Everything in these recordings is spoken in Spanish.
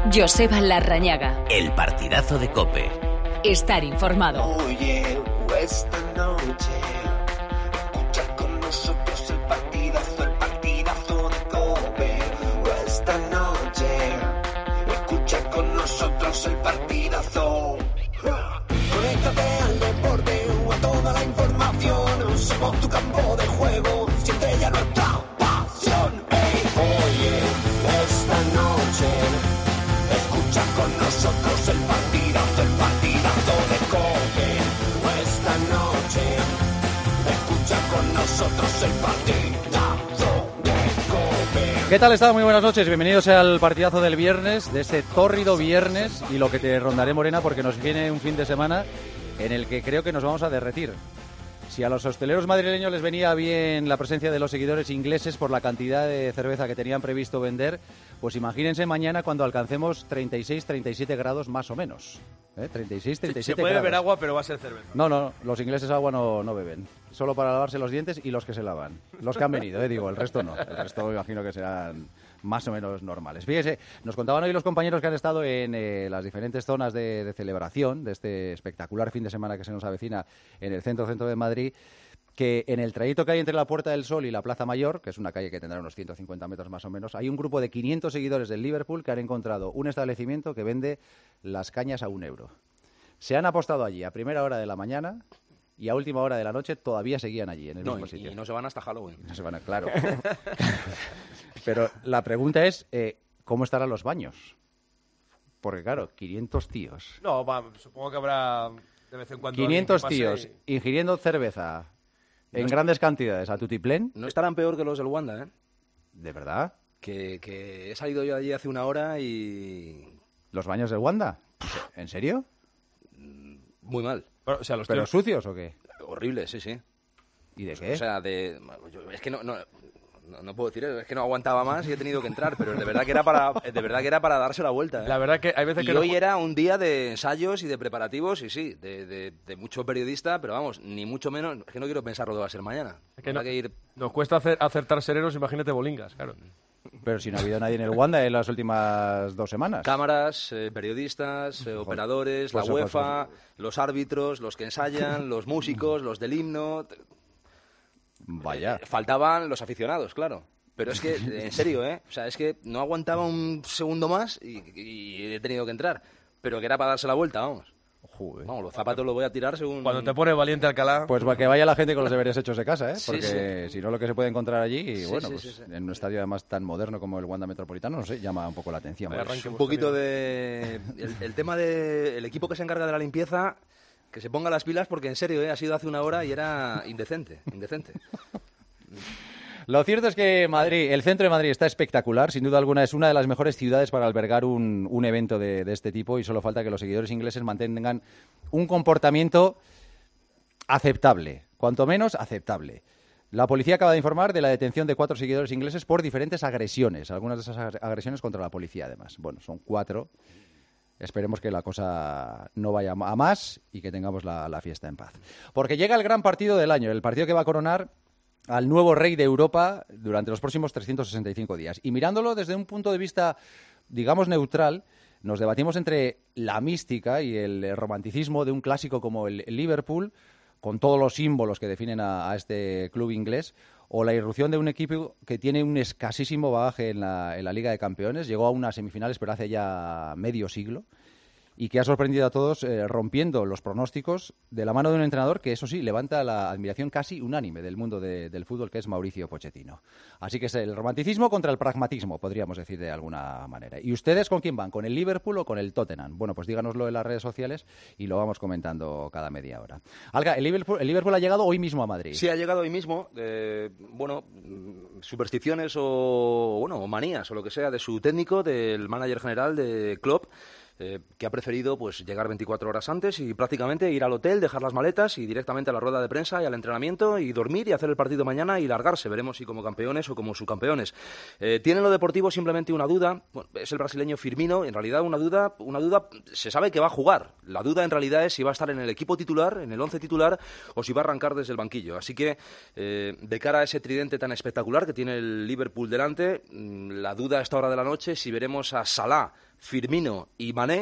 Joseba Larrañaga. El partidazo de COPE. Estar informado. Oye, esta noche escucha con nosotros el partidazo de COPE. Esta noche escucha con nosotros el partidazo. Conéctate al deporte o a toda la información. Somos tu campo de juego, siente ya nuestra pasión. Hey, oye, esta noche escucha con nosotros el partidazo de COPE. Esta noche escucha con nosotros el partidazo de COPE. ¿Qué tal está? Muy buenas noches, bienvenidos al partidazo del viernes, de este tórrido viernes, y lo que te rondaré, Morena, porque nos viene un fin de semana en el que creo que nos vamos a derretir. Si a los hosteleros madrileños les venía bien la presencia de los seguidores ingleses por la cantidad de cerveza que tenían previsto vender, pues imagínense mañana cuando alcancemos 36, 37 grados más o menos. 36, 37 Se puede grados. beber agua, pero va a ser cerveza. No, los ingleses agua no beben. Solo para lavarse los dientes y los que se lavan. Los que han venido, digo, el resto no. El resto me imagino que serán más o menos normales. Fíjese, nos contaban hoy los compañeros que han estado en las diferentes zonas de celebración de este espectacular fin de semana que se nos avecina en el centro de Madrid, que en el trayecto que hay entre la Puerta del Sol y la Plaza Mayor, que es una calle que tendrá unos 150 metros más o menos, hay un grupo de 500 seguidores del Liverpool que han encontrado un establecimiento que vende las cañas a €1. Se han apostado allí a primera hora de la mañana y a última hora de la noche todavía seguían allí, en el mismo sitio. Y no se van hasta Halloween. No se van a, claro. Pero la pregunta es, ¿cómo estarán los baños? Porque claro, 500 tíos. No, supongo que habrá de vez en cuando 500 alguien que pase tíos ingiriendo cerveza en grandes cantidades a tutiplén. No estarán peor que los del Wanda, ¿eh? ¿De verdad? Que he salido yo de allí hace una hora y... ¿Los baños del Wanda? ¿En serio? Muy mal. Bueno, o sea, los ¿Pero tíos... sucios o qué? Horrible, sí. ¿Y de qué? O sea, es que no puedo decir eso, es que no aguantaba más y he tenido que entrar, pero de verdad que era para darse la vuelta, ¿eh? La verdad que hay veces que... Y hoy era un día de ensayos y de preparativos, y sí, de mucho periodista, pero vamos, ni mucho menos, es que no quiero pensar lo que va a ser mañana. Es que Habrá que ir... nos cuesta acertar serenos, imagínate bolingas, claro. Pero si no ha habido nadie en el Wanda en las últimas 2 semanas. Cámaras, periodistas, operadores, la UEFA, los árbitros, los que ensayan, los músicos, los del himno... Vaya. Faltaban los aficionados, claro. Pero es que, en serio, o sea, es que no aguantaba un segundo más y he tenido que entrar. Pero que era para darse la vuelta, vamos. Joder. Vamos, los zapatos los voy a tirar según... Cuando te pone valiente Alcalá... Pues para que vaya la gente con los deberes hechos de casa, Sí, porque si no lo que se puede encontrar allí, y Sí, bueno, sí, pues sí. en un estadio además tan moderno como el Wanda Metropolitano, no sé, llama un poco la atención. Vaya Pues, arranque. Un poquito de... El tema del equipo que se encarga de la limpieza, que se ponga las pilas, porque en serio, ha sido hace una hora y era indecente. Lo cierto es que Madrid, el centro de Madrid está espectacular, sin duda alguna es una de las mejores ciudades para albergar un evento de este tipo, y solo falta que los seguidores ingleses mantengan un comportamiento aceptable, cuanto menos aceptable. La policía acaba de informar de la detención de 4 seguidores ingleses por diferentes agresiones, algunas de esas agresiones contra la policía además. Bueno, son 4. Esperemos que la cosa no vaya a más y que tengamos la fiesta en paz. Porque llega el gran partido del año, el partido que va a coronar al nuevo rey de Europa durante los próximos 365 días. Y mirándolo desde un punto de vista, digamos, neutral, nos debatimos entre la mística y el romanticismo de un clásico como el Liverpool, con todos los símbolos que definen a este club inglés, o la irrupción de un equipo que tiene un escasísimo bagaje en la Liga de Campeones, llegó a unas semifinales pero hace ya medio siglo, y que ha sorprendido a todos rompiendo los pronósticos de la mano de un entrenador que, eso sí, levanta la admiración casi unánime del mundo del fútbol, que es Mauricio Pochettino. Así que es el romanticismo contra el pragmatismo, podríamos decir de alguna manera. ¿Y ustedes con quién van? ¿Con el Liverpool o con el Tottenham? Bueno, pues díganoslo en las redes sociales y lo vamos comentando cada media hora. Alga, el Liverpool ha llegado hoy mismo a Madrid. Sí, ha llegado hoy mismo. Supersticiones o manías o lo que sea de su técnico, del manager general de Klopp, que ha preferido pues llegar 24 horas antes y prácticamente ir al hotel, dejar las maletas y directamente a la rueda de prensa y al entrenamiento y dormir y hacer el partido mañana y largarse. Veremos si como campeones o como subcampeones. Tiene en lo deportivo simplemente una duda. Bueno, es el brasileño Firmino. En realidad una duda, se sabe que va a jugar. La duda en realidad es si va a estar en el equipo titular, en el 11 titular, o si va a arrancar desde el banquillo. Así que de cara a ese tridente tan espectacular que tiene el Liverpool delante, la duda a esta hora de la noche si veremos a Salah Firmino y Mané,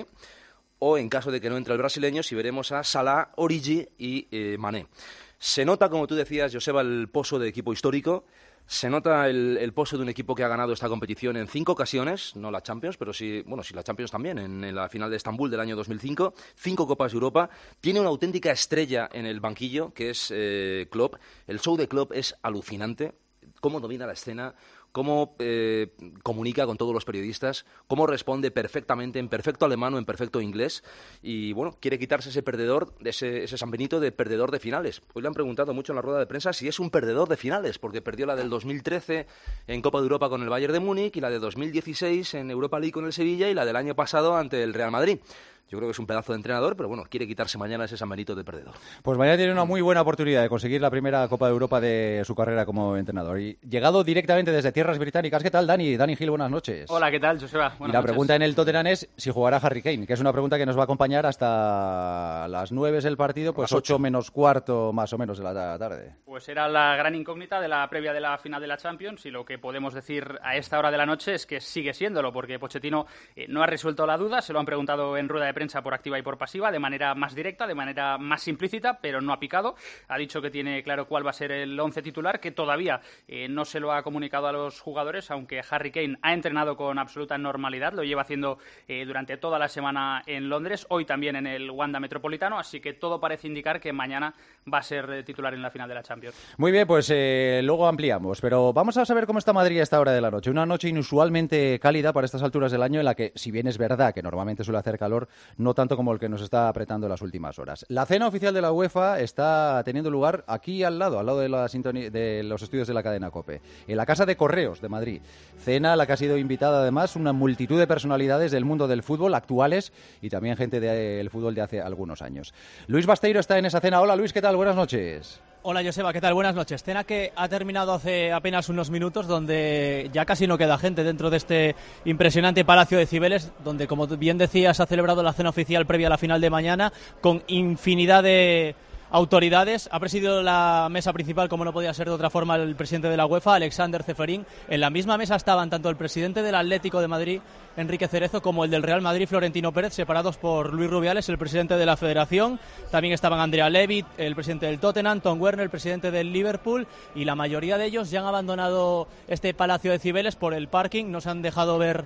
o en caso de que no entre el brasileño, si veremos a Salah, Origi y Mané. Se nota, como tú decías, Joseba, el pozo de equipo histórico. Se nota el pozo de un equipo que ha ganado esta competición en 5 ocasiones, no la Champions, pero sí la Champions también, en la final de Estambul del año 2005, 5 Copas de Europa. Tiene una auténtica estrella en el banquillo, que es Klopp. El show de Klopp es alucinante, cómo domina la escena, cómo comunica con todos los periodistas, cómo responde perfectamente, en perfecto alemán o en perfecto inglés, y bueno, quiere quitarse ese perdedor, ese San Benito de perdedor de finales. Hoy le han preguntado mucho en la rueda de prensa si es un perdedor de finales, porque perdió la del 2013 en Copa de Europa con el Bayern de Múnich, y la de 2016 en Europa League con el Sevilla, y la del año pasado ante el Real Madrid. Yo creo que es un pedazo de entrenador, pero bueno, quiere quitarse mañana ese San Benito de perdedor. Pues mañana tiene una muy buena oportunidad de conseguir la primera Copa de Europa de su carrera como entrenador. Y llegado directamente desde tierras británicas, ¿qué tal, Dani? Dani Gil, buenas noches. Hola, ¿qué tal, Joseba? Y la pregunta en el Tottenham es si jugará Harry Kane, que es una pregunta que nos va a acompañar hasta las 9 del partido, pues 8 menos cuarto más o menos de la tarde. Pues era la gran incógnita de la previa de la final de la Champions, y lo que podemos decir a esta hora de la noche es que sigue siéndolo, porque Pochettino no ha resuelto la duda. Se lo han preguntado en rueda de prensa por activa y por pasiva, de manera más directa, de manera más implícita, pero no ha picado. Ha dicho que tiene claro cuál va a ser el 11 titular, que todavía no se lo ha comunicado a los jugadores, aunque Harry Kane ha entrenado con absoluta normalidad, lo lleva haciendo durante toda la semana en Londres, hoy también en el Wanda Metropolitano, así que todo parece indicar que mañana va a ser titular en la final de la Champions. Muy bien, pues luego ampliamos, pero vamos a saber cómo está Madrid a esta hora de la noche. Una noche inusualmente cálida para estas alturas del año, en la que, si bien es verdad que normalmente suele hacer calor, no tanto como el que nos está apretando en las últimas horas. La cena oficial de la UEFA está teniendo lugar aquí al lado de los estudios de la cadena COPE, en la Casa de Correos de Madrid. Cena a la que ha sido invitada además una multitud de personalidades del mundo del fútbol actuales y también gente del fútbol de hace algunos años. Luis Basteiro está en esa cena. Hola Luis, ¿qué tal? Buenas noches. Hola Joseba, ¿qué tal? Buenas noches. Cena que ha terminado hace apenas unos minutos, donde ya casi no queda gente dentro de este impresionante Palacio de Cibeles, donde, como bien decías, ha celebrado la cena oficial previa a la final de mañana con infinidad de autoridades. Ha presidido la mesa principal, como no podía ser de otra forma, el presidente de la UEFA, Alexander Ceferín. En la misma mesa estaban tanto el presidente del Atlético de Madrid, Enrique Cerezo, como el del Real Madrid, Florentino Pérez, separados por Luis Rubiales, el presidente de la Federación. También estaban Andrea Levy, el presidente del Tottenham, Tom Werner, el presidente del Liverpool, y la mayoría de ellos ya han abandonado este Palacio de Cibeles por el parking. No se han dejado ver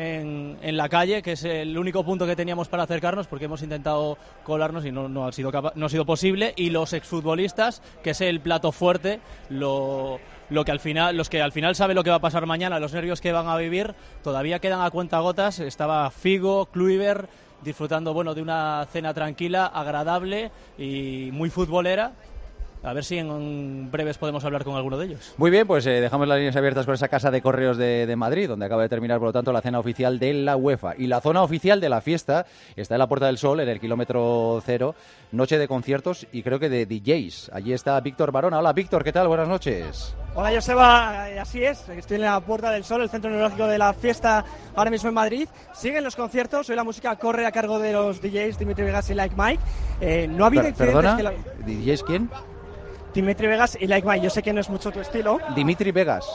en la calle, que es el único punto que teníamos para acercarnos, porque hemos intentado colarnos y no ha sido posible. Y los exfutbolistas, que es el plato fuerte, los que al final saben lo que va a pasar mañana, los nervios que van a vivir, todavía quedan a cuentagotas. Estaba Figo, Kluivert, disfrutando de una cena tranquila, agradable y muy futbolera. A ver si en breves podemos hablar con alguno de ellos. Muy bien, pues dejamos las líneas abiertas con esa Casa de Correos de Madrid, donde acaba de terminar, por lo tanto, la cena oficial de la UEFA. Y la zona oficial de la fiesta está en la Puerta del Sol, en el kilómetro 0, noche de conciertos y creo que de DJs. Allí está Víctor Barona. Hola, Víctor, ¿qué tal? Buenas noches. Hola, Joseba, así es, estoy en la Puerta del Sol, el centro neurálgico de la fiesta ahora mismo en Madrid. Siguen los conciertos, hoy la música corre a cargo de los DJs Dimitri Vegas y Like Mike. No ha habido incidentes. ¿Perdona? ¿DJs quién? Dimitri Vegas y Like Mike, yo sé que no es mucho tu estilo. Dimitri Vegas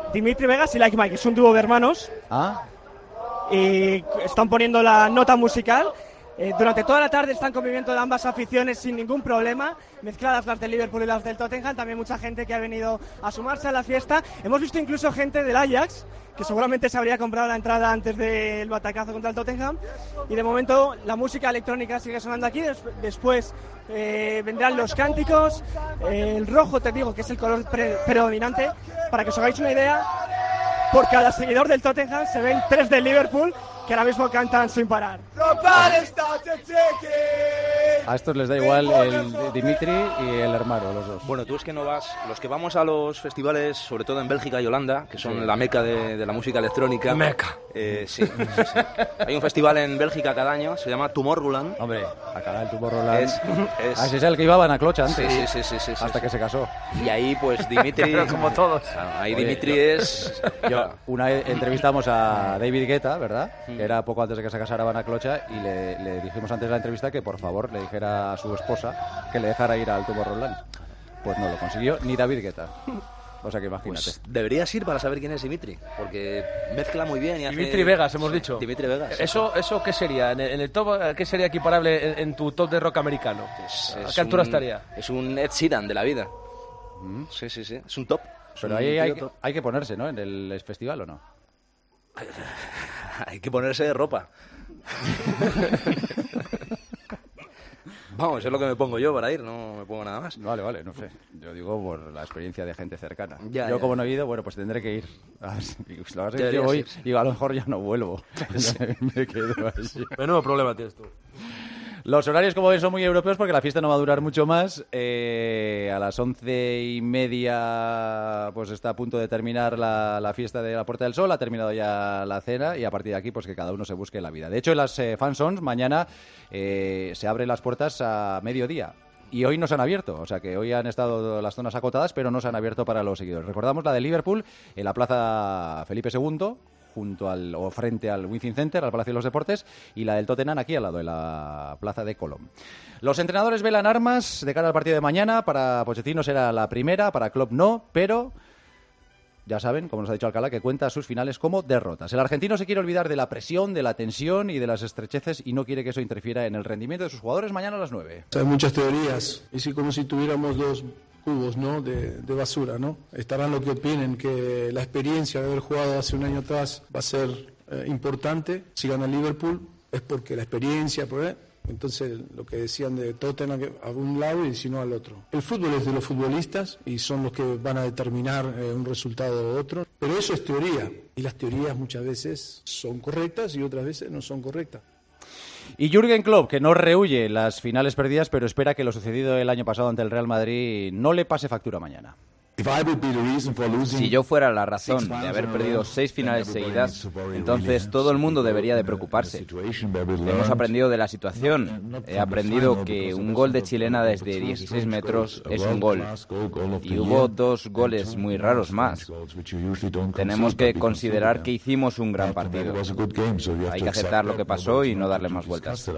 y Like Mike, es un dúo de hermanos. Y están poniendo la nota musical. Durante toda la tarde están conviviendo de ambas aficiones sin ningún problema, mezcladas las del Liverpool y las del Tottenham. También mucha gente que ha venido a sumarse a la fiesta. Hemos visto incluso gente del Ajax, que seguramente se habría comprado la entrada antes del batacazo contra el Tottenham. Y de momento la música electrónica sigue sonando aquí. Después vendrán los cánticos. El rojo, te digo, que es el color predominante. Para que os hagáis una idea, por cada seguidor del Tottenham se ven 3 del Liverpool, que ahora mismo cantan sin parar. A estos les da igual el Dimitri y el hermano, los dos. Bueno, tú es que no vas. Los que vamos a los festivales, sobre todo en Bélgica y Holanda, que son la meca de la música electrónica. Meca. Sí. Hay un festival en Bélgica cada año, se llama Tomorrowland. Hombre, acá el Tomorrowland. Ese es el que iba a Banaclocha antes. Sí. Hasta que se casó. Y ahí, pues, Dimitri... Pero como todos. Ahí Dimitri es... Una vez entrevistamos a David Guetta, ¿verdad? Que era poco antes de que se casara Banaclocha, y le dijimos antes de la entrevista que, por favor, le dijera a su esposa que le dejara ir al Tomorrowland. Pues no lo consiguió ni David Guetta. O sea que imagínate. Pues deberías ir para saber quién es Dimitri, porque mezcla muy bien y hace... Dimitri Vegas, hemos dicho. Dimitri Vegas. ¿Eso qué sería? ¿En el top, qué sería equiparable en tu top de rock americano? ¿A qué altura estaría? Es un Ed Sheeran de la vida. Sí, es un top. Pero ahí hay que ponerse, ¿no? En el festival, ¿o no? Hay que ponerse de ropa. Vamos, es lo que me pongo yo para ir, no me pongo nada más. Vale, no sé. Yo digo por la experiencia de gente cercana. Ya. Como no he ido, bueno, pues tendré que ir. Yo voy y a lo mejor ya no vuelvo. Me quedo así. Menudo problema tienes tú. Los horarios, como ven, son muy europeos porque la fiesta no va a durar mucho más. A las 11:30 pues está a punto de terminar la fiesta de la Puerta del Sol, ha terminado ya la cena y a partir de aquí pues que cada uno se busque la vida. De hecho, en las Fansons mañana se abren las puertas a mediodía. Y hoy no se han abierto, o sea que hoy han estado las zonas acotadas, pero no se han abierto para los seguidores. Recordamos la de Liverpool en la Plaza Felipe II, frente al Within Center, al Palacio de los Deportes, y la del Tottenham aquí al lado, en la Plaza de Colón. Los entrenadores velan armas de cara al partido de mañana. Para Pochettino será la primera, para Klopp no, pero ya saben, como nos ha dicho Alcalá, que cuenta sus finales como derrotas. El argentino se quiere olvidar de la presión, de la tensión y de las estrecheces y no quiere que eso interfiera en el rendimiento de sus jugadores mañana a las 9. Hay muchas teorías, es como si tuviéramos dos cubos, ¿no? de basura, ¿no? Estarán los que opinen que la experiencia de haber jugado hace un año atrás va a ser importante. Si gana el Liverpool es porque la experiencia, entonces lo que decían de Tottenham a un lado y si no al otro. El fútbol es de los futbolistas y son los que van a determinar un resultado u otro, pero eso es teoría y las teorías muchas veces son correctas y otras veces no son correctas. Y Jürgen Klopp, que no rehúye las finales perdidas, pero espera que lo sucedido el año pasado ante el Real Madrid no le pase factura mañana. Si yo fuera la razón de haber perdido 6 finales seguidas, entonces todo el mundo debería de preocuparse. Hemos aprendido de la situación. He aprendido que un gol de chilena desde 16 metros es un gol. Y hubo 2 goles muy raros más. Tenemos que considerar que hicimos un gran partido. Hay que aceptar lo que pasó y no darle más vueltas.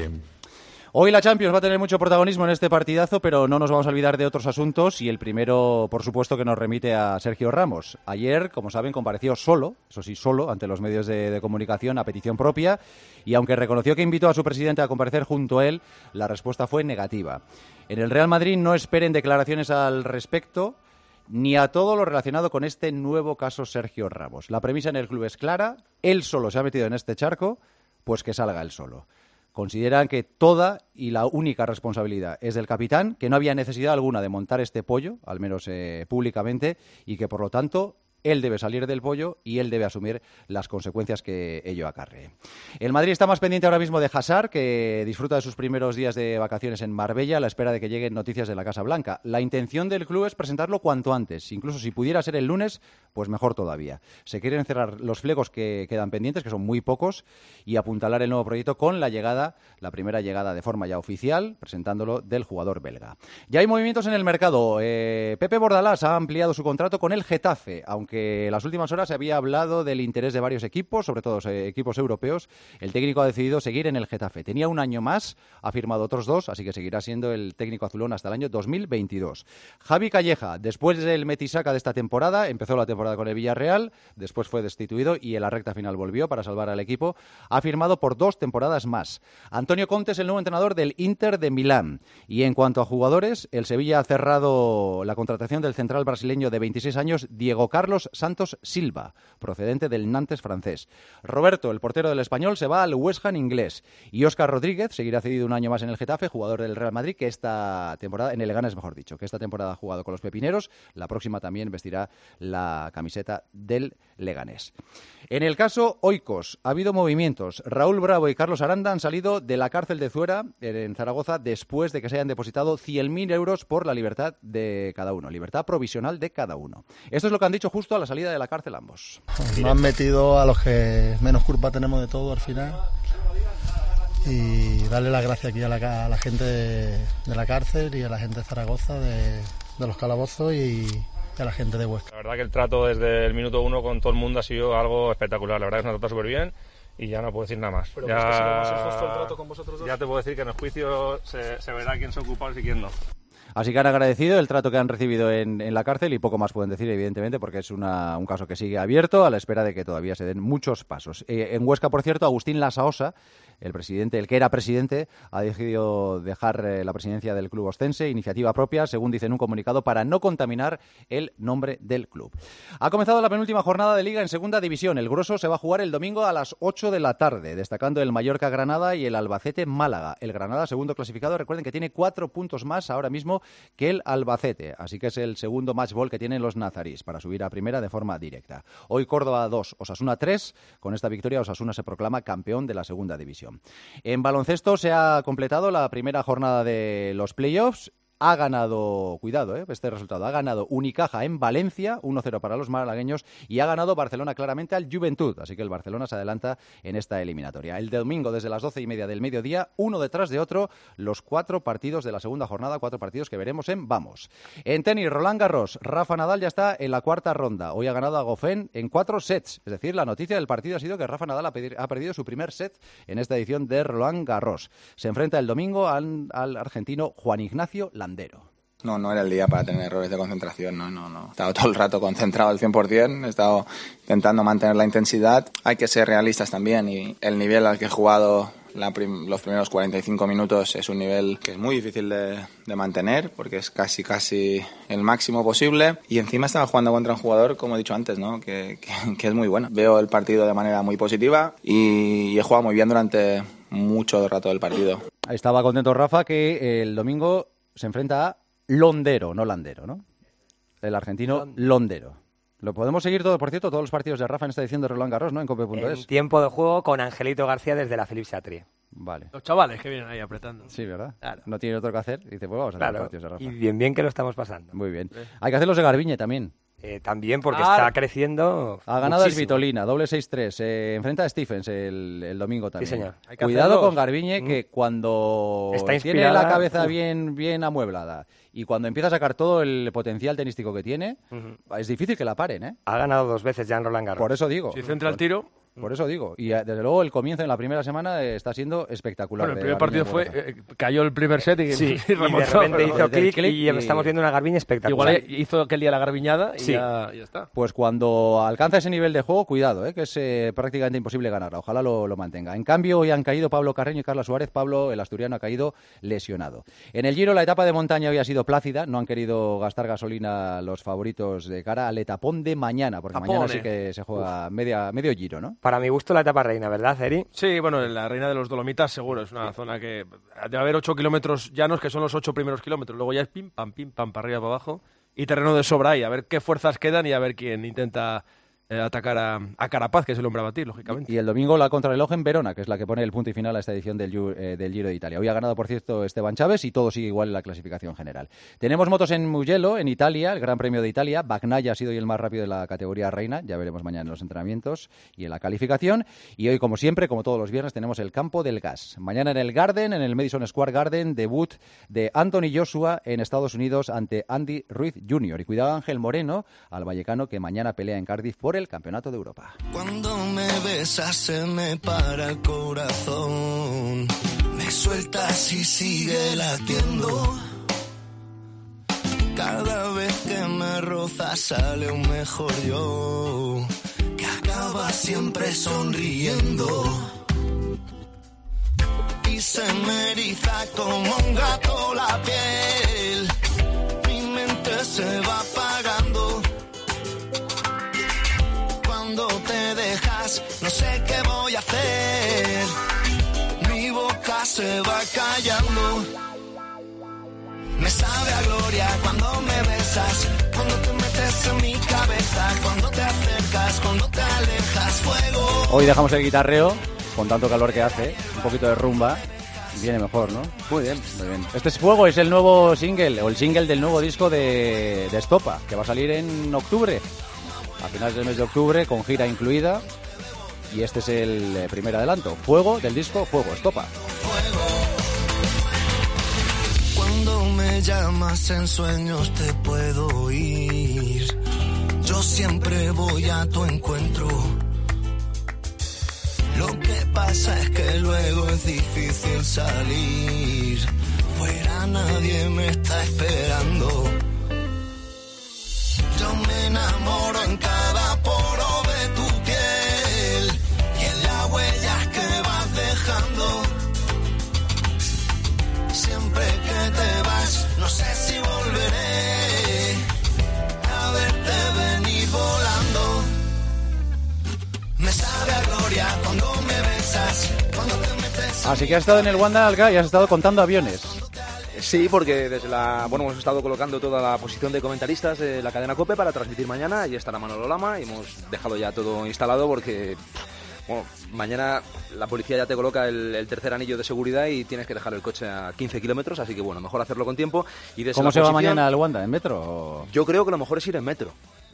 Hoy la Champions va a tener mucho protagonismo en este partidazo, pero no nos vamos a olvidar de otros asuntos y el primero, por supuesto, que nos remite a Sergio Ramos. Ayer, como saben, compareció solo, eso sí, solo, ante los medios de comunicación a petición propia y aunque reconoció que invitó a su presidente a comparecer junto a él, la respuesta fue negativa. En el Real Madrid no esperen declaraciones al respecto ni a todo lo relacionado con este nuevo caso Sergio Ramos. La premisa en el club es clara, él solo se ha metido en este charco, pues que salga él solo. Consideran que toda y la única responsabilidad es del capitán, que no había necesidad alguna de montar este pollo, al menos públicamente, y que por lo tanto él debe salir del pollo y él debe asumir las consecuencias que ello acarree. El Madrid está más pendiente ahora mismo de Hazard, que disfruta de sus primeros días de vacaciones en Marbella a la espera de que lleguen noticias de la Casa Blanca. La intención del club es presentarlo cuanto antes, incluso si pudiera ser el lunes, pues mejor todavía. Se quieren cerrar los flecos que quedan pendientes, que son muy pocos, y apuntalar el nuevo proyecto con la primera llegada de forma ya oficial, presentándolo del jugador belga. Ya hay movimientos en el mercado. Pepe Bordalás ha ampliado su contrato con el Getafe, aunque en las últimas horas se había hablado del interés de varios equipos, sobre todo equipos europeos. El técnico ha decidido seguir en el Getafe. Tenía un año más, ha firmado otros 2, así que seguirá siendo el técnico azulón hasta el año 2022. Javi Calleja, después del metisaca de esta temporada, empezó la temporada con el Villarreal, después fue destituido y en la recta final volvió para salvar al equipo. Ha firmado por 2 temporadas más. Antonio Conte es el nuevo entrenador del Inter de Milán. Y en cuanto a jugadores, el Sevilla ha cerrado la contratación del central brasileño de 26 años, Diego Carlos Santos Silva, procedente del Nantes francés. Roberto, el portero del Español, se va al West Ham inglés. Y Óscar Rodríguez seguirá cedido un año más en el Getafe, jugador del Real Madrid, que esta temporada, en el Leganés mejor dicho, que esta temporada ha jugado con los pepineros. La próxima también vestirá la camiseta del Leganés. En el caso Oikos, ha habido movimientos. Raúl Bravo y Carlos Aranda han salido de la cárcel de Zuera, en Zaragoza, después de que se hayan depositado 100.000 euros por la libertad de cada uno, libertad provisional de cada uno. Esto es lo que han dicho justo a la salida de la cárcel ambos. Nos han metido a los que menos culpa tenemos de todo al final y darle las gracias aquí a la gente de la cárcel y a la gente de Zaragoza, de los calabozos y a la gente de Huesca. La verdad que el trato desde el minuto 1 con todo el mundo ha sido algo espectacular, la verdad que nos ha tratado súper bien y ya no puedo decir nada más. Pero ya, ¿ha sido más injusto el trato con vosotros dos? Ya te puedo decir que en el juicio se verá quién son culpables y quién no. Así que han agradecido el trato que han recibido en la cárcel y poco más pueden decir, evidentemente, porque es un caso que sigue abierto a la espera de que todavía se den muchos pasos. En Huesca, por cierto, Agustín Lasaosa, el que era presidente, ha decidido dejar la presidencia del club oscense, iniciativa propia, según dice en un comunicado, para no contaminar el nombre del club. Ha comenzado la penúltima jornada de Liga en Segunda División. El grueso se va a jugar el domingo a las 8 de la tarde, destacando el Mallorca-Granada y el Albacete-Málaga. El Granada, segundo clasificado, recuerden que tiene 4 puntos más ahora mismo que el Albacete, así que es el segundo match ball que tienen los nazarís para subir a primera de forma directa. Hoy Córdoba 2, Osasuna 3. Con esta victoria Osasuna se proclama campeón de la Segunda División. En baloncesto se ha completado la primera jornada de los playoffs. Ha ganado, cuidado, este resultado, ha ganado Unicaja en Valencia, 1-0 para los malagueños, y ha ganado Barcelona claramente al Juventud, así que el Barcelona se adelanta en esta eliminatoria. El domingo, desde las 12:30 del mediodía, uno detrás de otro, los 4 partidos de la segunda jornada, 4 partidos que veremos en Vamos. En tenis, Roland Garros, Rafa Nadal ya está en la cuarta ronda. Hoy ha ganado a Goffin en 4 sets, es decir, la noticia del partido ha sido que Rafa Nadal ha perdido su primer set en esta edición de Roland Garros. Se enfrenta el domingo al argentino Juan Ignacio Landero. No era el día para tener errores de concentración, no. He estado todo el rato concentrado al 100%, he estado intentando mantener la intensidad. Hay que ser realistas también y el nivel al que he jugado los primeros 45 minutos es un nivel que es muy difícil de mantener porque es casi el máximo posible y encima estaba jugando contra un jugador, como he dicho antes, ¿no? que es muy bueno. Veo el partido de manera muy positiva y he jugado muy bien durante mucho rato del partido. Estaba contento Rafa que el domingo se enfrenta a Londero, no Landero, ¿no? El argentino Londero. Lo podemos seguir todo, por cierto, todos los partidos de Rafa en esta edición de Roland Garros, ¿no? En cope.es. En tiempo de juego con Angelito García desde la Philippe Chatrier. Vale. Los chavales que vienen ahí apretando. Sí, ¿verdad? Claro. No tiene otro que hacer. Y dice, pues vamos a hacer los partidos de Rafa. Y bien que lo estamos pasando. Muy bien. Hay que hacer los de Garbiñe también. También porque está creciendo. Ha ganado muchísimo. el Svitolina, doble 6-3. Enfrenta a Stephens el domingo también. Sí, señor. Cuidado con Garbiñe, que cuando tiene la cabeza bien amueblada y cuando empieza a sacar todo el potencial tenístico que tiene, es difícil que la paren, ¿eh? Ha ganado 2 veces ya en Roland Garros. Por eso digo. Si centra el tiro. Por eso digo. Y desde luego el comienzo en la primera semana está siendo espectacular. Bueno, el primer partido cayó el primer set y remontó, de repente hizo clic y estamos viendo una Garbiñe espectacular. Igual hizo aquel día la garbiñada y ya está. Pues cuando alcanza ese nivel de juego, cuidado, que es prácticamente imposible ganarla. Ojalá lo mantenga. En cambio, hoy han caído Pablo Carreño y Carlos Suárez. Pablo, el asturiano, ha caído lesionado. En el Giro, la etapa de montaña hoy ha sido plácida. No han querido gastar gasolina los favoritos de cara al etapón de mañana, porque mañana sí que se juega medio Giro, ¿no? Para mi gusto, la etapa reina, ¿verdad, Eri? Sí, bueno, la reina de los Dolomitas seguro. Es una zona que debe haber 8 kilómetros llanos, que son los 8 primeros kilómetros. Luego ya es pim, pam, para arriba, para abajo. Y terreno de sobra ahí. A ver qué fuerzas quedan y a ver quién intenta atacar a Carapaz, que es el hombre a batir, lógicamente. Y el domingo la contrarreloj en Verona, que es la que pone el punto y final a esta edición del Giro de Italia. Hoy ha ganado, por cierto, Esteban Chávez y todo sigue igual en la clasificación general. Tenemos motos en Mugello, en Italia, el Gran Premio de Italia. Bagnaia ha sido hoy el más rápido de la categoría reina. Ya veremos mañana en los entrenamientos y en la calificación. Y hoy, como siempre, como todos los viernes, tenemos el Campo del Gas. Mañana en el Garden, en el Madison Square Garden, debut de Anthony Joshua en Estados Unidos ante Andy Ruiz Jr. Y cuidado Ángel Moreno, al vallecano, que mañana pelea en Cardiff por el Campeonato de Europa. Cuando me besas se me para el corazón, me sueltas y sigue latiendo. Cada vez que me rozas sale un mejor yo, que acaba siempre sonriendo. Y se me eriza como un gato la piel, mi mente se va apagando. Cuando te dejas, no sé qué voy a hacer. Mi boca se va callando. Me sabe a gloria cuando me besas, cuando te metes en mi cabeza, cuando te acercas, cuando te alejas, fuego. Hoy dejamos el guitarreo, con tanto calor que hace, un poquito de rumba. Viene mejor, ¿no? Muy bien, muy bien. Este es Fuego, es el nuevo single, o el single del nuevo disco de Estopa, que va a salir en octubre. A finales del mes de octubre, con gira incluida. Y este es el primer adelanto. Fuego del disco Fuego, Estopa. Cuando me llamas en sueños te puedo oír. Yo siempre voy a tu encuentro. Lo que pasa es que luego es difícil salir. Fuera nadie me está esperando. Yo me enamoro en cada poro de tu piel y en las huellas que vas dejando. Siempre que te vas, no sé si volveré a verte venir volando. Me sabe a gloria cuando me besas, cuando te metes. Así que has estado en el Wanda, Alca, y has estado contando aviones. Sí, porque desde hemos estado colocando toda la posición de comentaristas de la cadena COPE para transmitir mañana. Ahí estará Manolo Lama y hemos dejado ya todo instalado porque... Bueno, mañana la policía ya te coloca el tercer anillo de seguridad y tienes que dejar el coche a 15 kilómetros, así que bueno, mejor hacerlo con tiempo. Y ¿Cómo se va mañana al Wanda? ¿En metro? Yo creo que lo mejor es ir en metro.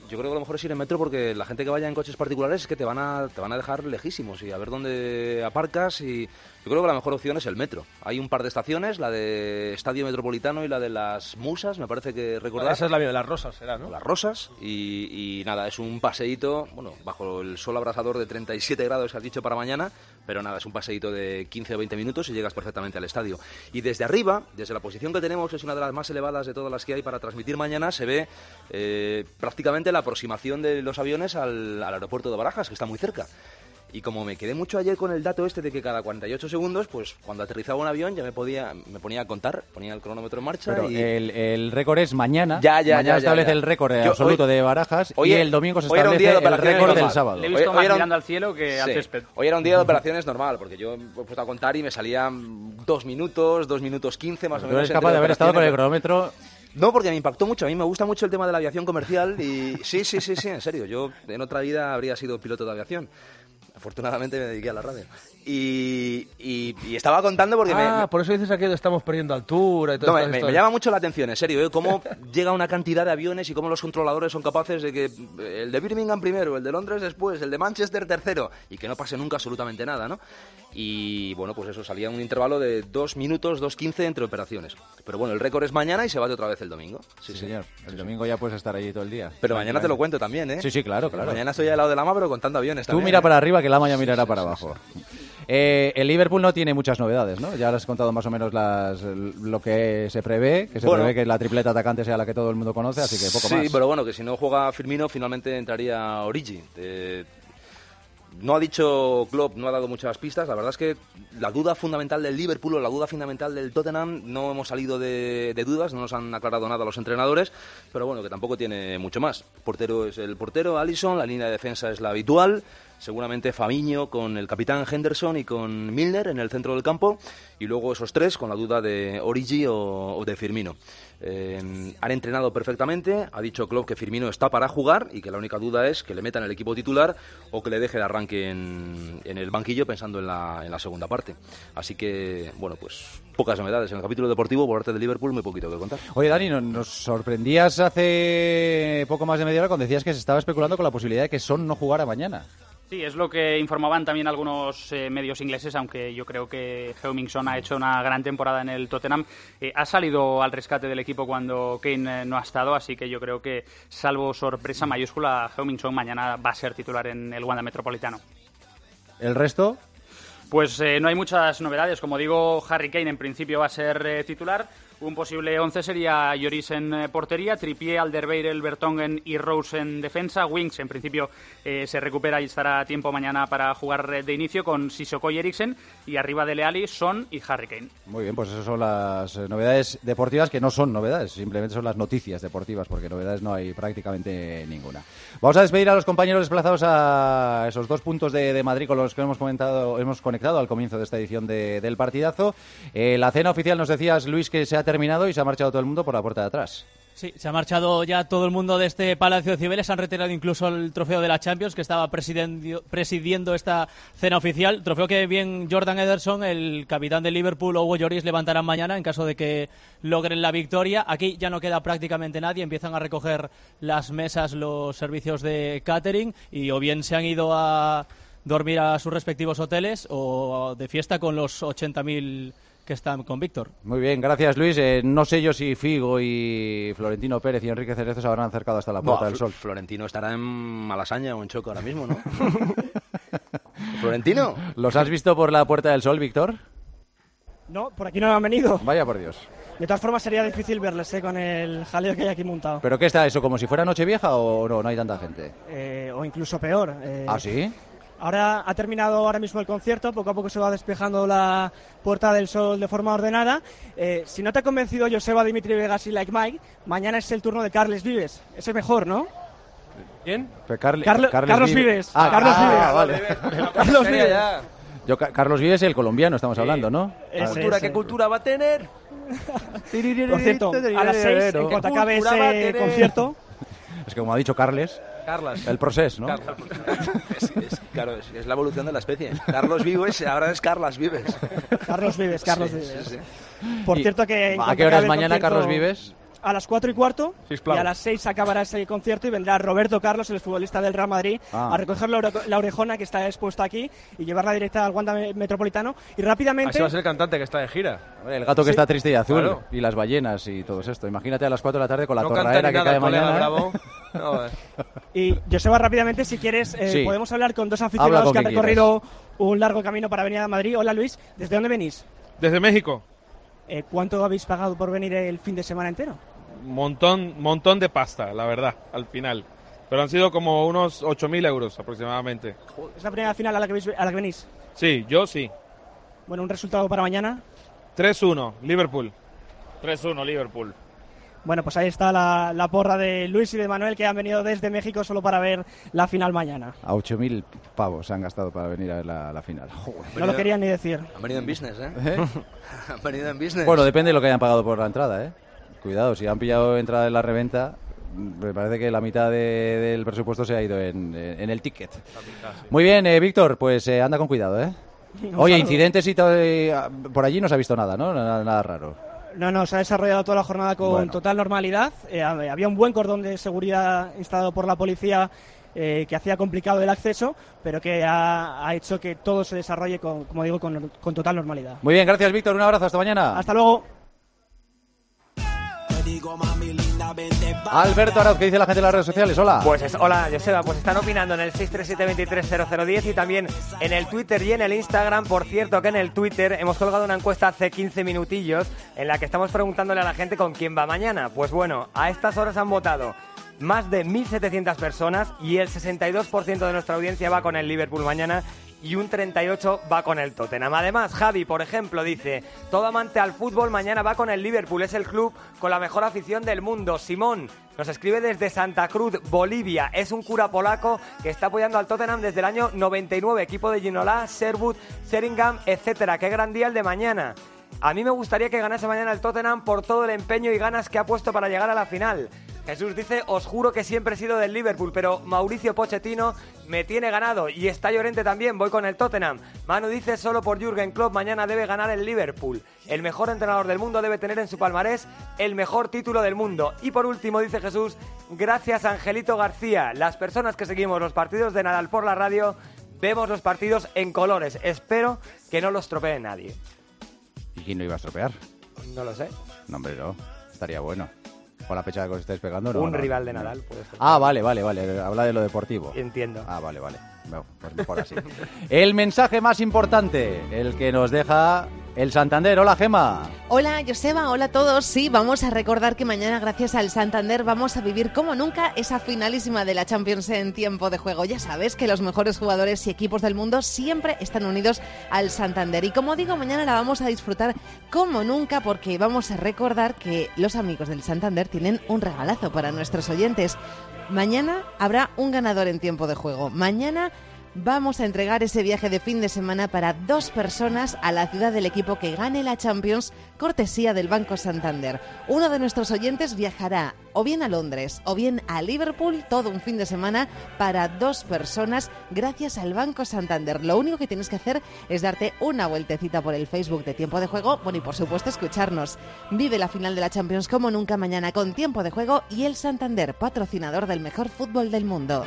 Porque la gente que vaya en coches particulares es que te van a dejar lejísimos y a ver dónde aparcas. Y yo creo que la mejor opción es el metro. Hay un par de estaciones, la de Estadio Metropolitano y la de las Musas, me parece que recordar. Esa es la de las Rosas, ¿será, no? Las Rosas y nada, es un paseíto, bueno, bajo el sol abrasador de 37 grados que has dicho para mañana, pero nada, es un paseíto de 15 o 20 minutos y llegas perfectamente al estadio. Y desde arriba, desde la posición que tenemos, que es una de las más elevadas de todas las que hay para transmitir mañana, se ve prácticamente la aproximación de los aviones al aeropuerto de Barajas, que está muy cerca. Y como me quedé mucho ayer con el dato este de que cada 48 segundos, pues cuando aterrizaba un avión ya me ponía a contar, ponía el cronómetro en marcha. Pero y... el récord es mañana. Mañana establece el récord absoluto de Barajas y el domingo se establece el récord del sábado. Le he visto más mirando al cielo que al césped. Hoy era un día de operaciones normal, porque yo me he puesto a contar y me salían 2 minutos 15 más o menos. ¿Tú eres capaz de haber estado con el cronómetro? No, porque me impactó mucho. A mí me gusta mucho el tema de la aviación comercial y sí, en serio. Yo en otra vida habría sido piloto de aviación. Afortunadamente me dediqué a la radio. Y estaba contando porque por eso dices aquí que estamos perdiendo altura y todo esto. Me llama mucho la atención, en serio, cómo llega una cantidad de aviones y cómo los controladores son capaces de que el de Birmingham primero, el de Londres después, el de Manchester tercero, y que no pase nunca absolutamente nada, ¿no? Y bueno, pues eso, salía un intervalo de 2 minutos, 2:15 entre operaciones. Pero bueno, el récord es mañana y se bate otra vez el domingo. Sí, señor. El domingo ya puedes estar allí todo el día. Pero mañana te lo cuento también, ¿eh? Sí, claro. Mañana estoy al lado de Lama, pero contando aviones también. Tú mira para arriba, que Lama ya mirará para abajo. El Liverpool no tiene muchas novedades, ¿no? Ya has contado más o menos lo que se prevé, prevé que la tripleta atacante sea la que todo el mundo conoce, así que poco más. Sí, pero bueno, que si no juega Firmino, finalmente entraría Origi. No ha dicho Klopp, no ha dado muchas pistas. La verdad es que la duda fundamental del Liverpool o la duda fundamental del Tottenham, no hemos salido de dudas, no nos han aclarado nada los entrenadores, pero bueno, que tampoco tiene mucho más. El portero es el portero, Alisson, la línea de defensa es la habitual, seguramente Fabinho con el capitán Henderson y con Milner en el centro del campo, y luego esos tres con la duda de Origi o de Firmino. Han entrenado perfectamente, ha dicho Klopp que Firmino está para jugar y que la única duda es que le metan el equipo titular o que le deje de arranque en el banquillo pensando en la segunda parte. Así que, bueno, pues pocas novedades en el capítulo deportivo por parte de Liverpool, muy poquito que contar. Oye, Dani, nos sorprendías hace poco más de media hora cuando decías que se estaba especulando con la posibilidad de que Son no jugara mañana. Sí, es lo que informaban también algunos medios ingleses, aunque yo creo que Heung-min Son ha hecho una gran temporada en el Tottenham. Ha salido al rescate del equipo cuando Kane no ha estado, así que yo creo que, salvo sorpresa mayúscula, Heung-min Son mañana va a ser titular en el Wanda Metropolitano. ¿El resto? Pues no hay muchas novedades. Como digo, Harry Kane en principio va a ser titular. Un posible 11 sería Lloris en portería, Trippier, Alderweireld, Vertonghen y Rose en defensa. Winks en principio se recupera y estará a tiempo mañana para jugar de inicio con Sissoko y Eriksen, y arriba Dele Alli, Son y Harry Kane. Muy bien, pues esas son las novedades deportivas, que no son novedades, simplemente son las noticias deportivas, porque novedades no hay prácticamente ninguna. Vamos a despedir a los compañeros desplazados a esos 2 puntos de Madrid con los que hemos conectado al comienzo de esta edición del partidazo. La cena oficial, nos decías, Luis, que se ha terminado y se ha marchado todo el mundo por la puerta de atrás. Sí, se ha marchado ya todo el mundo de este Palacio de Cibeles. Han retirado incluso el trofeo de la Champions que estaba presidiendo esta cena oficial. Trofeo que bien Jordan Henderson, el capitán de Liverpool, o Hugo Lloris levantarán mañana en caso de que logren la victoria. Aquí ya no queda prácticamente nadie. Empiezan a recoger las mesas los servicios de catering y o bien se han ido a dormir a sus respectivos hoteles o de fiesta con los 80.000 que están con Víctor. Muy bien, gracias Luis. No sé yo si Figo y Florentino Pérez y Enrique Cerezo se habrán acercado hasta la Puerta del Sol. Florentino estará en Malasaña o en Choco ahora mismo, ¿no? ¿Florentino? ¿Los has visto por la Puerta del Sol, Víctor? No, por aquí no han venido. Vaya por Dios. De todas formas sería difícil verles con el jaleo que hay aquí montado. ¿Pero qué está eso? ¿Como si fuera Nochevieja o no hay tanta gente? O incluso peor. ¿Ah, sí? Ahora ha terminado ahora mismo el concierto, poco a poco se va despejando la Puerta del Sol de forma ordenada. Si no te ha convencido Joseba, Dimitri Vegas y Like Mike, mañana es el turno de Carles Vives. Ese mejor, ¿no? ¿Quién? Carlos Vives. Carlos Vives. Vale. Carlos Vives. Carlos Vives, el colombiano, estamos hablando, ¿no? ¿Qué cultura va a tener? Por cierto, a las 6, en cuanto acabe ese concierto... Es que como ha dicho Carles, el proceso, ¿no? Claro, es la evolución de la especie. Carlos Vives, ahora es Carlas Vives. Carlos Vives. Sí. Por cierto que... ¿A qué hora es mañana Carlos Vives? A las 4:15 y a las 6 acabará ese concierto y vendrá Roberto Carlos, el futbolista del Real Madrid, a recoger la orejona que está expuesta aquí y llevarla directa al Wanda Metropolitano. Y rápidamente... Así va a ser el cantante que está de gira. El gato que está triste y azul, claro. Y las ballenas y todo esto. Imagínate a las 4 de la tarde con la torraera que cae mañana. Bravo. No, Y Joseba, rápidamente, si quieres, sí. podemos hablar con dos aficionados que han recorrido un largo camino para venir a Madrid. Hola Luis, ¿desde dónde venís? Desde México. ¿Cuánto habéis pagado por venir el fin de semana entero? Montón de pasta, la verdad, al final. Pero han sido como unos 8.000 euros aproximadamente. ¿Es la primera final a la que venís? Sí, yo sí. Bueno, ¿un resultado para mañana? 3-1, Liverpool. 3-1, Liverpool. Bueno, pues ahí está la porra de Luis y de Manuel, que han venido desde México solo para ver la final mañana. A 8.000 pavos se han gastado para venir a ver la final. Joder, no lo querían ni decir. Han venido en business, ¿eh? Han venido en business. Bueno, depende de lo que hayan pagado por la entrada, ¿eh? Cuidado, si han pillado entrada en la reventa, me parece que la mitad del presupuesto se ha ido en el ticket. Muy bien, Víctor, pues anda con cuidado, ¿eh? Oye, incidentes y todo, por allí no se ha visto nada, ¿no? Nada raro. No, se ha desarrollado toda la jornada con total normalidad. Había un buen cordón de seguridad instalado por la policía que hacía complicado el acceso, pero que ha hecho que todo se desarrolle, como digo, con total normalidad. Muy bien, gracias Víctor, un abrazo, hasta mañana. Hasta luego. Alberto Arauz, ¿qué dice la gente en las redes sociales? Hola. Hola, Joseba, pues están opinando en el 637-230010 y también en el Twitter y en el Instagram. Por cierto, que en el Twitter hemos colgado una encuesta hace 15 minutillos en la que estamos preguntándole a la gente con quién va mañana. Pues bueno, a estas horas han votado más de 1.700 personas y el 62% de nuestra audiencia va con el Liverpool mañana y un 38% va con el Tottenham. Además, Javi, por ejemplo, dice: todo amante al fútbol mañana va con el Liverpool, es el club con la mejor afición del mundo. Simón nos escribe desde Santa Cruz, Bolivia. Es un cura polaco que está apoyando al Tottenham desde el año 99, equipo de Ginola, Sherwood, Sheringham, etcétera. Qué gran día el de mañana. A mí me gustaría que ganase mañana el Tottenham por todo el empeño y ganas que ha puesto para llegar a la final. Jesús dice: os juro que siempre he sido del Liverpool, pero Mauricio Pochettino me tiene ganado. Y está Llorente también, voy con el Tottenham. Manu dice: solo por Jürgen Klopp mañana debe ganar el Liverpool. El mejor entrenador del mundo debe tener en su palmarés el mejor título del mundo. Y por último, dice Jesús: gracias Angelito García. Las personas que seguimos los partidos de Nadal por la radio vemos los partidos en colores. Espero que no los estropee nadie. ¿Y quién lo iba a estropear? No lo sé. No, hombre, no. Estaría bueno. Con la fecha que os estáis pegando, ¿no? Un rival de Nadal, puede ser. Ah, vale. Habla de lo deportivo. Entiendo. Ah, vale. No, pues mejor así. El mensaje más importante, el que nos deja el Santander. Hola, Gema. Hola, Joseba. Hola a todos. Sí, vamos a recordar que mañana, gracias al Santander, vamos a vivir como nunca esa finalísima de la Champions en tiempo de juego. Ya sabes que los mejores jugadores y equipos del mundo siempre están unidos al Santander. Y como digo, mañana la vamos a disfrutar como nunca porque vamos a recordar que los amigos del Santander tienen un regalazo para nuestros oyentes. Mañana habrá un ganador en tiempo de juego. Mañana vamos a entregar ese viaje de fin de semana para 2 personas a la ciudad del equipo que gane la Champions, cortesía del Banco Santander. Uno de nuestros oyentes viajará o bien a Londres o bien a Liverpool todo un fin de semana para 2 personas gracias al Banco Santander. Lo único que tienes que hacer es darte una vueltecita por el Facebook de Tiempo de Juego, bueno, y por supuesto escucharnos. Vive la final de la Champions como nunca mañana con Tiempo de Juego y el Santander, patrocinador del mejor fútbol del mundo.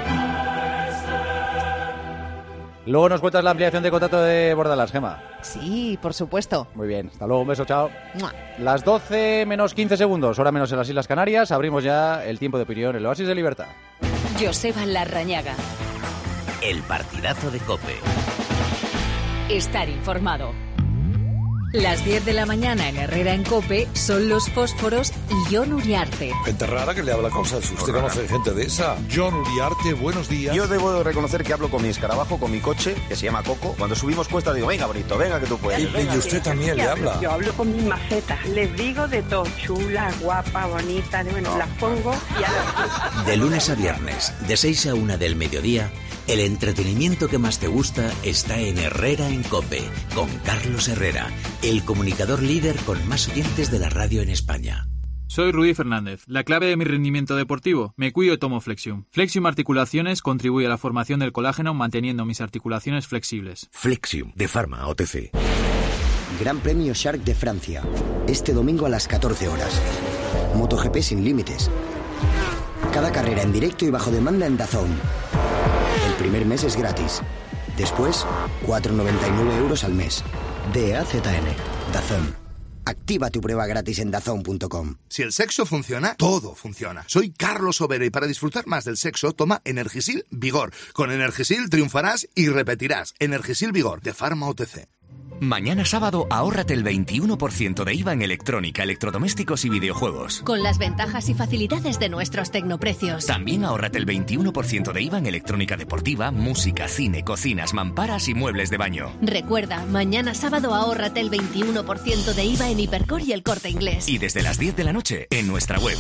Luego nos cuentas la ampliación de contrato de Bordalás, Gema. Sí, por supuesto. Muy bien, hasta luego, un beso, chao. ¡Mua! Las 12 menos 15 segundos, hora menos en las Islas Canarias, abrimos ya el tiempo de opinión, el Oasis de Libertad. Joseba Larrañaga. El partidazo de COPE. Estar informado. Las 10 de la mañana en Herrera en COPE son Los Fósforos y Jon Uriarte. Gente rara que le habla cosas. ¿Usted conoce gente de esa? Jon Uriarte, buenos días. Yo debo de reconocer que hablo con mi escarabajo, con mi coche, que se llama Coco. Cuando subimos cuesta digo, venga, bonito, venga que tú puedes. Y usted también le habla. Yo hablo con mis macetas. Les digo de todo. Chula, guapa, bonita. Bueno, las pongo y a De lunes a viernes, de 6 a 1 del mediodía, el entretenimiento que más te gusta está en Herrera en COPE, con Carlos Herrera, el comunicador líder con más oyentes de la radio en España. Soy Rudy Fernández. La clave de mi rendimiento deportivo: me cuido y tomo Flexium. Flexium Articulaciones contribuye a la formación del colágeno manteniendo mis articulaciones flexibles. Flexium, de Pharma OTC. Gran Premio Shark de Francia, este domingo a las 14 horas. MotoGP sin límites. Cada carrera en directo y bajo demanda en DAZN. El primer mes es gratis. Después, 4,99 € al mes. DAZN. DAZN. Activa tu prueba gratis en DAZN.com. Si el sexo funciona, todo funciona. Soy Carlos Overo y para disfrutar más del sexo, toma Energisil Vigor. Con Energisil triunfarás y repetirás. Energisil Vigor, de Pharma OTC. Mañana sábado, ahórrate el 21% de IVA en electrónica, electrodomésticos y videojuegos. Con las ventajas y facilidades de nuestros tecnoprecios. También ahórrate el 21% de IVA en electrónica deportiva, música, cine, cocinas, mamparas y muebles de baño. Recuerda, mañana sábado ahórrate el 21% de IVA en Hipercor y El Corte Inglés. Y desde las 10 de la noche en nuestra web.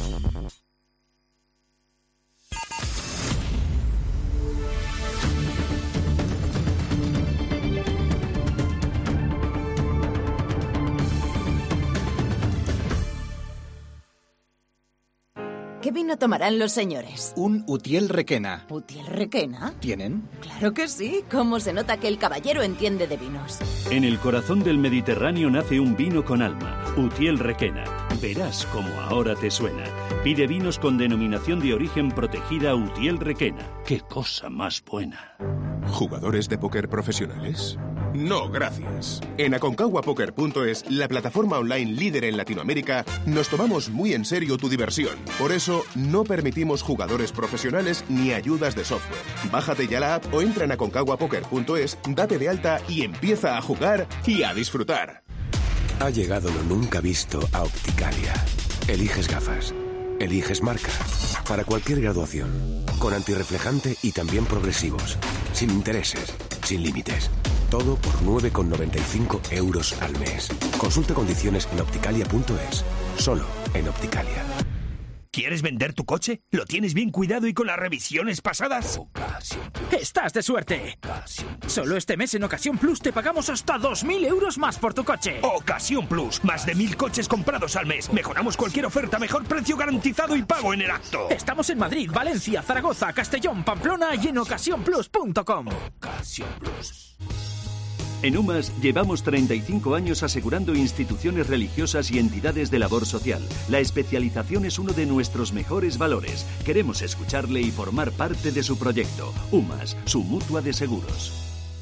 ¿Qué vino tomarán los señores? Un Utiel Requena. ¿Utiel Requena? ¿Tienen? Claro que sí. ¿Cómo se nota que el caballero entiende de vinos? En el corazón del Mediterráneo nace un vino con alma, Utiel Requena. Verás cómo ahora te suena. Pide vinos con denominación de origen protegida Utiel Requena. ¡Qué cosa más buena! ¿Jugadores de póker profesionales? No, gracias. En AconcagüaPoker.es, la plataforma online líder en Latinoamérica, nos tomamos muy en serio tu diversión. Por eso, no permitimos jugadores profesionales ni ayudas de software. Bájate ya la app o entra en AconcagüaPoker.es, date de alta y empieza a jugar y a disfrutar. Ha llegado lo nunca visto a Opticalia. Eliges gafas. Eliges marca. Para cualquier graduación. Con antirreflejante y también progresivos. Sin intereses. Sin límites. Todo por 9,95 € al mes. Consulta condiciones en opticalia.es. Solo en Opticalia. ¿Quieres vender tu coche? ¿Lo tienes bien cuidado y con las revisiones pasadas? ¡Estás de suerte! Solo este mes en Ocasión Plus te pagamos hasta 2.000 € más por tu coche. Ocasión Plus. Más de 1.000 coches comprados al mes. Mejoramos cualquier oferta, mejor precio garantizado y pago en el acto. Estamos en Madrid, Valencia, Zaragoza, Castellón, Pamplona y en ocasiónplus.com. Ocasión Plus. En UMAS llevamos 35 años asegurando instituciones religiosas y entidades de labor social. La especialización es uno de nuestros mejores valores. Queremos escucharle y formar parte de su proyecto. UMAS, su mutua de seguros.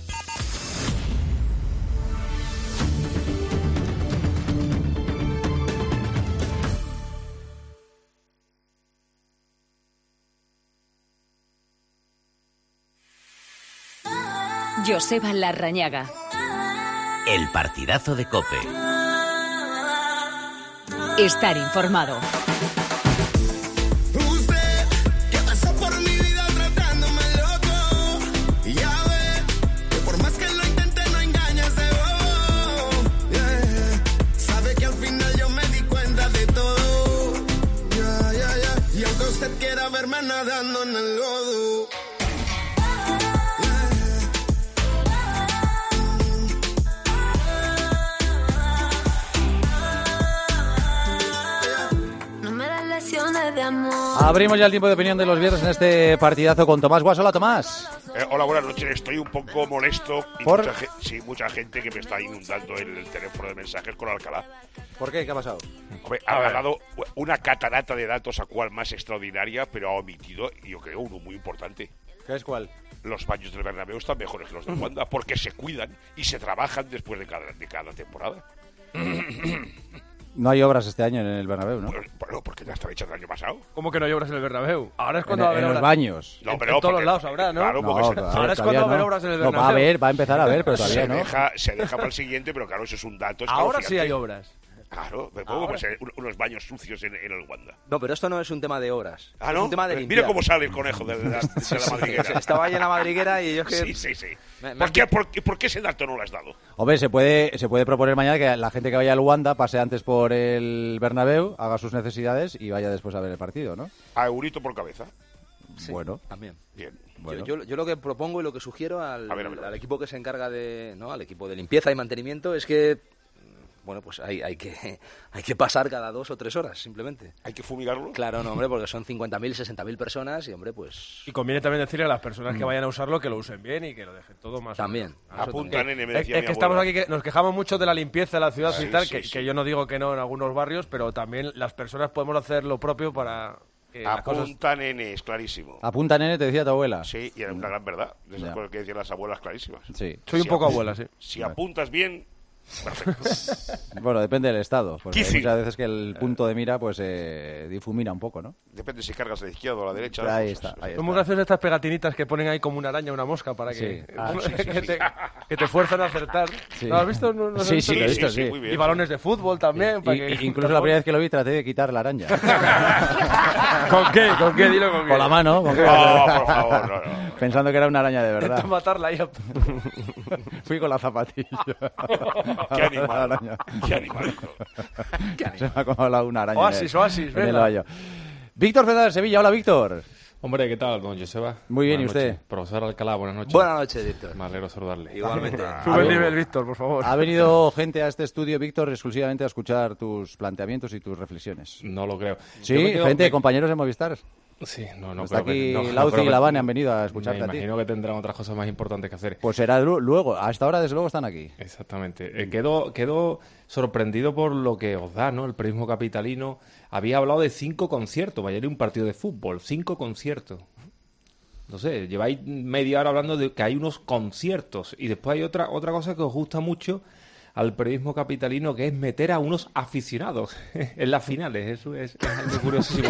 Joseba Larrañaga. El partidazo de COPE. Estar informado. Usted, que pasó por mi vida tratándome loco. Y ya ve, que por más que lo intente no engañas de bobo. Yeah. Sabe que al final yo me di cuenta de todo. Y aunque usted quiera verme nadando en el lodo. Abrimos ya el tiempo de opinión de los viernes en este partidazo con Tomás Guas. Hola, Tomás. Hola, buenas noches. Estoy un poco molesto. Y ¿por? Mucha gente que me está inundando el teléfono de mensajes con Alcalá. ¿Por qué? ¿Qué ha pasado? Hombre, ha dado una catarata de datos a cual más extraordinaria, pero ha omitido, yo creo, uno muy importante. ¿Qué es cuál? Los baños del Bernabéu están mejores que los de Wanda, porque se cuidan y se trabajan después de cada temporada. No hay obras este año en el Bernabéu, ¿no? Bueno, porque ya estaba hecha el año pasado. ¿Cómo que no hay obras en el Bernabéu? Ahora es cuando va a haber en obras. los baños. No, En pero todos los lados habrá, ¿no? Claro, porque ahora es cuando va a haber obras en el Bernabéu. No, va a empezar a haber, pero todavía no. Se deja para el siguiente, pero claro, eso es un dato Ahora sí hay obras. Claro, pero ¿cómo puede ser unos baños sucios en el Wanda? No, pero esto no es un tema de horas. ¿Ah, Es no? un tema de limpiar. Mira cómo sale el conejo de la madriguera. Estaba ahí en la madriguera y yo es que... Sí. ¿Por qué ese dato no lo has dado? Hombre, se puede proponer mañana que la gente que vaya al Wanda pase antes por el Bernabéu, haga sus necesidades y vaya después a ver el partido, ¿no? A eurito por cabeza. Sí, bueno. También. Bien. Bueno. Yo lo que propongo y lo que sugiero al equipo que se encarga al equipo de limpieza y mantenimiento es que bueno, pues hay que pasar cada 2 o 3 horas, simplemente. ¿Hay que fumigarlo? Claro, no, hombre, porque son 50.000, 60.000 personas y, hombre, pues... Y conviene también decirle a las personas que vayan a usarlo que lo usen bien y que lo dejen todo más... También. Apuntan en Es que estamos aquí, que nos quejamos mucho de la limpieza de la ciudad y tal, sí. que yo no digo que no en algunos barrios, pero también las personas podemos hacer lo propio para... Apunta, nene, es clarísimo. Apunta, nene, te decía tu abuela. Sí, y es una gran verdad. De esas cosas que decían las abuelas clarísimas. Sí. Soy un poco abuela, sí. Si apuntas bien, perfecto. Bueno, depende del estado. Porque hay Sí. muchas veces que el punto de mira pues difumina un poco, ¿no? Depende si cargas a la izquierda o a la derecha. Ahí está. Son muy graciosas estas pegatinitas que ponen ahí como una araña, una mosca, para que, que te fuerzan a acertar. Sí. ¿Lo has visto? ¿No Sí, lo he visto, sí. muy bien. Y balones de fútbol también. Para que... Incluso la primera vez que lo vi traté de quitar la araña. ¿Con qué? ¿Con qué? Dilo con qué. Con la mano. No, por favor, no. Pensando que era una araña de verdad. Intenta matarla ahí. Fui con la zapatilla. Qué animal. Qué animal. Se me ha colado una araña. Oasis, en el venga. baño. Víctor Fernández Sevilla. Hola, Víctor. Hombre, ¿qué tal, don Joseba? Muy bien, Buenas ¿y usted? noches. Profesor Alcalá, buenas noches. Buenas noches, Víctor. Me alegro saludarle. Igualmente. Sube el nivel, Víctor, por favor. Ha venido gente a este estudio, Víctor, exclusivamente a escuchar tus planteamientos y tus reflexiones. No lo creo. Sí, gente, compañeros de Movistar. Sí, no Está creo aquí que... Lauci y la Lavane han venido a escucharte a ti. Me imagino que tendrán otras cosas más importantes que hacer. Pues será luego. A esta hora, desde luego, están aquí. Exactamente. Quedo sorprendido por lo que os da, ¿no? El periodismo capitalino. Había hablado de 5 conciertos. Ayer era un partido de fútbol. 5 conciertos. No sé, lleváis media hora hablando de que hay unos conciertos. Y después hay otra cosa que os gusta mucho al periodismo capitalino, que es meter a unos aficionados en las finales. Eso es algo curiosísimo.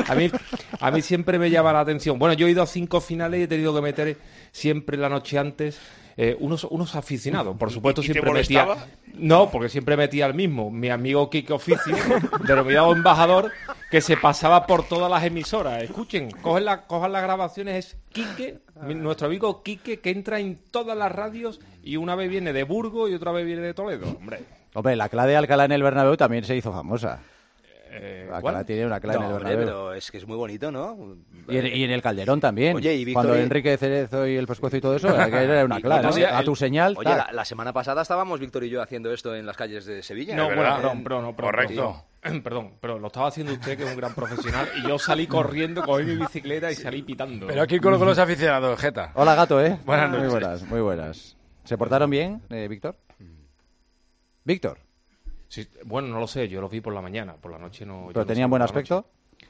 A mí siempre me llama la atención. Bueno, yo he ido a 5 finales y he tenido que meter siempre la noche antes unos aficionados. Por supuesto, ¿Y siempre te molestaba? No, porque siempre metía al mismo. Mi amigo Quique Oficio, denominado embajador, que se pasaba por todas las emisoras. Escuchen, cojan las grabaciones, es Quique, nuestro amigo Quique, que entra en todas las radios y una vez viene de Burgos y otra vez viene de Toledo. Hombre, la CLA de Alcalá en el Bernabéu también se hizo famosa. Alcalá tiene una CLA en el Bernabéu. Pero es que es muy bonito, ¿no? Y en el Calderón también. Oye, y Víctor, cuando Enrique Cerezo y el Pescuezo y todo eso, era una CLA, ¿no? A tu señal. Oye, la semana pasada estábamos Víctor y yo haciendo esto en las calles de Sevilla. No, bueno, perdón. Correcto. Perdón, pero lo estaba haciendo usted, que es un gran profesional, y yo salí corriendo, cogí mi bicicleta y salí pitando. Pero aquí con los aficionados, Jeta. Hola, gato, ¿eh? Buenas noches. Muy buenas. ¿Se portaron bien, Víctor? Víctor. Sí, bueno, no lo sé, yo los vi por la mañana, por la noche no. ¿Pero tenían buen aspecto?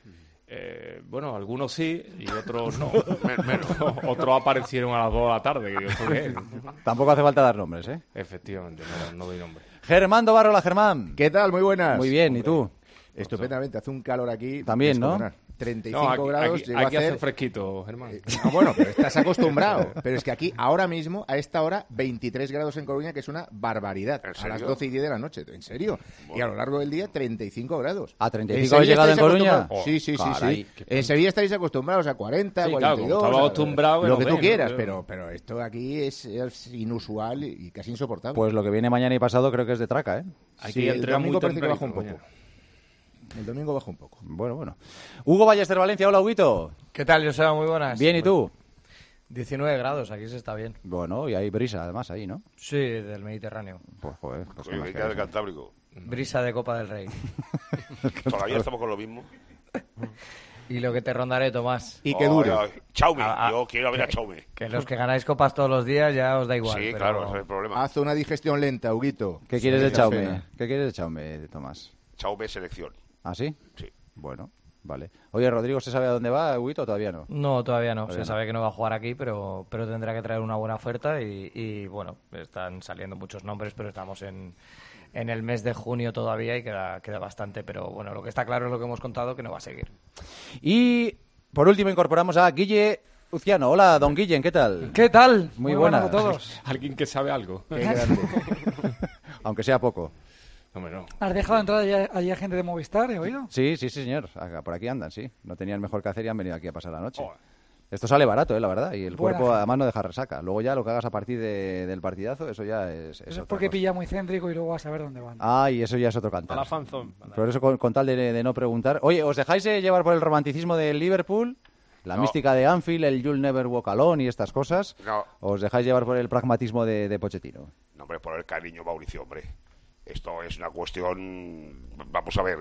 Bueno, algunos sí y otros no. Otros aparecieron a las 2 de la tarde. Que yo creo que... Tampoco hace falta dar nombres, ¿eh? Efectivamente, no doy nombre. Germán Dobarro, hola Germán. ¿Qué tal? Muy buenas. Muy bien, ¿y tú? Estupendamente, hace un calor aquí. También, ¿no? 35 grados. Aquí hace fresquito, Germán. No, bueno, pero estás acostumbrado. Pero es que aquí, ahora mismo, a esta hora, 23 grados en Coruña, que es una barbaridad. A las 12 y 10 de la noche. ¿En serio? Bueno. Y a lo largo del día, 35 grados. ¿A 35 habéis llegado en Coruña? Sí. En Sevilla estaréis acostumbrados a 40, 42. Claro, acostumbrado. Lo que tú quieras, pero esto aquí es inusual y casi insoportable. Pues lo que viene mañana y pasado creo que es de traca, ¿eh? Sí, el domingo parece que baja un poco. El domingo baja un poco. Bueno. Hugo Ballester Valencia, hola Huguito. ¿Qué tal, Joseba? Muy buenas. Bien, ¿y tú? 19 grados, aquí se está bien. Bueno, y hay brisa además ahí, ¿no? Sí, del Mediterráneo. Pues joder. Del Cantábrico. Brisa de Copa del Rey. Todavía estamos con lo mismo. Y lo que te rondaré, Tomás. Y que dure. Chaume, yo quiero ver a Chaume. Que los que ganáis copas todos los días ya os da igual. Sí, pero... claro, ese es el problema. Haz una digestión lenta, Huguito. ¿Qué quieres de Chaume? ¿Qué quieres de Chaume, Tomás? Chaume selección. ¿Ah, sí? Sí. Bueno. Vale. Oye, Rodrigo, ¿se sabe a dónde va, Huito, o todavía no? No, todavía no. Se sabe que no va a jugar aquí, pero tendrá que traer una buena oferta y bueno, están saliendo muchos nombres, pero estamos en el mes de junio todavía y queda bastante. Pero bueno, lo que está claro es lo que hemos contado, que no va a seguir. Y por último incorporamos a Guille Uciano. Hola, don Guillen, ¿qué tal? ¿Qué tal? Muy buenas a todos. Alguien que sabe algo. Qué grande. Aunque sea poco. No. ¿Has dejado entrar allí a gente de Movistar, he oído? Sí, señor. Acá, por aquí andan, sí. No tenían mejor que hacer y han venido aquí a pasar la noche. Esto sale barato, la verdad. Y el cuerpo además no deja resaca. Luego ya lo que hagas a partir del partidazo, eso ya es eso es porque cosa. Pilla muy céntrico y luego a saber dónde van. Y eso ya es otro cantar. A la fanzone. Por eso con tal de no preguntar. Oye, ¿os dejáis llevar por el romanticismo del Liverpool? La mística de Anfield, el You'll Never Walk Alone y estas cosas. No. ¿O os dejáis llevar por el pragmatismo de Pochettino? No, hombre, por el cariño, Mauricio, hombre. Esto es una cuestión... Vamos a ver,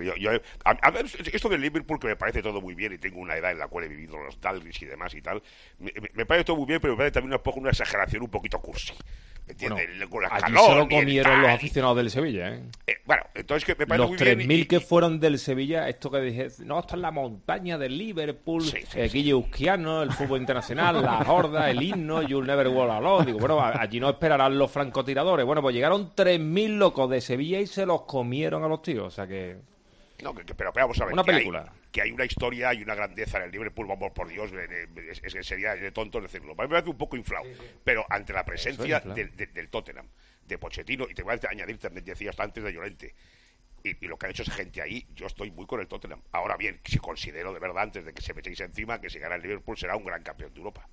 a ver, esto del Liverpool, que me parece todo muy bien y tengo una edad en la cual he vivido los Dalglish y demás y tal, me parece todo muy bien, pero me parece también una exageración un poquito cursi. ¿Entiendes? Bueno, allí se lo comieron los aficionados del Sevilla, ¿eh? Bueno, entonces que me parece los muy bien. Los 3.000 que fueron del Sevilla, esto que dije, no, esto es la montaña del Liverpool, Guille Uciano, el fútbol internacional, la horda, el himno, You'll Never Walk Alone. Digo, bueno, allí no esperarán los francotiradores. Bueno, pues llegaron 3.000 locos de Sevilla y se los comieron a los tíos, o sea que... No, pero vamos a ver. Una película. Que hay una historia y una grandeza en el Liverpool, vamos, por Dios, es que sería de tonto decirlo. Me parece un poco inflado, pero ante la presencia del Tottenham, de Pochettino, y te voy a añadir, también decías antes, de Llorente, y lo que ha hecho esa gente ahí, yo estoy muy con el Tottenham. Ahora bien, si considero de verdad, antes de que se me echéis encima, que si gana el Liverpool será un gran campeón de Europa.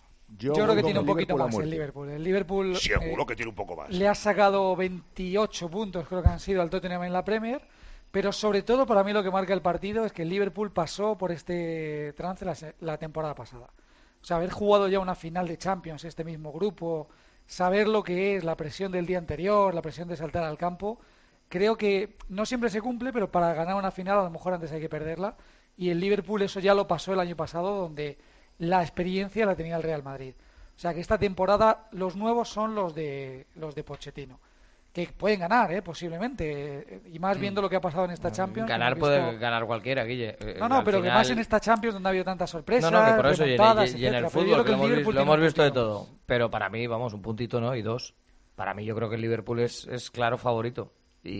Yo creo que tiene un poquito más el Liverpool. El Liverpool seguro que tiene un poco más. Le ha sacado 28 puntos, creo que han sido al Tottenham en la Premier. Pero sobre todo, para mí lo que marca el partido es que el Liverpool pasó por este trance la temporada pasada. O sea, haber jugado ya una final de Champions, este mismo grupo, saber lo que es la presión del día anterior, la presión de saltar al campo, creo que no siempre se cumple, pero para ganar una final a lo mejor antes hay que perderla. Y el Liverpool eso ya lo pasó el año pasado, donde la experiencia la tenía el Real Madrid. O sea que esta temporada los nuevos son los de Pochettino. Que pueden ganar, posiblemente. Y más viendo lo que ha pasado en esta Champions. Ganar puede ganar cualquiera, Guille. No, pero final... que más en esta Champions donde ha habido tantas sorpresas. No, que por eso, y en el fútbol, que lo hemos visto de todo. Pero para mí, vamos, un puntito, ¿no? Y 2. Para mí yo creo que el Liverpool es claro favorito.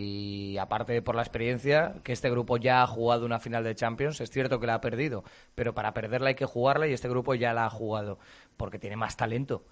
Y aparte por la experiencia, que este grupo ya ha jugado una final de Champions, es cierto que la ha perdido, pero para perderla hay que jugarla y este grupo ya la ha jugado, porque tiene más talento.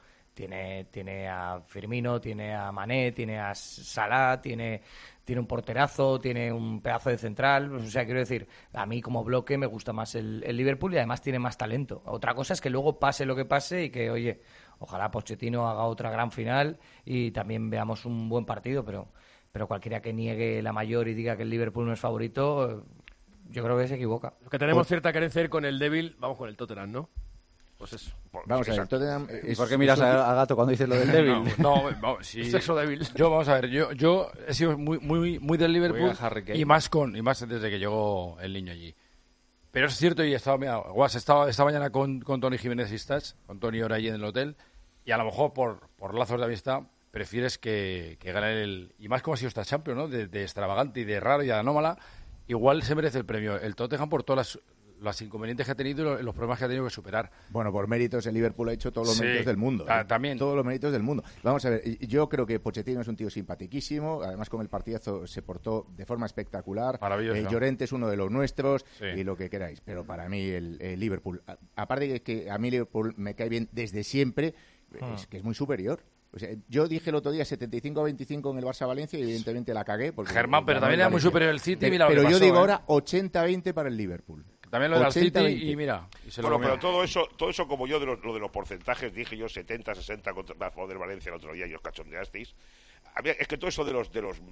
Tiene a Firmino, tiene a Mané, tiene a Salah, tiene un porterazo, tiene un pedazo de central. O sea, quiero decir, a mí como bloque me gusta más el Liverpool y además tiene más talento. Otra cosa es que luego pase lo que pase y que, oye, ojalá Pochettino haga otra gran final y también veamos un buen partido, pero cualquiera que niegue la mayor y diga que el Liverpool no es favorito, yo creo que se equivoca. Los que tenemos cierta carencia con el débil, vamos con el Tottenham, ¿no? Pues eso. Vamos a ver, Tottenham... ¿Y por qué miras a Gato cuando dices lo del débil? No, sí. Sexo débil. Vamos a ver, yo he sido muy del Liverpool y más desde que llegó el niño allí. Pero es cierto, y estaba esta mañana con Tony Jiménez y Stats, con Tony ahora allí en el hotel, y a lo mejor por lazos de amistad prefieres que gane el... Y más como ha sido esta Champions, ¿no? De extravagante y de raro y de anómala, igual se merece el premio el Tottenham por todas las inconvenientes que ha tenido y los problemas que ha tenido que superar. Bueno, por méritos el Liverpool ha hecho todos los méritos del mundo. También. Todos los méritos del mundo. Vamos a ver, yo creo que Pochettino es un tío simpaticísimo, además con el partidazo se portó de forma espectacular. Maravilloso. Llorente es uno de los nuestros y lo que queráis, pero para mí el Liverpool, aparte de que a mí Liverpool me cae bien desde siempre, es que es muy superior. O sea, yo dije el otro día 75-25 en el Barça-Valencia y evidentemente la cagué. Germán, pero también era muy superior el City. Pero yo digo ahora 80-20 para el Liverpool. También lo del City y mira. Pero todo eso como yo lo de los porcentajes dije yo 70-60 a favor del Valencia el otro día y os cachondeasteis. Es que todo eso de los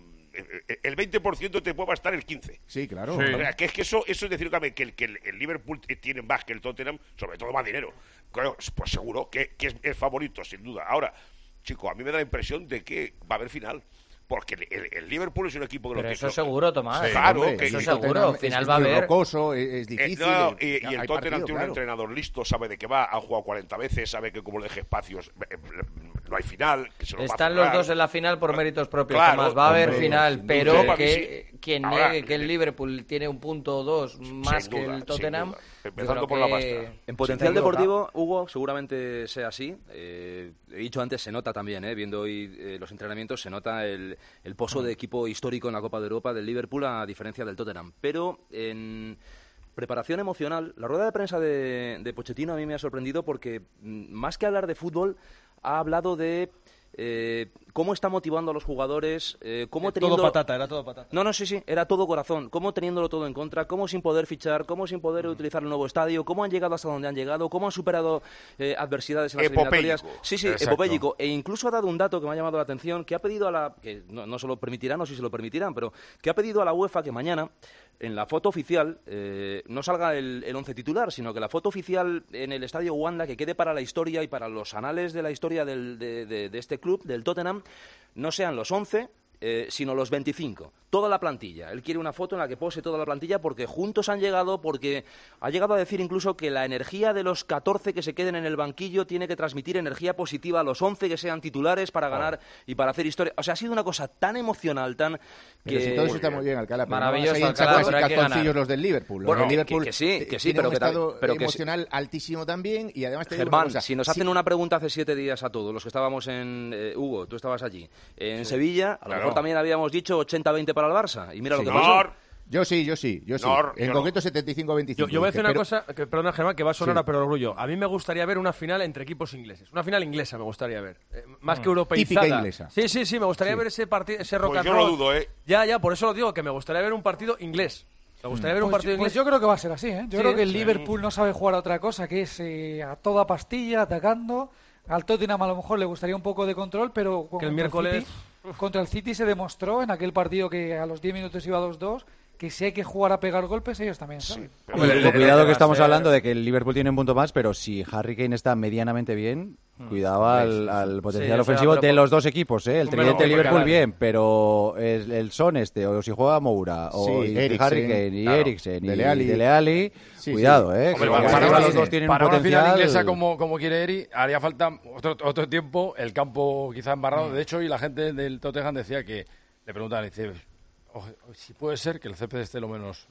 el 20% te puede bastar el 15%. Sí, claro. Sí. O sea, que es que eso es decir que el Liverpool tiene más que el Tottenham, sobre todo más dinero. Claro, pues seguro que es favorito, sin duda. Ahora, chico, a mí me da la impresión de que va a haber final. Porque el Liverpool es un equipo de los que... Pero eso seguro, Tomás. Sí, claro, que eso seguro. Al final va a haber... Rocoso, es difícil. Y el Tottenham tiene un entrenador listo, sabe de qué va, ha jugado 40 veces, sabe que como le deje espacios no hay final. Que se lo Están va a los dos en la final por méritos propios. Claro, Tomás. Va a haber final, pero duda. que quien Ahora, niegue que el Liverpool tiene un punto o dos más que el Tottenham... Empezando por la pasta. En potencial deportivo, Hugo, seguramente sea así. He dicho antes, se nota también, viendo hoy los entrenamientos, se nota el pozo de equipo histórico en la Copa de Europa del Liverpool a diferencia del Tottenham. Pero en preparación emocional, la rueda de prensa de Pochettino a mí me ha sorprendido porque más que hablar de fútbol, ha hablado de cómo está motivando a los jugadores, cómo teniendo... Era todo patata. No, sí, era todo corazón. Cómo teniéndolo todo en contra, cómo sin poder fichar, cómo sin poder utilizar el nuevo estadio, cómo han llegado hasta donde han llegado, cómo han superado adversidades en las eliminatorias. Sí, epopéyico. E incluso ha dado un dato que me ha llamado la atención, que ha pedido a la... que no se lo permitirán, no sé si se lo permitirán, pero que ha pedido a la UEFA que mañana, en la foto oficial, no salga el 11 titular, sino que la foto oficial en el estadio Wanda, que quede para la historia y para los anales de la historia de este club, del Tottenham, no sean los 11, sino los 25. Toda la plantilla. Él quiere una foto en la que pose toda la plantilla porque juntos han llegado, porque ha llegado a decir incluso que la energía de los 14 que se queden en el banquillo tiene que transmitir energía positiva a los 11 que sean titulares para ganar y para hacer historia. O sea, ha sido una cosa tan emocional, tan... Pero si todo eso está muy bien, Alcalá, pero maravilloso, no Alcalá, pero hay que ganar. Los del Liverpool. Bueno, el Liverpool que sí, tiene pero un estado emocional altísimo también y además... Germán, si nos hacen una pregunta hace 7 días a todos los que estábamos en... Hugo, tú estabas allí. En Sevilla, a lo mejor también habíamos dicho 80-20 para el Barça. Y mira lo que pasó. Yo sí. En concreto 75-25. Yo voy a decir una cosa, perdona Germán, que va a sonar a perogrullo. A mí me gustaría ver una final entre equipos ingleses. Una final inglesa me gustaría ver. Más que europeizada. Típica inglesa. Sí, me gustaría ver ese partido, ese rock and roll. roll. Yo lo dudo, Ya, por eso lo digo, que me gustaría ver un partido inglés. Me gustaría ver un partido inglés. Pues yo creo que va a ser así, Yo creo que el Liverpool no sabe jugar a otra cosa, que es a toda pastilla, atacando. Al Tottenham a lo mejor le gustaría un poco de control, pero que el miércoles... contra el City se demostró en aquel partido que a los 10 minutos iba 2-2 que si hay que jugar a pegar golpes, ellos también saben. Cuidado que estamos hablando de que el Liverpool tiene un punto más, pero si Harry Kane está medianamente bien, cuidado al potencial ofensivo de los dos equipos, El tridente Liverpool bien, pero el Son o si juega Moura, o Harry Kane y Eriksen y Dele Alli, cuidado, Los dos tienen para un potencial... una final inglesa como quiere Eri, haría falta otro tiempo, el campo quizá embarrado. De hecho, y la gente del Tottenham decía que le preguntaban, dice, si puede ser que el césped esté lo menos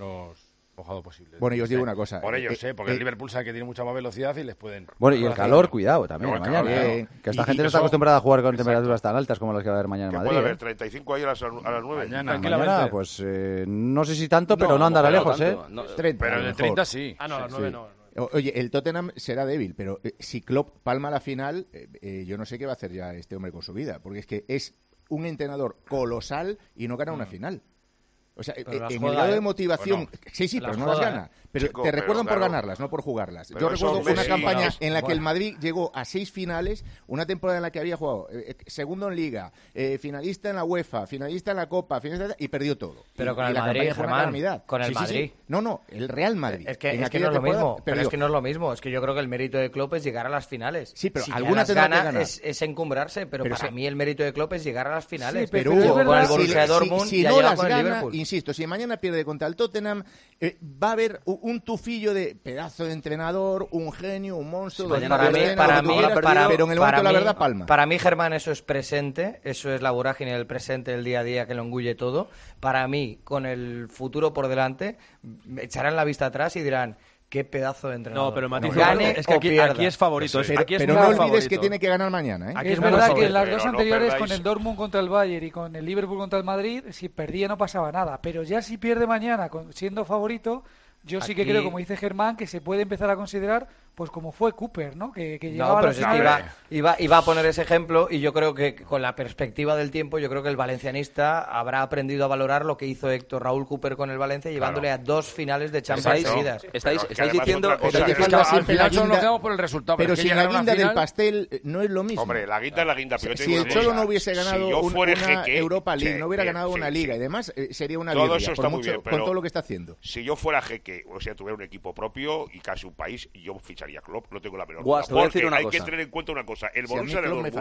mojado posible. Bueno, yo os digo una cosa. Por ellos, porque el Liverpool sabe que tiene mucha más velocidad y les pueden... Bueno, y el calor, cuidado también, mañana. Que esta gente no está acostumbrada a jugar con temperaturas tan altas como las que va a haber mañana en Madrid. Puede haber 35 ahí a las 9. Mañana, pues no sé si tanto, pero no andará lejos, No, 30, pero en el 30 sí. No, a las 9 no. Oye, el Tottenham será débil, pero si Klopp palma la final, yo no sé qué va a hacer ya este hombre con su vida, porque es que es un entrenador colosal y no gana una final. O sea, en el grado de motivación... Sí, pero no las gana. Pero te recuerdan por ganarlas, no por jugarlas. Yo recuerdo una campaña en la que el Madrid llegó a 6 finales, una temporada en la que había jugado segundo en Liga, finalista en la UEFA, finalista en la Copa, y perdió todo. Pero con el Madrid, Germán, con el Madrid. No, el Real Madrid. Es que no es lo mismo, pero es que no es lo mismo. Es que yo creo que el mérito de Klopp es llegar a las finales. Sí, pero si alguna las gana es encumbrarse, pero para mí el mérito de Klopp es llegar a las finales. Sí, pero con el Borussia Dortmund si ya no llega las con el gana, Liverpool. Insisto, si mañana pierde contra el Tottenham, va a haber un tufillo de pedazo de entrenador, un genio, un monstruo. Para mí, pero en el momento la verdad palma. Para mí, Germán, eso es presente, eso es la vorágine del presente, del día a día que lo engulle todo. Para mí, con el futuro por delante, echarán la vista atrás y dirán... Qué pedazo de entrenador. No, pero matiz, gane es que aquí es favorito. Sí. Aquí es pero muy no olvides favorito. que tiene que ganar mañana. Aquí es verdad que en las dos anteriores, con el Dortmund contra el Bayern y con el Liverpool contra el Madrid, si perdía no pasaba nada. Pero ya si pierde mañana siendo favorito, yo sí que creo, como dice Germán, que se puede empezar a considerar pues como fue Cooper, ¿no? Que llegaba pero a la final. iba a poner ese ejemplo y yo creo que con la perspectiva del tiempo, yo creo que el valencianista habrá aprendido a valorar lo que hizo Héctor Raúl Cooper con el Valencia, llevándole a 2 finales de Champions seguidas. Estáis diciendo... al final solo nos quedamos por el resultado. Pero si la guinda del pastel no es lo mismo. Hombre, la guinda es la guinda. Pero si el Cholo no hubiese ganado una Europa League, no hubiera ganado una Liga y demás, sería una birria, con todo lo que está haciendo. Si yo fuera jeque, o sea, tuviera un equipo propio y casi un país, yo ficharía Klopp, no tengo la menor duda. Porque hay que tener en cuenta una cosa. El Borussia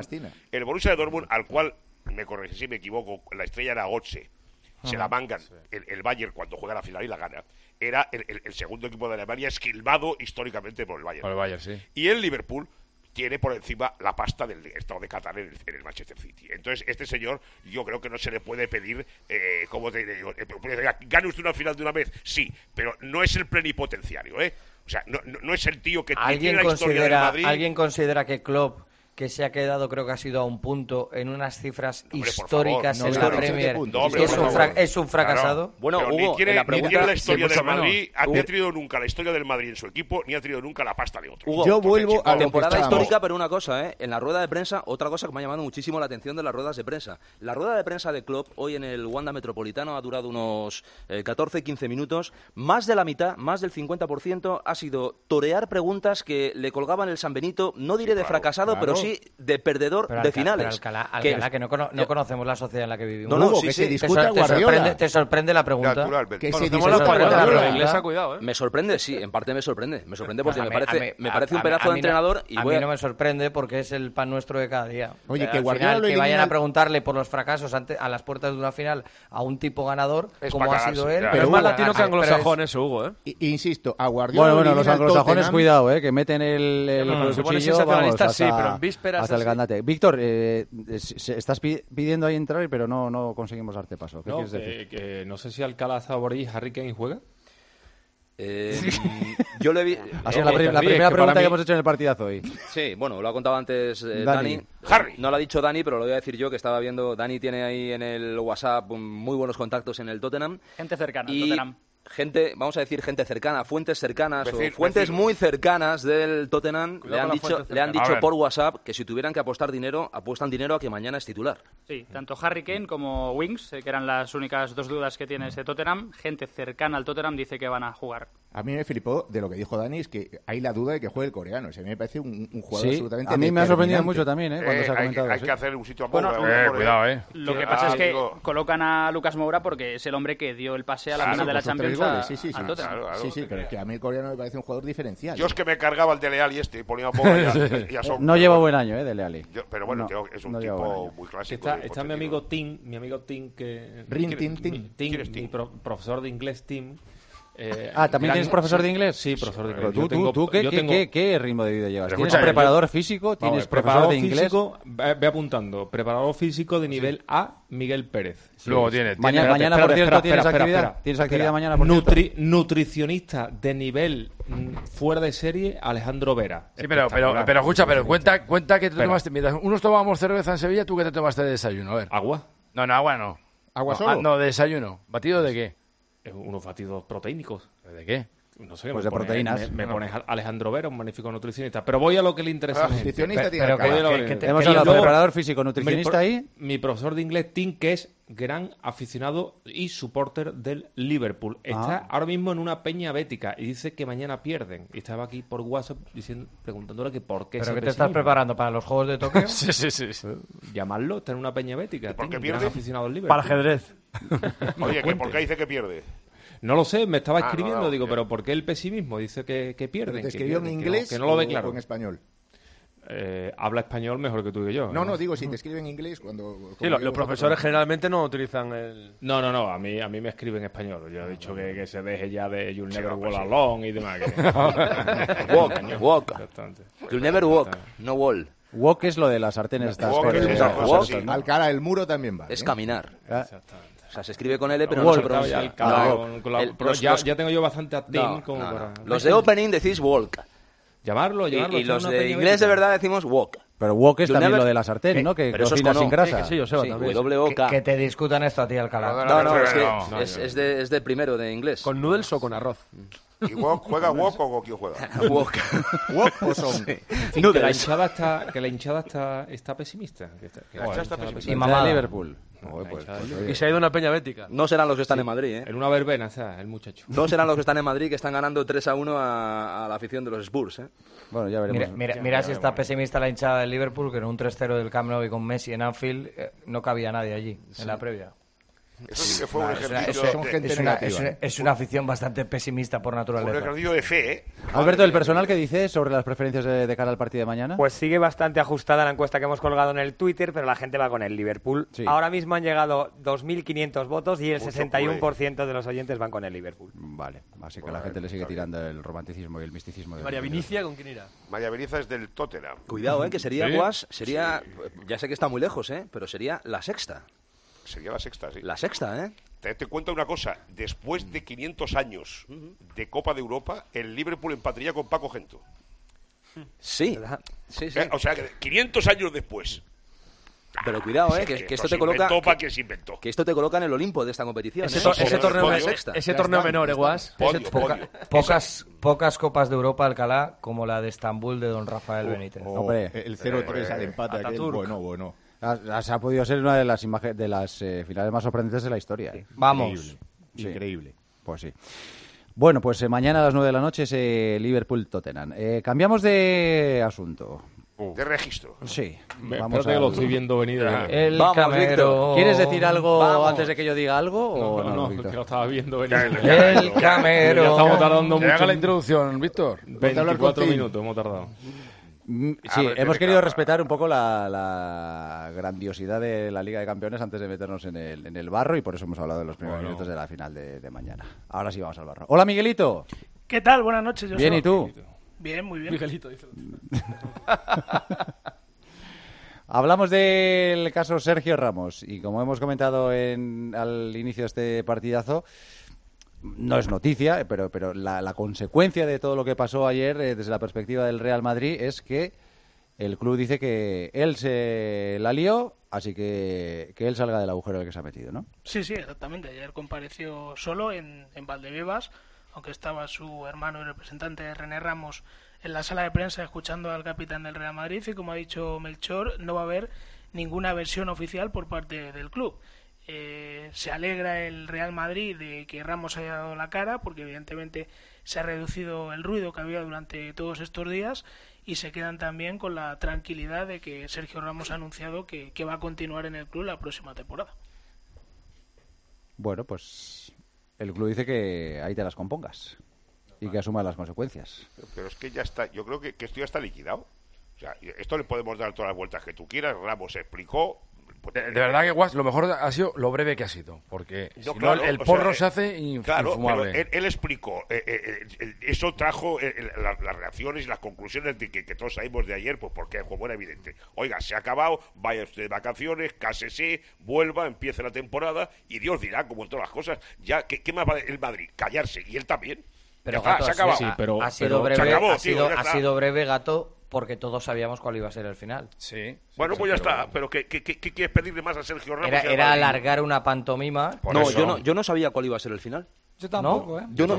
de Dortmund, al cual, me corregí si me equivoco, la estrella era Götze. Se la mangan el Bayern cuando juega la final y la gana. Era el segundo equipo de Alemania esquilmado históricamente por el Bayern. Por el Bayern, sí. Y el Liverpool tiene por encima la pasta del Estado de Qatar en el Manchester City. Entonces, este señor, yo creo que no se le puede pedir, como te digo, gane usted una final de una vez, sí, pero no es el plenipotenciario, ¿eh? O sea, no es el tío que tiene la historia del Madrid. ¿Alguien considera que Klopp, que se ha quedado, creo que ha sido a un punto, en unas cifras históricas en la Premier, es un fracasado? Claro. Bueno, Hugo, ni tiene la historia del Madrid, ni ha tenido nunca la historia del Madrid en su equipo, ni ha tenido nunca la pasta de otro. Hugo, yo vuelvo a temporada histórica, pero una cosa, en la rueda de prensa, otra cosa que me ha llamado muchísimo la atención de las ruedas de prensa. La rueda de prensa de Klopp hoy en el Wanda Metropolitano ha durado unos 14-15 minutos. Más de la mitad, más del 50%, ha sido torear preguntas que le colgaban el San Benito, no diré de fracasado, pero sí de perdedor de finales. Pero Alcalá, que no conocemos la sociedad en la que vivimos. No, que se discuta Guardiola. ¿Te sorprende la pregunta? Que se discuta la inglesa, cuidado, ¿eh? Me sorprende, sí, en parte me sorprende. Me sorprende porque me parece un pedazo de entrenador. A mí no me sorprende porque es el pan nuestro de cada día. Oye, que Guardiola que vayan a preguntarle por los fracasos a las puertas de una final a un tipo ganador, como ha sido él. Pero es más latino que anglosajón eso, Hugo, ¿eh? Insisto, a Guardiola... Bueno, los anglosajones, cuidado, que meten el cuchillo, vamos, sí, pero en vísperas... Hasta el gandate. Víctor, estás pidiendo ahí entrar, pero no conseguimos darte paso. ¿Qué quieres decir? Que no sé si Alcalá, Zaborí y Harry Kane juega. Yo le vi... Ha sido la primera pregunta que hemos hecho en el partidazo hoy. Sí, bueno, lo ha contado antes Dani. No lo ha dicho Dani, pero lo voy a decir yo, que estaba viendo. Dani tiene ahí en el WhatsApp muy buenos contactos en el Tottenham. Gente cercana, y Tottenham. Vamos a decir gente cercana, fuentes cercanas o fuentes muy cercanas del Tottenham le han dicho por WhatsApp que si tuvieran que apostar dinero, apuestan dinero a que mañana es titular. Sí, tanto Harry Kane como Winks, que eran las únicas dos dudas que tiene ese Tottenham, gente cercana al Tottenham dice que van a jugar. A mí me flipó de lo que dijo Dani, es que hay la duda de que juegue el coreano. O sea, a mí me parece un jugador absolutamente a mí me ha sorprendido mucho también, cuando se ha comentado. Hay que hacer un sitio a cuidado, Lo que pasa es que colocan a Lucas Moura porque es el hombre que dio el pase a la final de la Champions a Tottenham. Sí, pero es que a mí el coreano me parece un jugador diferencial. Yo es que me cargaba el Dele Alli y ponía un poco no lleva buen año, Dele Alli. Pero bueno, es un tipo muy clásico. Está mi amigo Tim, que... mi profesor de inglés, Tim. ¿También tienes profesor de inglés? Sí, profesor de inglés. ¿Tú qué ritmo de vida llevas? ¿Tienes preparador físico? ¿Tienes profesor de inglés? Ve apuntando. Preparador físico de nivel A, Miguel Pérez. Luego tienes... Mañana, por cierto, ¿tienes actividad? ¿Tienes actividad mañana, por cierto? Nutricionista de nivel fuera de serie, Alejandro Vera. Sí, pero escucha, cuenta que te tomaste... Mientras unos tomábamos cerveza en Sevilla, ¿tú qué te tomaste de desayuno? A ver. ¿Agua? No, agua no. ¿Agua solo? No, de desayuno. ¿Batido de qué? Unos batidos proteínicos. ¿De qué? No sé, pues de proteínas. Me pones Alejandro Vera, un magnífico nutricionista. Pero voy a lo que le interesa. Nutricionista tiene hemos hablado de preparador físico, nutricionista ahí. Mi profesor de inglés, Tim, que es gran aficionado y supporter del Liverpool. Está ahora mismo en una peña bética y dice que mañana pierden. Y estaba aquí por WhatsApp preguntándole que por qué. ¿Pero qué te estás preparando para los Juegos de Tokio? Sí. Llamarlo, está en una peña bética. ¿Por qué pierde? Gran aficionado al Liverpool. Para ajedrez. Oye, ¿por qué dice que pierde? No lo sé, me estaba escribiendo, digo, pero ¿por qué el pesimismo? Dice que pierden. ¿Te escribió en inglés que no lo ve claro. o en español? Habla español mejor que tú y yo. No, digo, si te escribe en inglés cuando... Sí, los profesores generalmente no utilizan el... No, a mí me escribe en español. Yo he dicho que se deje ya de You'll Never Walk Alone y demás. Walk. You'll Never Walk, no wall. Walk es lo de las sartenes estas. Alcalá, el muro también va. Es caminar. O sea, se escribe con L, pero no se pronuncia. Ya tengo yo bastante acting como para... Los de opening decís walk. Llamarlo. Y los de inglés de verdad decimos walk. Pero walk es también lo de la sartén, ¿no? Que cocina sin grasa. Sí, yo sé, W-O-K. Que te discutan esto a ti, Alcalá. No, es de primero, de inglés. ¿Con noodles o con arroz? ¿Y juega Wok o quién juega? Wok o son. Que la hinchada está pesimista. Y mamá Liverpool. Y se ha ido una peña bética. No serán los que están en Madrid, En una verbena, el muchacho. No serán los que están en Madrid, que están ganando 3-1 a la afición de los Spurs, Bueno, ya veremos. Mira si está pesimista la hinchada del Liverpool, que en un 3-0 del Camp Nou y con Messi en Anfield no cabía nadie allí, en la previa. Eso sí que fue un ejercicio es una afición bastante pesimista por naturaleza. Un ejercicio de fe, ¿eh? Alberto, ¿el personal qué dice sobre las preferencias de cara al partido de mañana? Pues sigue bastante ajustada la encuesta que hemos colgado en el Twitter, pero la gente va con el Liverpool. Sí. Ahora mismo han llegado 2.500 votos y el 61% de los oyentes van con el Liverpool. Vale, así que la gente le sigue tirando el romanticismo y el misticismo. María Vinicia, ¿con quién irá? María Vinicia es del Tottenham. Cuidado, que sería, ¿Sí? Guas, sería, ya sé que está muy lejos, pero sería la sexta. Sería la sexta, sí. La sexta, Te cuento una cosa, después de 500 años de Copa de Europa, el Liverpool empataría con Paco Gento. Sí. O sea, 500 años después. Pero cuidado, que esto te coloca. ¿Quién se inventó? Que esto te coloca en el Olimpo de esta competición. Ese torneo menor, Guas. Pocas copas de Europa, Alcalá, como la de Estambul de don Rafael Benítez. Hombre, el 0-3 al empate aquel, bueno. Se ha podido ser una de las finales más sorprendentes de la historia. Sí. Vamos. Increíble. Pues sí. Bueno, pues mañana a las 9 de la noche es Liverpool-Tottenham. Cambiamos de asunto. De registro. Sí. Vamos a... lo estoy viendo venir. El Camero. ¿Quieres decir algo antes de que yo diga algo? No, que lo estaba viendo venir. El Camero. Ya estamos tardando mucho. Haga la introducción, Víctor. 24 minutos hemos tardado. Sí, hemos querido respetar un poco la grandiosidad de la Liga de Campeones antes de meternos en el barro y por eso hemos hablado de los primeros minutos de la final de mañana. Ahora sí vamos al barro. Hola, Miguelito. ¿Qué tal? Buenas noches. Bien, ¿y tú? Bien, muy bien. Miguelito, dice. Hablamos del caso Sergio Ramos y como hemos comentado al inicio de este partidazo, no es noticia, pero la consecuencia de todo lo que pasó ayer desde la perspectiva del Real Madrid es que el club dice que él se la lió, así que él salga del agujero en el que se ha metido, ¿no? Sí, exactamente. Ayer compareció solo en Valdebebas, aunque estaba su hermano y representante René Ramos en la sala de prensa escuchando al capitán del Real Madrid y como ha dicho Melchor, no va a haber ninguna versión oficial por parte del club. Se alegra el Real Madrid de que Ramos haya dado la cara porque evidentemente se ha reducido el ruido que había durante todos estos días y se quedan también con la tranquilidad de que Sergio Ramos ha anunciado que va a continuar en el club la próxima temporada. Bueno, pues el club dice que ahí te las compongas y que asumas las consecuencias. Pero es que ya está, yo creo que esto ya está liquidado. O sea, esto le podemos dar todas las vueltas que tú quieras. Ramos se explicó. De verdad que, Guas, lo mejor ha sido lo breve que ha sido, porque el porro se hace infumable. Pero él explicó, eso trajo las reacciones y las conclusiones de que todos sabemos de ayer, pues porque como era evidente. Oiga, se ha acabado, vaya usted de vacaciones, cásese, vuelva, empiece la temporada y Dios dirá, como en todas las cosas, ya ¿qué más va el Madrid? Callarse, y él también. Pero ya Gato, se acaba. sí, pero ha sido breve, Gato, porque todos sabíamos cuál iba a ser el final. Sí. Bueno, pues ya está. Pero ¿qué quieres pedirle más a Sergio Ramos? Era alargar una pantomima. Yo no sabía cuál iba a ser el final. Yo tampoco, ¿eh? Yo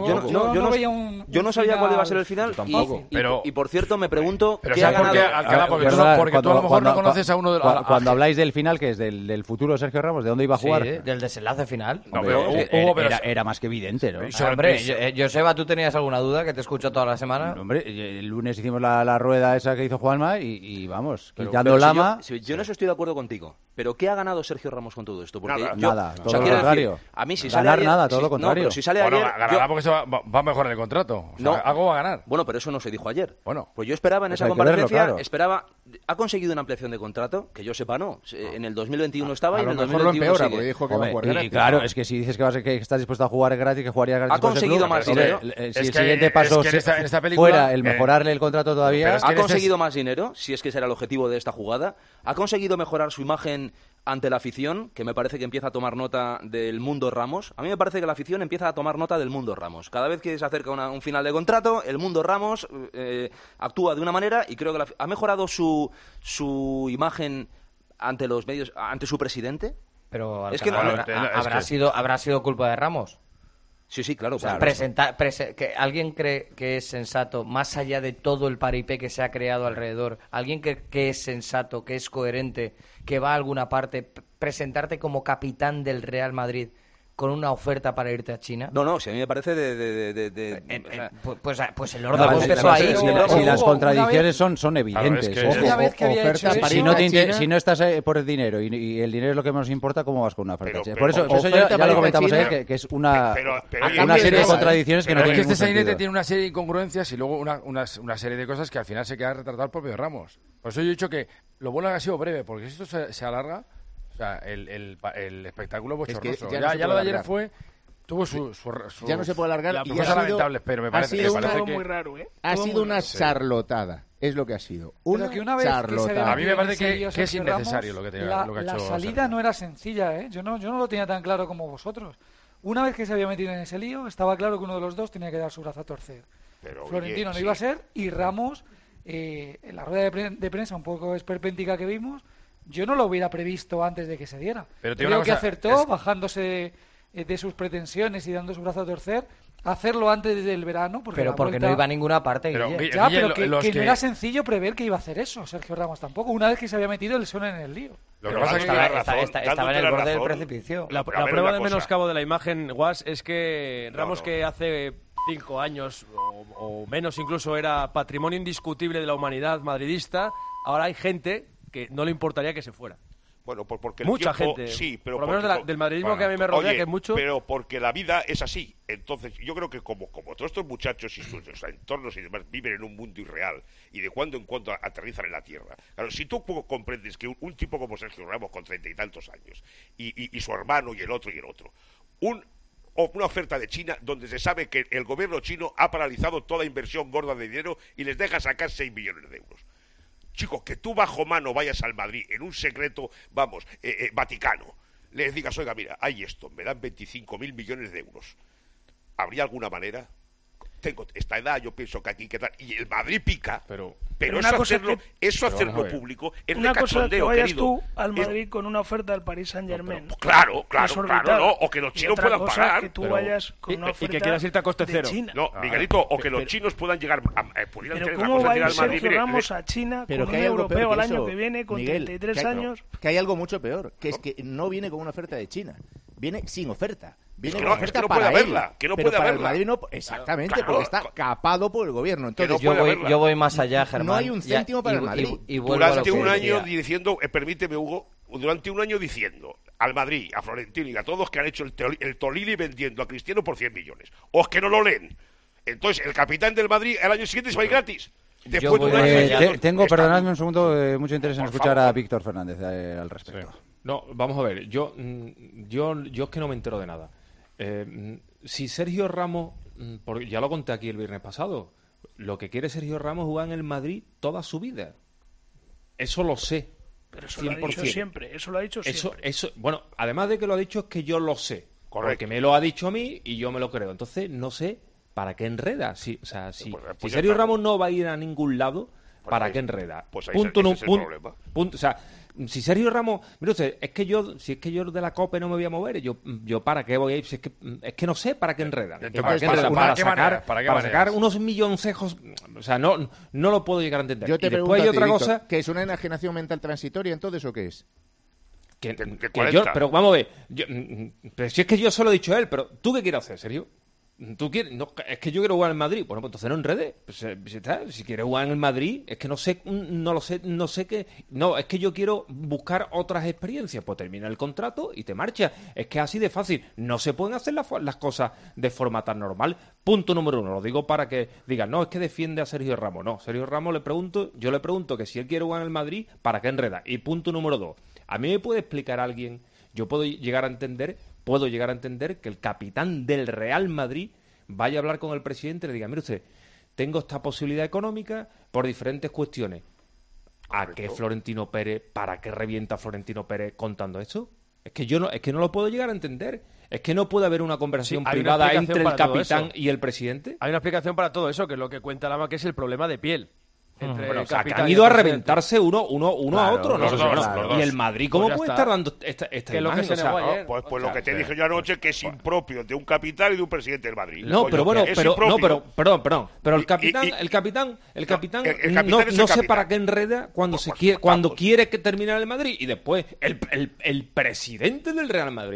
no sabía cuál iba a ser el final. Y por cierto, me pregunto ¿qué ha ganado? Porque tú a lo mejor no conoces a uno de los... Cuando habláis del final, que es del futuro de Sergio Ramos, ¿de dónde iba a jugar? Sí, del desenlace final. Era más que evidente, ¿no? Hombre, Joseba, ¿tú tenías alguna duda que te escucho toda la semana? Hombre, el lunes hicimos la rueda esa que hizo Juanma y vamos, quitando Lama... Yo en eso estoy de acuerdo contigo. ¿Pero qué ha ganado Sergio Ramos con todo esto? Porque nada, todo lo contrario. A mí si ganar nada, todo lo contrario. Ganará porque va a mejorar el contrato. Algo va a ganar. Bueno, pero eso no se dijo ayer. Bueno, pues yo esperaba en esa comparecencia, ha conseguido una ampliación de contrato, que yo sepa no. En el 2021 estaba y en el 2021 porque dijo que va a jugar gratis. Y claro, es que si dices que estás dispuesto a jugar gratis, que jugarías gratis. Ha conseguido más dinero. Si el siguiente paso fuera el mejorarle el contrato todavía. Ha conseguido más dinero, si es que ese era el objetivo de esta jugada. Ha conseguido mejorar su imagen ante la afición, que me parece que empieza a tomar nota del mundo Ramos. A mí me parece que la afición empieza a tomar nota del mundo Ramos. Cada vez que se acerca un final de contrato, el mundo Ramos actúa de una manera y creo que ha mejorado su imagen ante los medios, ante su presidente. Pero habrá sido culpa de Ramos. Sí, claro. Que ¿alguien cree que es sensato, más allá de todo el paripé que se ha creado alrededor, alguien que es sensato, que es coherente, que va a alguna parte, presentarte como capitán del Real Madrid, con una oferta para irte a China? No, si a mí me parece pues el orden empezó ahí. Si las contradicciones son evidentes. Si no estás por el dinero y el dinero es lo que nos importa, ¿cómo vas con una oferta? Por eso ya lo comentamos ayer, que es una serie de contradicciones que no tienen ningún sentido. Este sainete tiene una serie de incongruencias y luego una serie de cosas que al final se queda retratado el propio Ramos. Por eso yo he dicho que lo bueno ha sido breve, porque si esto se alarga, o sea, el espectáculo bochornoso. Es que ya lo de ayer tuvo su ya no se puede alargar. Y ha lamentable, pero me parece que muy raro, ha sido una charlotada. Es lo que ha sido. Una charlotada. A mí me parece que es innecesario lo que ha hecho. La salida no era sencilla, ¿eh? Yo no lo tenía tan claro como vosotros. Una vez que se había metido en ese lío, estaba claro que uno de los dos tenía que dar su brazo a torcer. Pero, Florentino no iba a ser, y Ramos, en la rueda de prensa un poco esperpéntica que vimos, yo no lo hubiera previsto antes de que se diera. Pero creo que acertó, bajándose de sus pretensiones y dando su brazo a torcer, hacerlo antes del verano. Porque no iba a ninguna parte, Guille. Pero que no era sencillo prever que iba a hacer eso, Sergio Ramos tampoco, una vez que se había metido el Son en el lío. Lo que pasa es que estaba en el borde del precipicio. La prueba de menoscabo de la imagen, Guas, es que Ramos, que hace 5 años o menos incluso era patrimonio indiscutible de la humanidad madridista, ahora hay gente que no le importaría que se fuera. Bueno, porque mucha tiempo, gente, sí, pero por lo menos del madridismo que a mí me rodea, que es mucho. Pero porque la vida es así. Entonces, yo creo que como todos estos muchachos y sus entornos y demás viven en un mundo irreal y de cuando en cuando aterrizan en la tierra. Claro, si tú comprendes que un tipo como Sergio Ramos con 30 y tantos años y su hermano y el otro, una oferta de China donde se sabe que el gobierno chino ha paralizado toda inversión gorda de dinero y les deja sacar 6 millones de euros. Chicos, que tú bajo mano vayas al Madrid en un secreto, Vaticano, les digas, oiga, mira, hay esto, me dan 25.000 millones de euros. ¿Habría alguna manera? Tengo esta edad, yo pienso que aquí, ¿qué tal? Y el Madrid pica, pero eso hacerlo público es de cachondeo, que vayas tú al Madrid con una oferta del Paris Saint-Germain. Claro, no, o que los chinos puedan pagar. Que tú vayas con una oferta y que quieras irte a coste cero. No, Miguelito, o que los chinos puedan llegar pudieran tener ¿cómo va a ir Sergio Ramos a China con un europeo al año que viene, con 33 años? Que hay algo mucho peor, que es que no viene con una oferta de China, viene sin oferta. Viene con oferta no para puede haberla, que no pero puede para haberla. El Madrid no, exactamente, porque está capado por el gobierno. Entonces, yo voy más allá, Germán. No hay un céntimo para el Madrid. Durante un año diciendo, permíteme, Hugo, durante un año diciendo al Madrid, a Florentino y a todos que han hecho el Tolili vendiendo a Cristiano por 100 millones. O es que no lo leen. Entonces, el capitán del Madrid el año siguiente se va a ir gratis. Después de un año perdonadme un segundo, mucho interés en escuchar a Víctor Fernández al respecto. Sí. No, vamos a ver, yo es que no me entero de nada. Si Sergio Ramos, ya lo conté aquí el viernes pasado, lo que quiere Sergio Ramos es jugar en el Madrid toda su vida. Eso lo sé. Pero eso 100%. Lo ha dicho siempre, eso lo ha dicho siempre. Bueno, además de que lo ha dicho, es que yo lo sé. Correcto. Porque me lo ha dicho a mí y yo me lo creo. Entonces, no sé para qué enreda. Si Sergio Ramos no va a ir a ningún lado, ¿para qué enreda? Pues punto. O sea, si Sergio Ramos, mire usted, si es que yo de la COPE no me voy a mover, yo para qué voy a ir, si es que no sé para qué enreda. Para sacar unos milloncejos, o sea, no lo puedo llegar a entender. Yo te pregunto, hay otra cosa, ¿que es una enajenación mental transitoria entonces o qué es? Pero vamos a ver, pero si es que yo se lo he dicho a él, pero ¿tú qué quieres hacer, Sergio? ¿Tú quieres? No, es que yo quiero jugar en Madrid. Bueno, pues entonces no enredes. Si quieres jugar en el Madrid, es que no sé qué. No, es que yo quiero buscar otras experiencias. Pues termina el contrato y te marchas. Es que es así de fácil. No se pueden hacer las cosas de forma tan normal. Punto número 1. Lo digo para que digan, no, es que defiende a Sergio Ramos. No, Sergio Ramos yo le pregunto que si él quiere jugar en el Madrid, ¿para qué enreda? Y punto número 2. A mí me puede explicar alguien, yo puedo llegar a entender que el capitán del Real Madrid vaya a hablar con el presidente y le diga, mire usted, tengo esta posibilidad económica por diferentes cuestiones. ¿A qué Florentino Pérez? ¿Para qué revienta Florentino Pérez contando esto? Es que no lo puedo llegar a entender. Es que no puede haber una conversación privada entre el capitán y el presidente. Hay una explicación para todo eso, que es lo que cuenta Lama, que es el problema de piel. Bueno, o sea, que han ido a reventarse uno a otro, ¿no? Los dos. Y el Madrid, ¿cómo puede estar dando esta imagen? Pues lo que te dije yo anoche, que es impropio de un capitán y de un presidente del Madrid. No, pero bueno, pero el capitán no sé para qué enreda cuando quiere que termine el Madrid y después el presidente del Real Madrid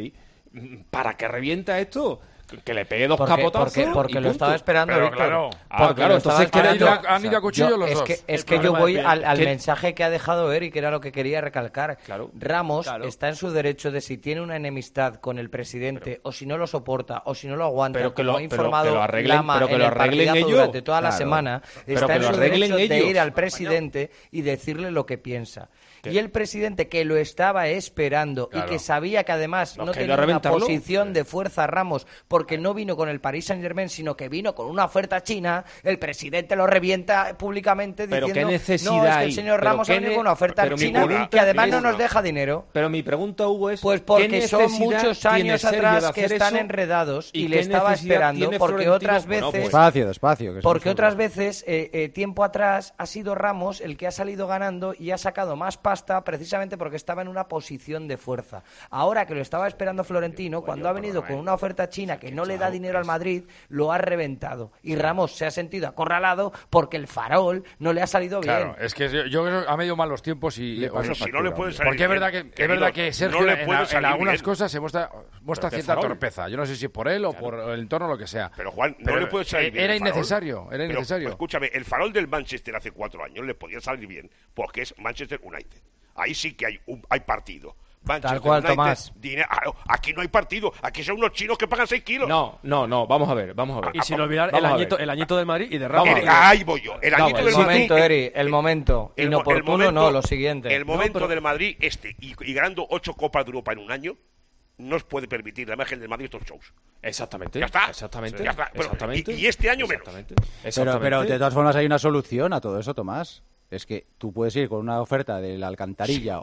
¿para qué revienta esto? Que le pegue dos capotazos. Porque lo estaba esperando, pero, Víctor. Claro. Porque entonces han ido a cuchillo los dos. Es que yo voy al mensaje que ha dejado Eric, que era lo que quería recalcar. Ramos está en su derecho de si tiene una enemistad con el presidente, o si no lo soporta, o si no lo aguanta, como ha informado Lama en el partidazo durante toda la semana, está en su derecho de ir al presidente y decirle lo que piensa. Y el presidente, que lo estaba esperando y que sabía que además no tenía una posición de fuerza Ramos, porque no vino con el Paris Saint-Germain, sino que vino con una oferta china, el presidente lo revienta públicamente diciendo, ¿qué necesidad no, es que el señor Ramos ha venido con una oferta china que además no nos deja dinero. Pero mi pregunta, Hugo, es... Pues porque son muchos años atrás que están enredados y le estaba esperando, porque otras veces... Despacio. Porque otras veces, tiempo atrás, ha sido Ramos el que ha salido ganando y ha sacado más pasta precisamente porque estaba en una posición de fuerza. Ahora que lo estaba esperando Florentino, cuando ha venido con una oferta china que no le da dinero al Madrid, lo ha reventado. Y Ramos se ha sentido acorralado porque el farol no le ha salido bien. Claro, es que yo creo que ha medio mal los tiempos y... si no le puede salir porque es verdad que Sergio en algunas cosas se muestra cierta farol. torpeza. Yo no sé si por él o por el entorno o lo que sea. Pero Juan, no le puede salir bien. Era innecesario. Escúchame, el farol del Manchester hace 4 años le podía salir bien porque es Manchester United. Ahí sí que hay partido. Manchester Tal cual, United, Tomás. Aquí no hay partido. Aquí son unos chinos que pagan 6 kilos. No. Vamos a ver. Y sin olvidar el añito del Madrid y de Ramos. Ahí voy yo. El añito del Madrid. El momento. Inoportuno no, lo siguiente. El momento del Madrid y ganando 8 Copas de Europa en un año, no os puede permitir la imagen del Madrid estos shows. Exactamente. Ya está. Exactamente. Ya está. Exactamente. Y este año menos. Pero de todas formas hay una solución a todo eso, Tomás. Es que tú puedes ir con una oferta de la Alcantarilla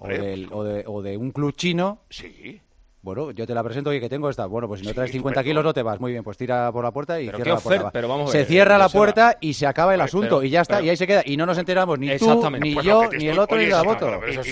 o de un club chino. Sí. Bueno, yo te la presento y que tengo esta. Bueno, pues si no traes 50 kilos no te vas. Muy bien, pues tira por la puerta y cierra la puerta. Pero vamos a ver, se cierra la puerta y se acaba el asunto y ya está. Y ahí se queda. Y no nos enteramos ni tú, ni yo, ni el otro, ni la voto.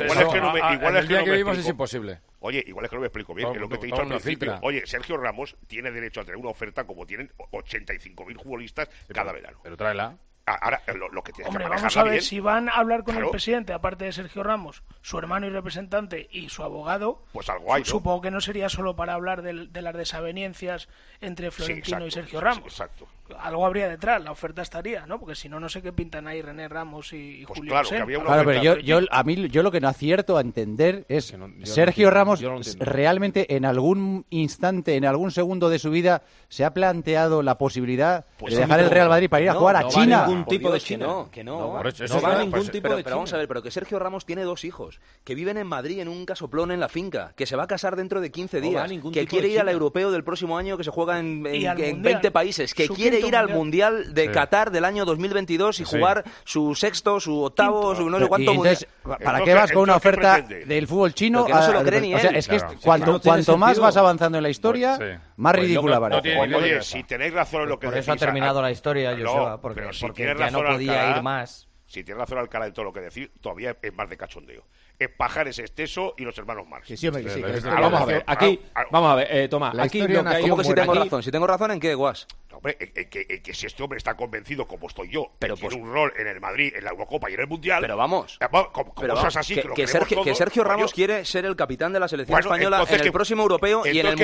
Igual es que el día que vivimos es imposible. Oye, igual es que no me explico bien, es lo que te he dicho al principio. Oye, Sergio Ramos tiene derecho a tener una oferta como tienen 85.000 futbolistas cada verano. Pero tráela. Ahora, lo que tienes Hombre, que vamos a ver, bien, si van a hablar con el presidente, aparte de Sergio Ramos, su hermano y representante y su abogado, pues algo hay, ¿no? Supongo que no sería solo para hablar de las desavenencias entre Florentino y Sergio Ramos. Exacto. Algo habría detrás, la oferta estaría, ¿no? Porque si no, no sé qué pintan ahí René Ramos y pues Julio claro, César. Claro, pero yo lo que no acierto a entender es Sergio Ramos realmente en algún instante, en algún segundo de su vida, se ha planteado la posibilidad de dejar el Real Madrid para ir a jugar a China. No va ningún tipo de China. No va ningún tipo de China. Pero vamos a ver, pero que Sergio Ramos tiene 2 hijos, que viven en Madrid en un casoplón en la finca, que se va a casar dentro de 15 días, que quiere ir al europeo del próximo año que se juega en 20 países, que quiere ir al Mundial de Qatar del año 2022 y jugar su 6º, su 8º, su no sé cuánto mundial. ¿Para qué vas con una oferta del fútbol chino? Que no se lo cree ni él. O sea, es que cuanto más vas avanzando en la historia, más ridícula parece. Oye, si tenéis razón en lo que decís... Por eso ha terminado la historia, Joseba, porque ya no podía ir más. Si tienes razón Alcalá en todo lo que decís, todavía es más de cachondeo. Es Pajares, Esteso y los hermanos Marx. Sí, hombre, que sí. Vamos a ver, aquí, vamos a ver, Tomás, aquí lo que hay... ¿Cómo que si tengo razón? ¿Si tengo razón en qué, Guas? Hombre, que si este hombre está convencido, como estoy yo, pero tiene un rol en el Madrid, en la Eurocopa y en el Mundial... Pero vamos... Como seas así, que Sergio Ramos quiere ser el capitán de la selección española en el próximo europeo y en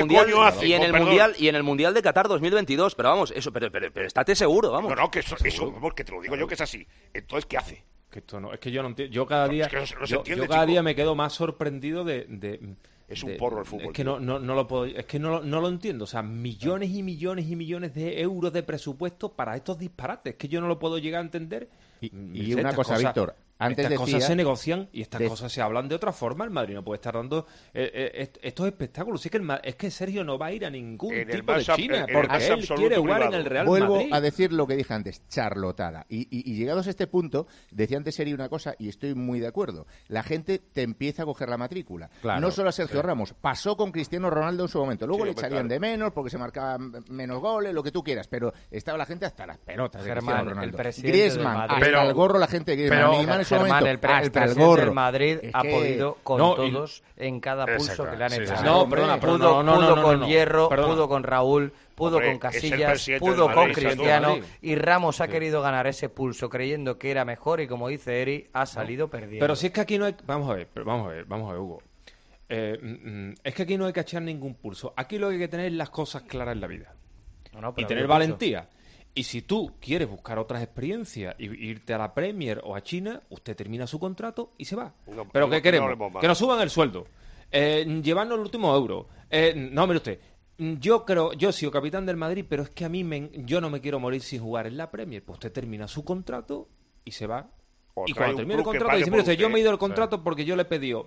el Mundial de Qatar 2022. Pero vamos, eso, pero estate seguro, vamos. No, que eso que te lo digo yo que es así. Entonces, ¿qué hace? Que esto no, es que yo no entiendo. Yo cada día me quedo más sorprendido es un porro el fútbol. Es que no lo puedo, es que no lo entiendo. O sea, millones y millones y millones de euros de presupuesto para estos disparates. Es que yo no lo puedo llegar a entender. Y una cosa, Víctor. Estas cosas se negocian y estas cosas se hablan de otra forma. El Madrid no puede estar dando estos espectáculos. Es que Sergio no va a ir a ningún tipo de China porque él quiere jugar en el Real Madrid. Vuelvo a decir lo que dije antes, charlotada. Y llegados a este punto, decía antes Seri una cosa y estoy muy de acuerdo. La gente te empieza a coger la matrícula. Claro, no solo a Sergio Ramos. Pasó con Cristiano Ronaldo en su momento. Luego le echarían de menos porque se marcaban menos goles, lo que tú quieras. Pero estaba la gente hasta las pelotas de Cristiano Ronaldo. Griezmann, hasta el gorro la gente de Griezmann. Germán, el presidente del Madrid ha podido con todos en cada pulso que le han echado. Pudo con Hierro, pudo con Raúl, pudo con Casillas, pudo con Cristiano y Ramos ha querido ganar ese pulso creyendo que era mejor y como dice Eri, ha salido perdiendo. Pero si es que aquí no hay... Vamos a ver, Hugo. es que aquí no hay que echar ningún pulso. Aquí lo que hay que tener es las cosas claras en la vida. Y tener pulso. valentía. Y si tú quieres buscar otras experiencias y irte a la Premier o a China, usted termina su contrato y se va. ¿Pero qué queremos? Que nos suban el sueldo. Llevarnos el último euro. No, mire usted. Yo he sido capitán del Madrid, pero es que a mí yo no me quiero morir sin jugar en la Premier. Pues usted termina su contrato y se va. Y cuando termine el contrato dice, mire usted, yo me he ido del contrato porque yo le he pedido,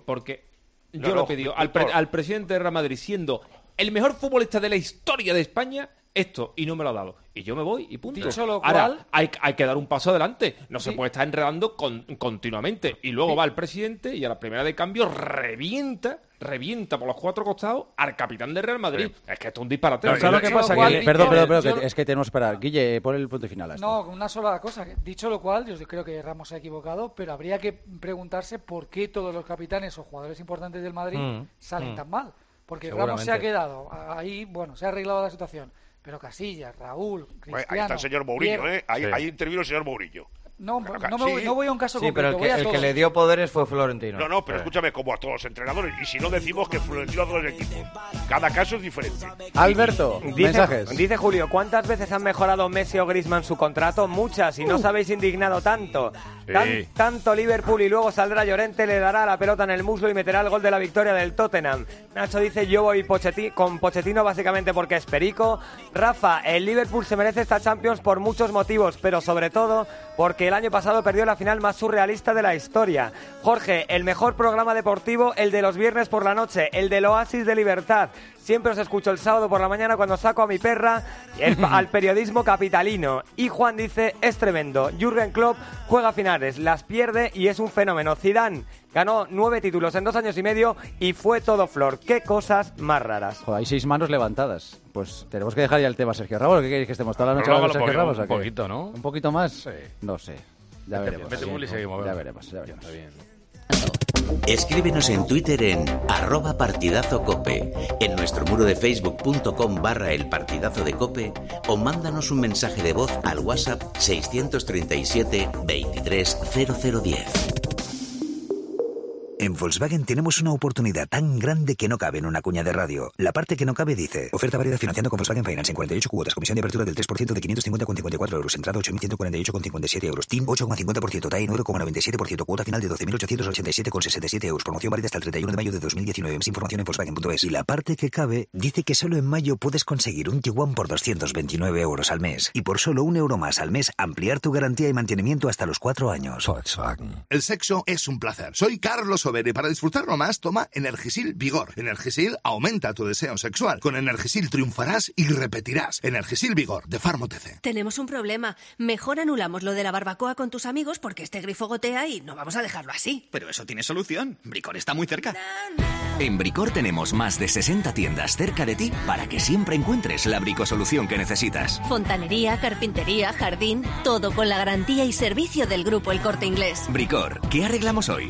al presidente de Real Madrid, siendo el mejor futbolista de la historia de España, esto, y no me lo ha dado. Y yo me voy y punto. Dicho lo Ahora, cual, hay que dar un paso adelante. No se puede estar enredando continuamente. Y luego va el presidente y a la primera de cambio revienta por los cuatro costados al capitán de Real Madrid. Es que esto es un disparate. Perdón, es que tenemos que esperar. Guille, pon el punto final a esto. No, una sola cosa. Dicho lo cual, yo creo que Ramos se ha equivocado, pero habría que preguntarse por qué todos los capitanes o jugadores importantes del Madrid salen tan mal. Porque Ramos se ha quedado ahí, se ha arreglado la situación. Pero Casillas, Raúl, Cristiano... Ahí está el señor Mourinho, Ahí intervino el señor Mourinho. No voy a un caso concreto, pero el que le dio poderes fue Florentino. No, pero escúchame, como a todos los entrenadores. Y si no decimos que Florentino a todos los equipos. Cada caso es diferente. Alberto, mensajes. Dice Julio, ¿cuántas veces han mejorado Messi o Griezmann su contrato? Muchas, y no os habéis indignado tanto. Sí. Tanto Liverpool, y luego saldrá Llorente, le dará la pelota en el muslo y meterá el gol de la victoria del Tottenham. Nacho dice, yo voy con Pochettino básicamente porque es perico. Rafa, el Liverpool se merece esta Champions por muchos motivos, pero sobre todo porque el año pasado perdió la final más surrealista de la historia. Jorge, el mejor programa deportivo, el de los viernes por la noche, el del Oasis de Libertad. Siempre os escucho el sábado por la mañana cuando saco a mi perra al periodismo capitalino. Y Juan dice, es tremendo. Jürgen Klopp juega finales, las pierde y es un fenómeno. Zidane ganó 9 títulos en 2 años y medio y fue todo flor. ¡Qué cosas más raras! Joder, hay 6 manos levantadas. Pues tenemos que dejar ya el tema Sergio Ramos. ¿Qué queréis que estemos toda la noche hablando de Sergio Ramos? Un poquito, ¿no? ¿Un poquito más? Sí. No sé. Ya veremos. Ya veremos. Está bien. Escríbenos en Twitter en @partidazocope, en nuestro muro de facebook.com/elpartidazo de Cope, o mándanos un mensaje de voz al WhatsApp 637 23 0010. En Volkswagen tenemos una oportunidad tan grande que no cabe en una cuña de radio. La parte que no cabe dice: oferta válida financiando con Volkswagen Finance en 48 cuotas, comisión de apertura del 3% de 550,54 euros, entrada 8.148,57 euros, TIN 8,50%, TAE 9,97%, cuota final de 12.887,67 euros, promoción válida hasta el 31 de mayo de 2019. Más información en Volkswagen.es. Y la parte que cabe dice que solo en mayo puedes conseguir un Tiguan por 229 euros al mes. Y por solo €1 más al mes, ampliar tu garantía y mantenimiento hasta los 4 años. Volkswagen. El sexo es un placer. Soy Carlos Sobere y para disfrutarlo más, toma Energisil Vigor. Energisil aumenta tu deseo sexual. Con Energisil triunfarás y repetirás. Energisil Vigor, de Pharma OTC. Tenemos un problema. Mejor anulamos lo de la barbacoa con tus amigos porque este grifo gotea y no vamos a dejarlo así. Pero eso tiene solución. Bricor está muy cerca. En Bricor tenemos más de 60 tiendas cerca de ti para que siempre encuentres la bricosolución que necesitas. Fontanería, carpintería, jardín, todo con la garantía y servicio del Grupo El Corte Inglés. Bricor, ¿qué arreglamos hoy?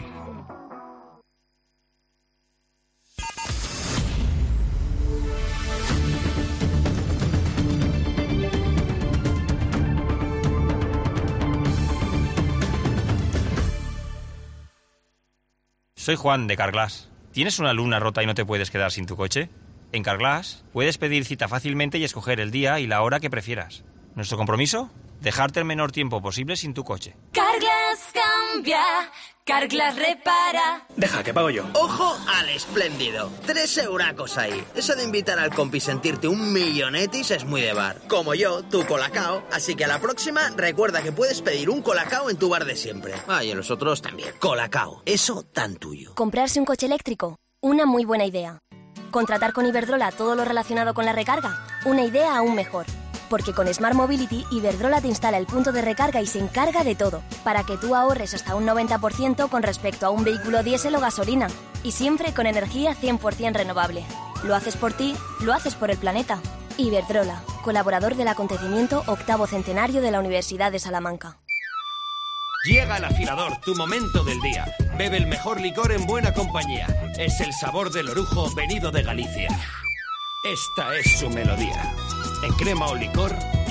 Soy Juan, de Carglass. ¿Tienes una luna rota y no te puedes quedar sin tu coche? En Carglass puedes pedir cita fácilmente y escoger el día y la hora que prefieras. ¿Nuestro compromiso? Dejarte el menor tiempo posible sin tu coche. Carglass cambia, Carglass repara. Deja que pago yo. ¡Ojo al espléndido! 3 euracos ahí. Eso de invitar al compi y sentirte un millonetis es muy de bar. Como yo, tu Colacao. Así que a la próxima recuerda que puedes pedir un Colacao en tu bar de siempre. Ah, y en los otros también. Colacao. Eso tan tuyo. ¿Comprarse un coche eléctrico? Una muy buena idea. ¿Contratar con Iberdrola todo lo relacionado con la recarga? Una idea aún mejor. Porque con Smart Mobility, Iberdrola te instala el punto de recarga y se encarga de todo, para que tú ahorres hasta un 90% con respecto a un vehículo diésel o gasolina. Y siempre con energía 100% renovable. Lo haces por ti, lo haces por el planeta. Iberdrola, colaborador del acontecimiento 8º centenario de la Universidad de Salamanca. Llega el afilador, tu momento del día. Bebe el mejor licor en buena compañía. Es el sabor del orujo venido de Galicia. Esta es su melodía. En crema o licor.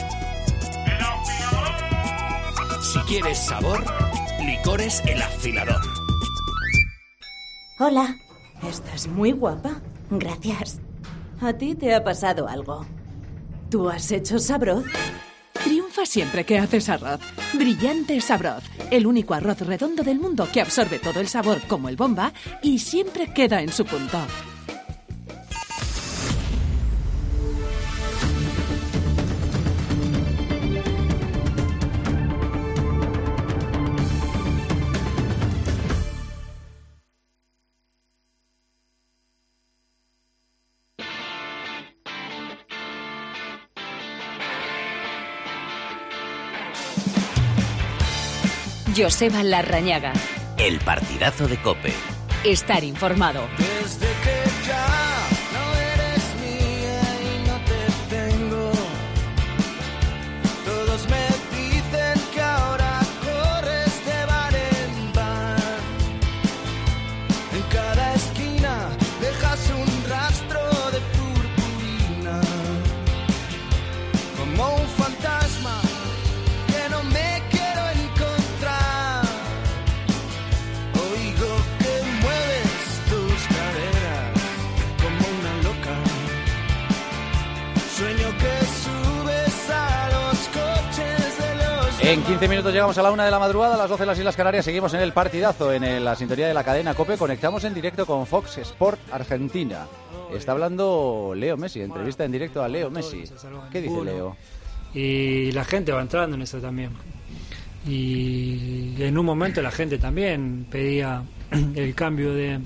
Si quieres sabor, Licores El Afilador. Hola, Estás muy guapa. Gracias. ¿A ti te ha pasado algo? ¿Tú has hecho Sabroz? Triunfa siempre que haces arroz. Brillante Sabroz, el único arroz redondo del mundo que absorbe todo el sabor como el Bomba y siempre queda en su punto. Joseba Larrañaga. El partidazo de COPE. Estar informado. Desde que ya no eres mía y no te tengo, todos me dicen que ahora corres de bar en bar. En cada esquina dejas un rastro de purpurina, como un fantasma que no me quiero encontrar. Oigo que mueves tus caderas como una loca. Sueño que subes a los coches de los... En 15 minutos llegamos a la 1 de la madrugada, a las 12 en las Islas Canarias. Seguimos en el partidazo, en la sintonía de la cadena COPE. Conectamos en directo con Fox Sport Argentina. Está hablando Leo Messi, entrevista en directo a Leo Messi. ¿Qué dice Leo? Y la gente va entrando en eso también. Y en un momento la gente también pedía el cambio de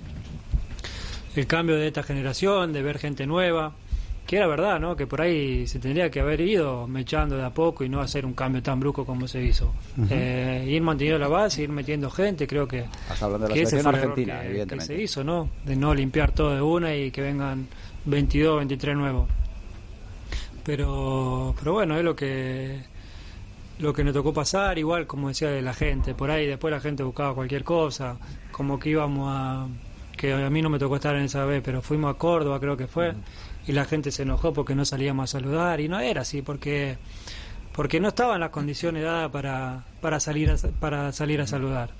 esta generación, de ver gente nueva, que era verdad, ¿no? Que por ahí se tendría que haber ido mechando de a poco y no hacer un cambio tan brusco como se hizo. Ir manteniendo la base, ir metiendo gente, creo que... Estás hablando de la ese selección fue el error argentina, que evidentemente. se hizo, ¿no? De no limpiar todo de una y que vengan 22, 23 nuevos. Pero bueno, es lo que nos tocó pasar, igual como decía de la gente, por ahí después la gente buscaba cualquier cosa, como que que a mí no me tocó estar en esa vez, pero fuimos a Córdoba, creo que fue, y la gente se enojó porque no salíamos a saludar, y no era así, porque no estaban las condiciones dadas para salir a saludar,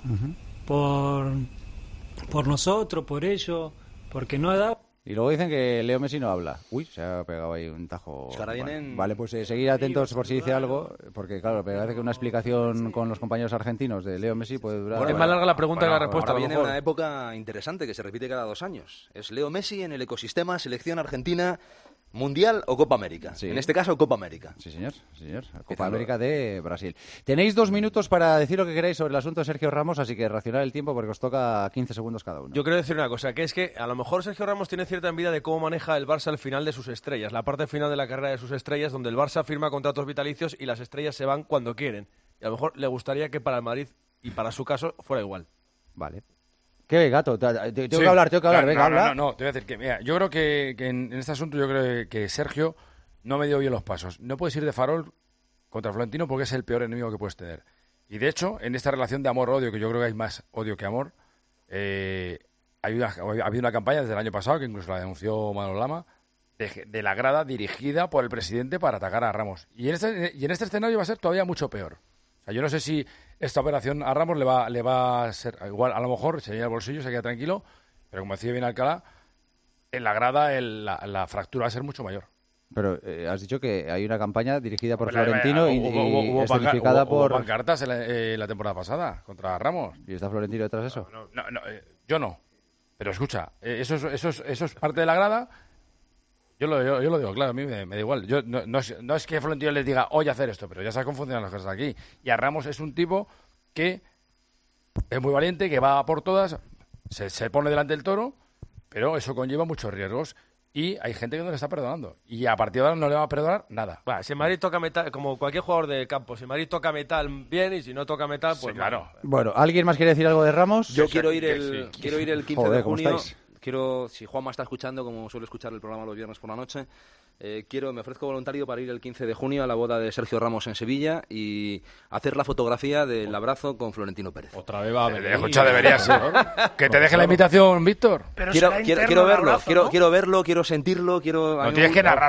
por nosotros, por ellos, porque no daba. Y luego dicen que Leo Messi no habla. Uy, se ha pegado ahí un tajo. Pues ahora vienen... Vale, pues seguir atentos por si dice algo, porque claro, parece que una explicación con los compañeros argentinos de Leo Messi puede durar... Bueno, es más larga la pregunta que la respuesta. Ahora viene una época interesante que se repite cada 2 años. Es Leo Messi en el ecosistema selección argentina, Mundial o Copa América. Sí. En este caso, Copa América. Sí, señor. Copa América de Brasil. Tenéis 2 minutos para decir lo que queráis sobre el asunto de Sergio Ramos, así que racionar el tiempo porque os toca 15 segundos cada uno. Yo quiero decir una cosa, que es que a lo mejor Sergio Ramos tiene cierta envidia de cómo maneja el Barça al final de sus estrellas, la parte final de la carrera de sus estrellas, donde el Barça firma contratos vitalicios y las estrellas se van cuando quieren. Y a lo mejor le gustaría que para el Madrid, y para su caso, fuera igual. Vale. ¿Qué, Gato? Tengo que hablar, venga, habla. No, te voy a decir que, mira, yo creo que en este asunto yo creo que Sergio no me dio bien los pasos. No puedes ir de farol contra Florentino porque es el peor enemigo que puedes tener. Y de hecho, en esta relación de amor-odio, que yo creo que hay más odio que amor, ha habido una campaña desde el año pasado, que incluso la denunció Manolo Lama, de la grada dirigida por el presidente para atacar a Ramos. Y en este escenario va a ser todavía mucho peor. O sea, yo no sé si esta operación a Ramos le va a ser igual, a lo mejor se llena el bolsillo, se queda tranquilo, pero como decía bien Alcalá, en la grada la fractura va a ser mucho mayor. Pero has dicho que hay una campaña dirigida por Florentino y escenificada por... Hubo pancartas la temporada pasada contra Ramos. ¿Y está Florentino detrás de eso? No, yo no. Pero escucha, eso es parte de la grada. Yo lo digo, claro, a mí me da igual. No es que Florentino les diga, oye, hacer esto, pero ya sabes cómo funcionan las cosas aquí. Y a Ramos es un tipo que es muy valiente, que va por todas, se pone delante del toro, pero eso conlleva muchos riesgos. Y hay gente que no le está perdonando. Y a partir de ahora no le va a perdonar nada. Bueno, si en Madrid toca metal, como cualquier jugador de campo, si en Madrid toca metal bien y si no toca metal, pues sí, claro. Bueno, ¿alguien más quiere decir algo de Ramos? Yo quiero ir el 15 de junio. Estáis? Si Juanma está escuchando, como suele escuchar el programa los viernes por la noche, me ofrezco voluntario para ir el 15 de junio a la boda de Sergio Ramos en Sevilla y hacer la fotografía del abrazo con Florentino Pérez. Otra vez va a venir. Escucha, debería ser. Que te deje la invitación, Víctor. Quiero verlo, quiero sentirlo, No tienes que narrarlo.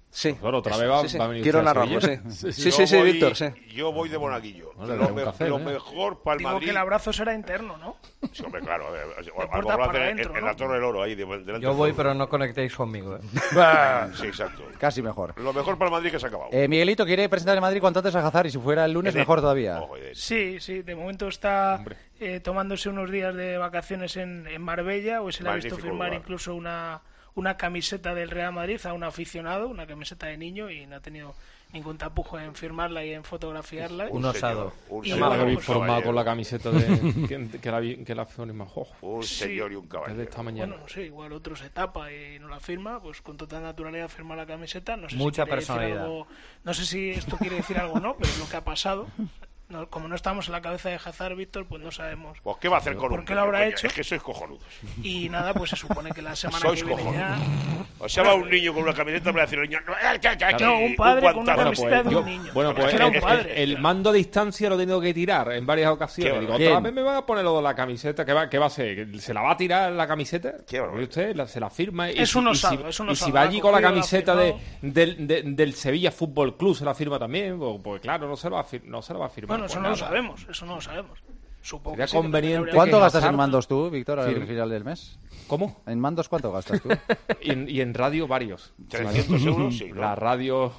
Sí. Claro, otra vez va a venir. Quiero narrarlo, sí. Sí, Víctor, sí. Yo voy de Monaguillo. Vale, Lo mejor para el Digo Madrid... que el abrazo será interno, ¿no? Sí, hombre, claro. Puertas para adentro, en la Torre del Oro, ahí. Yo voy, pero no conectéis conmigo. Sí, exacto. Casi mejor. Lo mejor para el Madrid que se ha acabado. Miguelito quiere presentar en Madrid cuanto antes a Hazard y si fuera el lunes mejor todavía. Sí, de momento está tomándose unos días de vacaciones en Marbella, o se le ha visto firmar incluso una camiseta del Real Madrid a un aficionado, una camiseta de niño, y no ha tenido ningún tapujo en firmarla y en fotografiarla. Un osado. Habéis formado con la camiseta de que la firma. Un señor y un caballero. De esta mañana. Bueno, no sé, igual otro se tapa y no la firma, pues con total naturalidad firma la camiseta. No sé Mucha si personalidad. No sé si esto quiere decir algo o no, pero es lo que ha pasado. No, como no estamos en la cabeza de Hazard, Víctor, pues no sabemos. Pues qué va a hacer con ¿Por qué lo habrá hecho? Es que sois cojonudos. Y nada, pues se supone que la semana que viene ya... O sea, va un niño con una camiseta para decir al niño... No, un padre con una camiseta de un niño. Bueno, pues el mando a distancia lo he tenido que tirar en varias ocasiones. Digo, otra vez me van a poner lo de la camiseta. ¿Qué va a ser? ¿Se la va a tirar la camiseta? Usted se la firma. Es un osado, y si va allí con la camiseta del Sevilla Fútbol Club, se la firma también. Pues claro, no se la va a firmar. Bueno, eso no lo sabemos. Supongo que conveniente. ¿Cuánto gastas en mandos tú, Víctor, al final del mes? ¿Cómo? ¿En mandos cuánto gastas tú? y en radio varios. 300 euros, sí, ¿no? La radio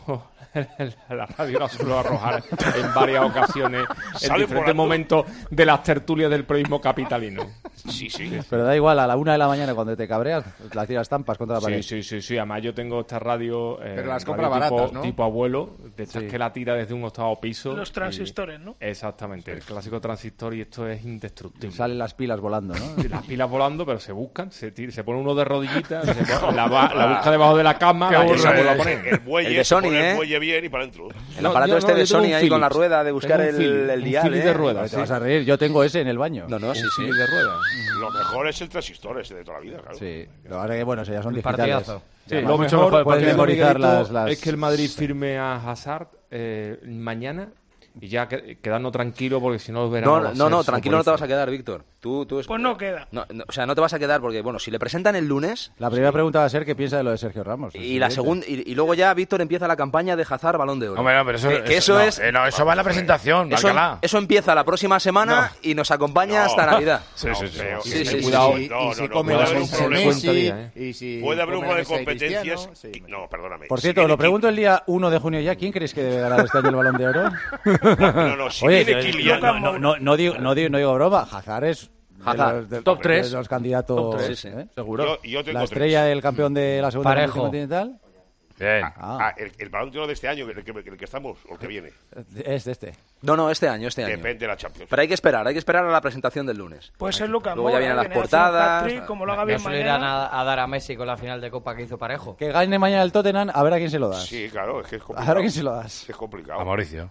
la suelo arrojar en varias ocasiones en diferentes momentos de las tertulias del periodismo capitalino. Sí. Pero da igual, a la 1 de la mañana cuando te cabreas, la tiras tampas contra la pared. Sí. Además yo tengo esta radio, pero las compra baratas, ¿no? Tipo abuelo, de estas que la tira desde un octavo piso. Los transistores, ¿no? Exactamente, el clásico transistor, y esto es indestructible. Salen las pilas volando, ¿no? Las pilas volando, pero se buscan, se pone uno de rodillitas, la busca debajo de la cama, la vuelve a poner. El muelle, de Sony, el muelle bien y para adentro. El aparato de Sony ahí con la rueda de buscar el dial. de ruedas. Te vas a reír, yo tengo ese en el baño. No, sí. de ruedas. Lo mejor es el transistor ese de toda la vida, claro. Sí, lo que pasa es que, bueno, ya son digitales. Sí, lo mejor puedes memorizar es que el Madrid firme a Hazard mañana y ya quedarnos tranquilo, porque si no verán. No, tranquilo no te vas a quedar, Víctor. Pues no queda. O sea, no te vas a quedar porque, bueno, si le presentan el lunes... La primera pregunta va a ser qué piensa de lo de Sergio Ramos. Y la segunda, y luego ya Víctor empieza la campaña de Hazard Balón de Oro. No, pero eso va en la presentación, eso empieza la próxima semana y nos acompaña hasta Navidad. Sí. Cuidado. Y si come puede haber un problema de competencias. No, perdóname. Por cierto, lo pregunto el día 1 de junio ya. ¿Quién crees que debe ganar este año el Balón de Oro? Si Oye, viene Kylian... No digo broma. Hazard es top 3 de los candidatos, seguro. Yo tengo la estrella del campeón de la segunda continental. Bien. El Balón de Oro de este año, el que estamos, o el que viene. Es de este. No, este año. Depende de la Champions. Pero hay que esperar a la presentación del lunes. Puede ser Lucas Luego ya vienen las portadas. Como lo haga bien mañana. Irán a dar a Messi con la final de Copa que hizo Parejo. Que gane mañana el Tottenham, a ver a quién se lo das. Sí, claro, es que es complicado. A ver a quién se lo das. Es complicado. A Mauricio.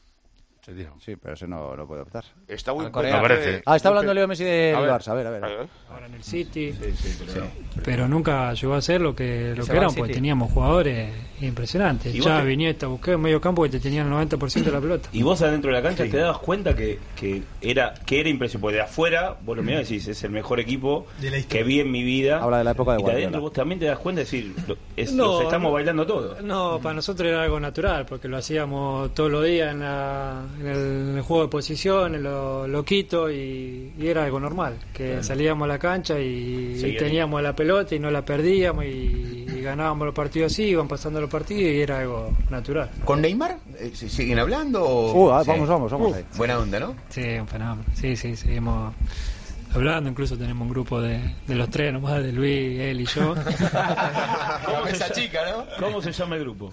Sí, pero ese no puede optar. Está muy está hablando Leo Messi del Barça. A ver. Ahora en el City. Pero nunca llegó a ser lo que eran, porque teníamos jugadores impresionantes. Xavi, Iniesta, busqué en medio campo que te tenían el 90% de la pelota. Y vos adentro de la cancha te dabas cuenta que era impresionante, porque de afuera vos lo mirás y decís, es el mejor equipo que vi en mi vida. Habla de la época de Guardiola. Y de adentro vos también te das cuenta de decir, los estamos bailando todos. No, para nosotros era algo natural, porque lo hacíamos todos los días en el juego de posición, en lo loquito, y era algo normal, que salíamos a la cancha y teníamos la pelota y no la perdíamos y ganábamos los partidos así, iban pasando los partidos y era algo natural. ¿Con Neymar? ¿Siguen hablando? Vamos ahí. Buena onda, ¿no? Sí, un fenómeno. Sí, seguimos hablando, incluso tenemos un grupo de los tres nomás, de Luis, él y yo. Como esa chica, ¿no? ¿Cómo se llama el grupo?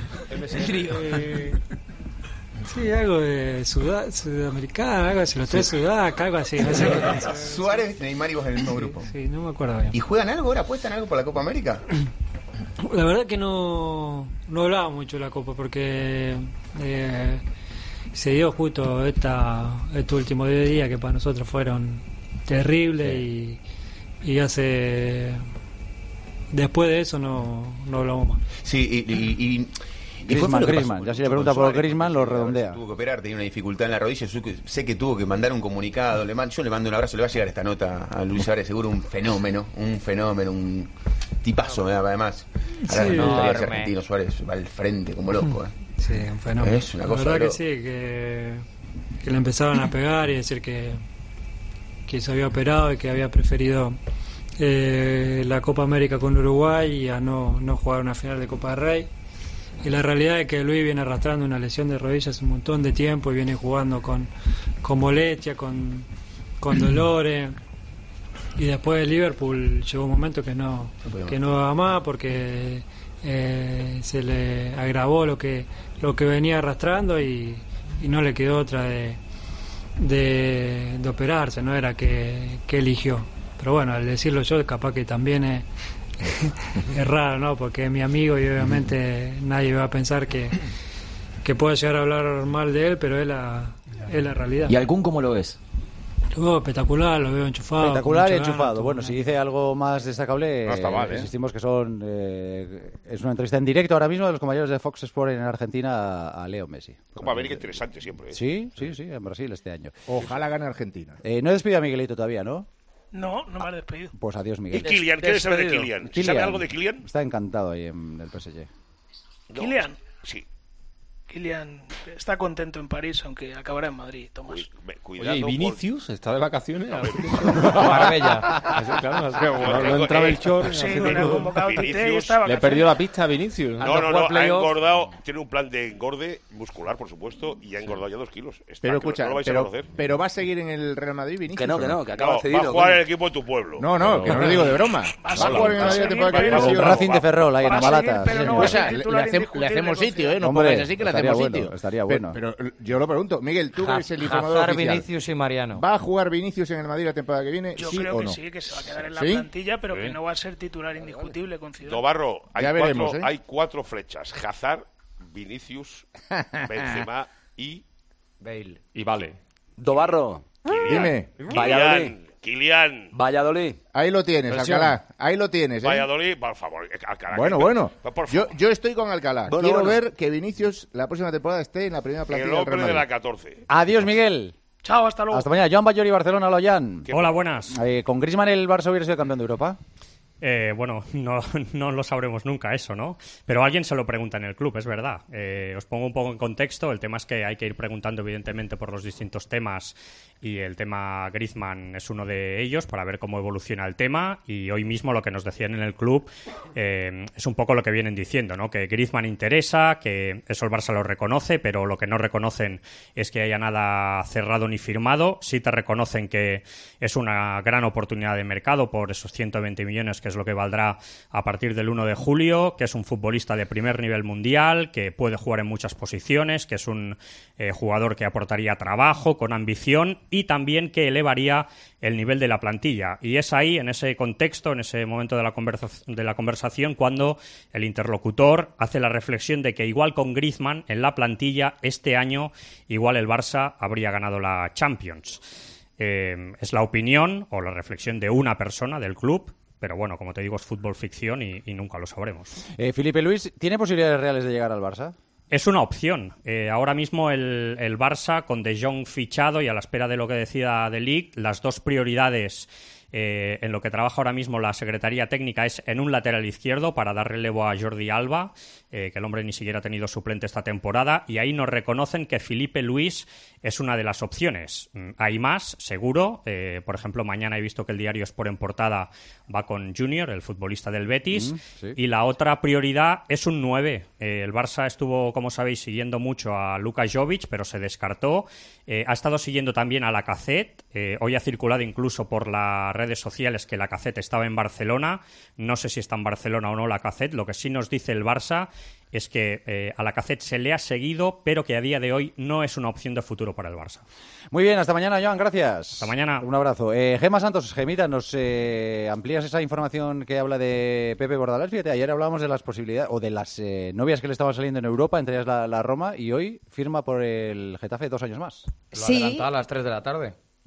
Sí, algo de sudamericana, algo así, los tres sudacas, algo así. No sé qué. Suárez, Neymar y vos en el mismo grupo. Sí, no me acuerdo bien. ¿Y juegan algo ahora? ¿Apuestan algo por la Copa América? La verdad que no hablaba mucho de la Copa, porque se dio justo estos últimos 10 días que para nosotros fueron terribles, y después de eso no hablamos más. Sí, y Griezmann, ya si le pregunta por Griezmann lo redondea. Tuvo que operar, tenía una dificultad en la rodilla, sé que tuvo que mandar un comunicado, yo le mando un abrazo, le va a llegar esta nota a Luis Suárez, seguro un fenómeno, un tipazo, además. Ahora me gustaría ese argentino Suárez, va al frente como loco. Sí, un fenómeno. Es una cosa la verdad que sí, que le empezaron a pegar y decir que se había operado y que había preferido la Copa América con Uruguay y a no jugar una final de Copa del Rey. Y la realidad es que Luis viene arrastrando una lesión de rodillas un montón de tiempo y viene jugando con molestia, con dolores. Y después de Liverpool llegó un momento que no daba más porque se le agravó lo que venía arrastrando y no le quedó otra de operarse, no era que eligió. Pero bueno, al decirlo yo capaz que también es raro, ¿no? Porque es mi amigo y obviamente nadie va a pensar que pueda llegar a hablar mal de él, pero es la realidad. ¿Y algún cómo lo ves? Lo veo espectacular, lo veo enchufado. Espectacular y enchufado. Bueno, si dice algo más destacable, no está mal, insistimos que es una entrevista en directo ahora mismo de los compañeros de Fox Sport en Argentina a Leo Messi. Copa América interesante siempre. Sí, en Brasil este año. Ojalá gane Argentina. No he despedido a Miguelito todavía, ¿no? No me has despedido. Pues adiós, Miguel. ¿Y Kylian? ¿Qué sabe de Kylian? ¿Sabe algo de Kylian? Está encantado ahí en el PSG. ¿Kylian? Sí. Kylian está contento en París, aunque acabará en Madrid, Tomás. Oye, ¿y Vinicius está de vacaciones? Marbella. No entraba el chor. Sí, no le ha convocado Le perdió la pista a Vinicius. No, ha engordado. Tiene un plan de engorde muscular, por supuesto, y ha engordado ya 2 kilos. Pero escucha, pero va a seguir en el Real Madrid, Vinicius. Que no, que acaba cedido. Va a jugar en el equipo de tu pueblo. No, que no lo digo de broma. Va a jugar en el Madrid temporada que viene. Racing de Ferrol, ahí en Amalata. Le hacemos sitio, no pongáis así que le hacemos sitio. Estaría bueno. Pero yo lo pregunto, Miguel, tú que eres el informador oficial. Vinicius y Mariano. ¿Va a jugar Vinicius en el Madrid la temporada que viene? Yo ¿sí creo o que no? sí, que se va a quedar en la plantilla, pero que no va a ser titular indiscutible, considero. Dobarro, veremos, hay 4 flechas. Hazard, Vinicius, Benzema y Bale. Y Vale. Dobarro. Dime. Kylian. Valladolid. Ahí lo tienes, Alcalá. Ahí lo tienes. Valladolid, por favor. Alcalá. Bueno. Por favor. Yo estoy con Alcalá. Quiero ver que Vinicius la próxima temporada esté en la primera plantilla del Real Madrid. de la 14. Adiós, Miguel. Chao, hasta luego. Hasta mañana. Joan Ballori, Barcelona. Hola, Joan. Hola, buenas. ¿Con Griezmann el Barça hubiera sido campeón de Europa? Bueno, no lo sabremos nunca eso, ¿no? Pero alguien se lo pregunta en el club, es verdad. Os pongo un poco en contexto. El tema es que hay que ir preguntando, evidentemente, por los distintos temas, y el tema Griezmann es uno de ellos, para ver cómo evoluciona el tema. Y hoy mismo lo que nos decían en el club es un poco lo que vienen diciendo, ¿no? Que Griezmann interesa, que eso el Barça lo reconoce, pero lo que no reconocen es que haya nada cerrado ni firmado. Sí te reconocen que es una gran oportunidad de mercado por esos 120 millones, que es lo que valdrá a partir del 1 de julio, que es un futbolista de primer nivel mundial, que puede jugar en muchas posiciones, que es un jugador que aportaría trabajo, con ambición, y también que elevaría el nivel de la plantilla. Y es ahí, en ese contexto, en ese momento de la conversación, cuando el interlocutor hace la reflexión de que igual con Griezmann en la plantilla, este año igual el Barça habría ganado la Champions. Es la opinión o la reflexión de una persona del club, pero bueno, como te digo, es fútbol ficción y nunca lo sabremos. Felipe Luis, ¿tiene posibilidades reales de llegar al Barça? Es una opción. Ahora mismo el Barça, con De Jong fichado y a la espera de lo que decida De Ligt, las dos prioridades en lo que trabaja ahora mismo la Secretaría Técnica es en un lateral izquierdo para dar relevo a Jordi Alba, que el hombre ni siquiera ha tenido suplente esta temporada, y ahí nos reconocen que Felipe Luis es una de las opciones. Hay más, seguro. Por ejemplo, mañana he visto que el diario Sport en portada va con Junior, el futbolista del Betis, sí. Y la otra prioridad es un 9. El Barça estuvo, como sabéis, siguiendo mucho a Luka Jovic, pero se descartó. Ha estado siguiendo también a Lacazette. Hoy ha circulado incluso por las redes sociales que Lacazette estaba en Barcelona. No sé si está en Barcelona o no Lacazette. Lo que sí nos dice el Barça es que a Lacazette se le ha seguido, pero que a día de hoy no es una opción de futuro para el Barça. Muy bien, hasta mañana, Joan, gracias. Hasta mañana. Un abrazo. Gemma Santos, Gemita, ¿nos amplías esa información que habla de Pepe Bordalás? Fíjate, ayer hablábamos de las posibilidades, o de las novias que le estaban saliendo en Europa, entre ellas la Roma, y hoy firma por el Getafe 2 años más. Lo adelantó a las 3 de la tarde.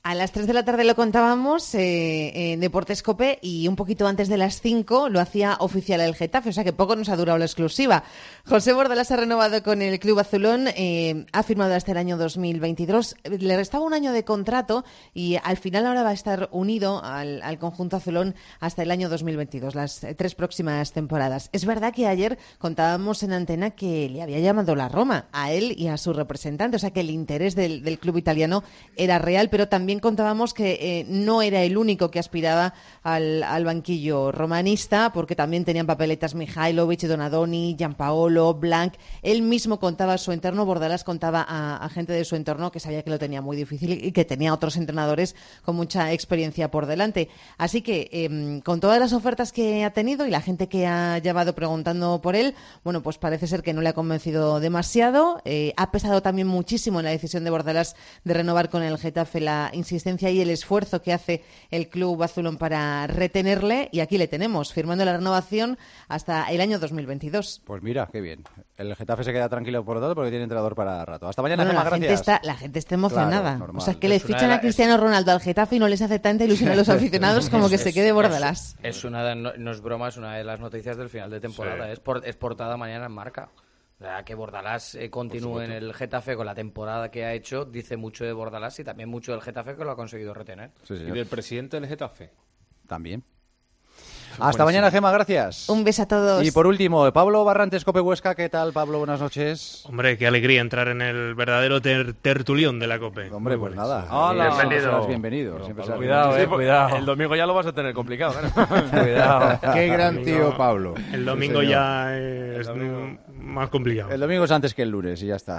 A las 3 de la tarde lo contábamos en Deportes COPE y un poquito antes de las 5 lo hacía oficial el Getafe, o sea que poco nos ha durado la exclusiva. José Bordalas ha renovado con el club azulón, ha firmado hasta el año 2022, le restaba un año de contrato y al final ahora va a estar unido al conjunto azulón hasta el año 2022, las 3 próximas temporadas. Es verdad que ayer contábamos en antena que le había llamado la Roma a él y a su representante, o sea que el interés del club italiano era real, pero también contábamos que no era el único que aspiraba al banquillo romanista, porque también tenían papeletas Mihailovic, Donadoni, Gianpaolo, Blanc. Él mismo contaba a su entorno, Bordalas contaba a gente de su entorno que sabía que lo tenía muy difícil y que tenía otros entrenadores con mucha experiencia por delante. Así que con todas las ofertas que ha tenido y la gente que ha llevado preguntando por él, bueno, pues parece ser que no le ha convencido demasiado. Ha pesado también muchísimo en la decisión de Bordalas de renovar con el Getafe la insistencia y el esfuerzo que hace el club azulón para retenerle, y aquí le tenemos, firmando la renovación hasta el año 2022. Pues mira, qué bien. El Getafe se queda tranquilo por lo tanto porque tiene entrenador para rato. Hasta mañana, bueno, Gemma, gracias. La gente está emocionada. Claro, o sea, que le fichan a Cristiano Ronaldo al Getafe y no les hace tanta ilusión a los aficionados como que se quede Bordalas. No es broma, es una de las noticias del final de temporada. Sí. Es portada mañana en Marca. O sea, que Bordalas continúe en el Getafe con la temporada que ha hecho, dice mucho de Bordalas y también mucho del Getafe que lo ha conseguido retener. Sí, y del presidente del Getafe. También. Hasta mañana, Gemma, gracias. Un beso a todos. Y por último, Pablo Barrantes, Cope Huesca. ¿Qué tal, Pablo? Buenas noches. Hombre, qué alegría entrar en el verdadero tertulión de la Cope. Hombre, pues nada. Hola. Bienvenido. Cuidado. El domingo ya lo vas a tener complicado. Cuidado. Qué gran tío, Pablo. El domingo ya es más complicado. El domingo es antes que el lunes y ya está.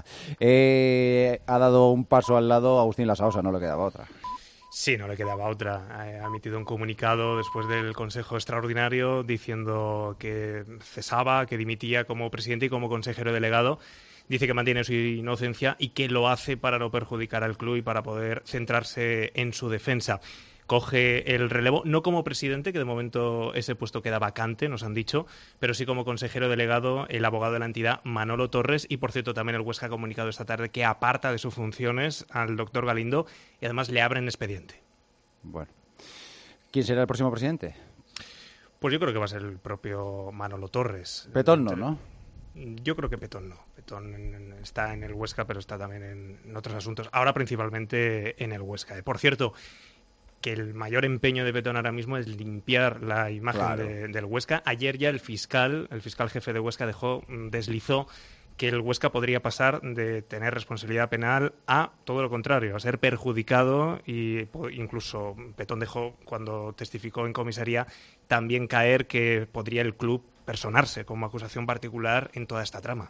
Ha dado un paso al lado a Agustín Lasaosa, no le quedaba otra. Sí, no le quedaba otra. Ha emitido un comunicado después del Consejo Extraordinario diciendo que cesaba, que dimitía como presidente y como consejero delegado. Dice que mantiene su inocencia y que lo hace para no perjudicar al club y para poder centrarse en su defensa. Coge el relevo, no como presidente, que de momento ese puesto queda vacante, nos han dicho, pero sí como consejero delegado, el abogado de la entidad, Manolo Torres, y por cierto también el Huesca ha comunicado esta tarde que aparta de sus funciones al doctor Galindo y además le abren expediente. Bueno, ¿quién será el próximo presidente? Pues yo creo que va a ser el propio Manolo Torres. Petón ¿no? Yo creo que Petón no. Petón está en el Huesca, pero está también en otros asuntos. Ahora principalmente en el Huesca. Por cierto, que el mayor empeño de Petón ahora mismo es limpiar la imagen del Huesca. Ayer ya el fiscal jefe de Huesca deslizó que el Huesca podría pasar de tener responsabilidad penal a todo lo contrario, a ser perjudicado, y incluso Petón dejó, cuando testificó en comisaría, también caer que podría el club personarse como acusación particular en toda esta trama.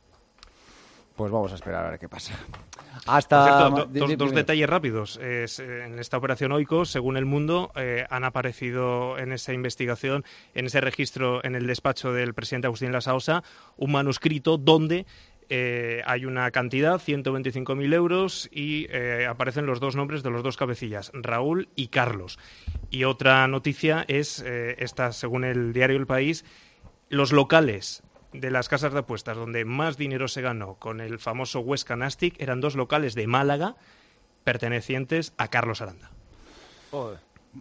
Pues vamos a esperar a ver qué pasa. Hasta dos detalles rápidos. En esta operación Oikos, según El Mundo, han aparecido en esa investigación, en ese registro, en el despacho del presidente Agustín Lasaosa, un manuscrito donde hay una cantidad, 125.000 euros, y aparecen los dos nombres de los dos cabecillas, Raúl y Carlos. Y otra noticia es esta, según el diario El País, los locales de las casas de apuestas donde más dinero se ganó con el famoso Huesca Nastic eran dos locales de Málaga pertenecientes a Carlos Aranda. Joder.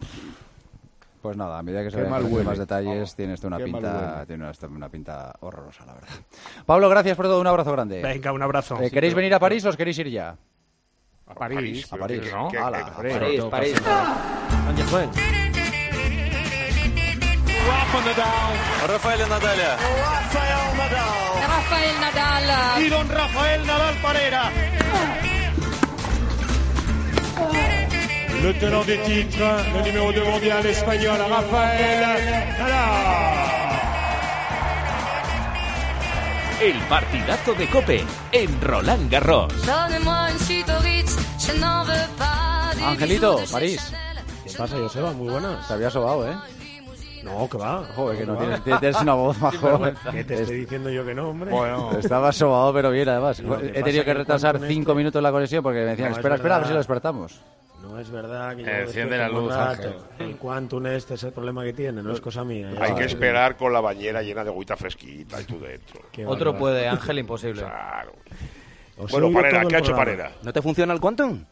Pues nada, a medida que se ven más detalles, tiene esto una pinta horrorosa, la verdad. Pablo, gracias por todo, un abrazo grande. Venga, un abrazo. ¿Queréis venir a París o os queréis ir ya? A París, ¿no? París. Rafael Nadal. Y don Rafael Nadal Parera. Le tenant des titres, le numéro 2 mondial espagnol, Rafael Nadal. El partidazo de COPE en Roland Garros. Angelito, París. ¿Qué pasa, Joseba? Muy buenas. Te había sobado, ¿eh? No, que va. Joder, que no tienes una voz más joven. ¿Qué te estoy diciendo yo que no, hombre? Bueno, estaba sobado, pero bien, además. He tenido que retrasar 5 minutos la conexión porque me decían, espera, a ver si lo despertamos. No es verdad que yo enciende la luz, Ángel. El Quantum este es el problema que tiene, no es cosa mía. Hay que esperar con la bañera llena de agüita fresquita y tú dentro. Otro puede, Ángel, imposible. Claro. Bueno, Parera, ¿qué ha hecho Parera? ¿No te funciona el Quantum?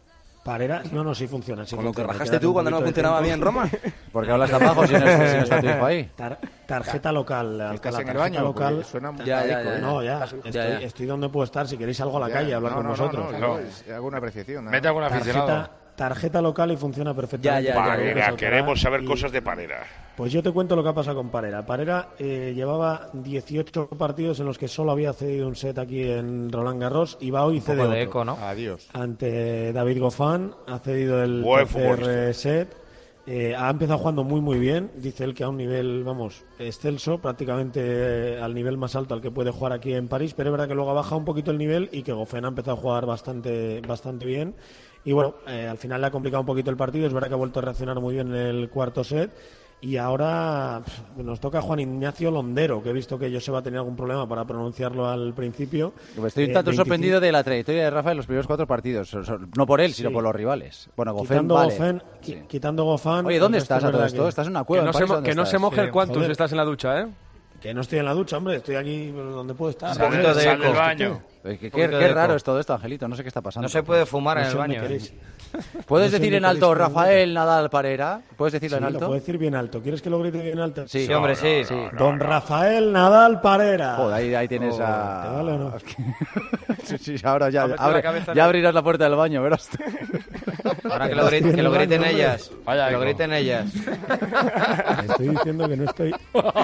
Parera, no, sí funciona. Sí Con lo que funciona. rajaste tú cuando no funcionaba bien Roma. Porque hablas tan bajo si no está tu hijo ahí. Tarjeta local. ¿Estás en el tarjeta baño? local. Suena muy No, ya. Estoy donde puedo estar. Si queréis salgo a la calle a hablar con vosotros. No, hago una apreciación. Mete algún aficionado. Tarjeta local y funciona perfectamente. Parera, queremos saber cosas de Parera. Pues yo te cuento lo que ha pasado con Parera. Parera llevaba 18 partidos en los que solo había cedido un set aquí en Roland Garros y va hoy cede otro. De eco, ¿no? Adiós. Ante David Goffin ha cedido el Buen tercer set. Ha empezado jugando muy bien. Dice él que a un nivel, excelso, prácticamente al nivel más alto al que puede jugar aquí en París, pero es verdad que luego ha bajado un poquito el nivel y que Goffin ha empezado a jugar bastante bien. Y bueno, al final le ha complicado un poquito el partido. Es verdad que ha vuelto a reaccionar muy bien en el cuarto set. Y ahora nos toca Juan Ignacio Londero, que he visto que Joseba tenía algún problema para pronunciarlo al principio. Estoy un tanto sorprendido de la trayectoria de Rafa en los primeros 4 partidos. No por él, sino por los rivales. Bueno, Goffin quitando Goffin. Oye, ¿dónde estás a todo esto? ¿Estás en una cueva? Que no se moje el Quantus si estás en la ducha, ¿eh? Que no estoy en la ducha, hombre. Estoy aquí donde puedo estar. Sal del baño. Qué raro es todo esto, Angelito. No sé qué está pasando. No se puede fumar en el baño. ¿Puedes decir en alto Rafael Nadal Parera? ¿Puedes decirlo en alto? Lo puedo decir bien alto. ¿Quieres que lo grite bien alto? Sí, hombre, sí. Don Rafael Nadal Parera. Joder, ahí tienes a... ¿Te vale o no? Sí, ahora ya abrirás la puerta del baño, verás. Ahora que lo griten ellas. Vaya, que lo griten ellas. Te estoy diciendo que no estoy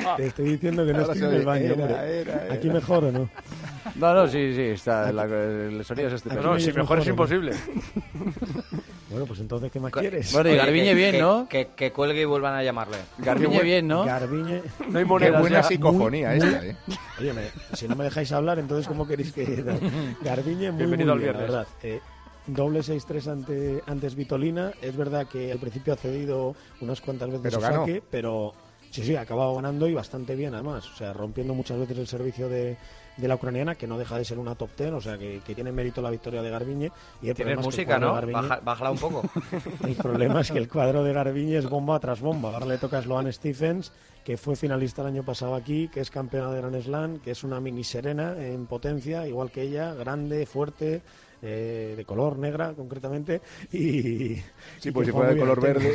en el baño, hombre. ¿Aquí mejor o no? No, sí, está, el sonido es estupendo. No, si mejor es imposible. Bueno, pues entonces, ¿qué más quieres? Bueno, y Garbiñe bien, ¿no? Que cuelgue y vuelvan a llamarle. Garbiñe bien, ¿no? Garbiñe... No hay moneda. Qué buena psicofonía esta, ¿eh? Oye, si no me dejáis hablar, entonces, ¿cómo queréis que...? Garbiñe muy Bienvenido bien, al viernes. la verdad. Doble 6-3 ante Svitolina. Es verdad que al principio ha cedido unas cuantas veces su saque, pero sí, ha acabado ganando y bastante bien, además. O sea, rompiendo muchas veces el servicio de la ucraniana, que no deja de ser una top 10, o sea, que tiene mérito la victoria de Garbiñe. Y tienes música, ¿no? Bájala un poco. El problema es que el cuadro de Garbiñe es bomba tras bomba. Ahora le toca a Sloane Stephens, que fue finalista el año pasado aquí, que es campeona de Grand Slam, que es una mini Serena en potencia, igual que ella, grande, fuerte, de color negra concretamente, y sí, pues si fuera de color verde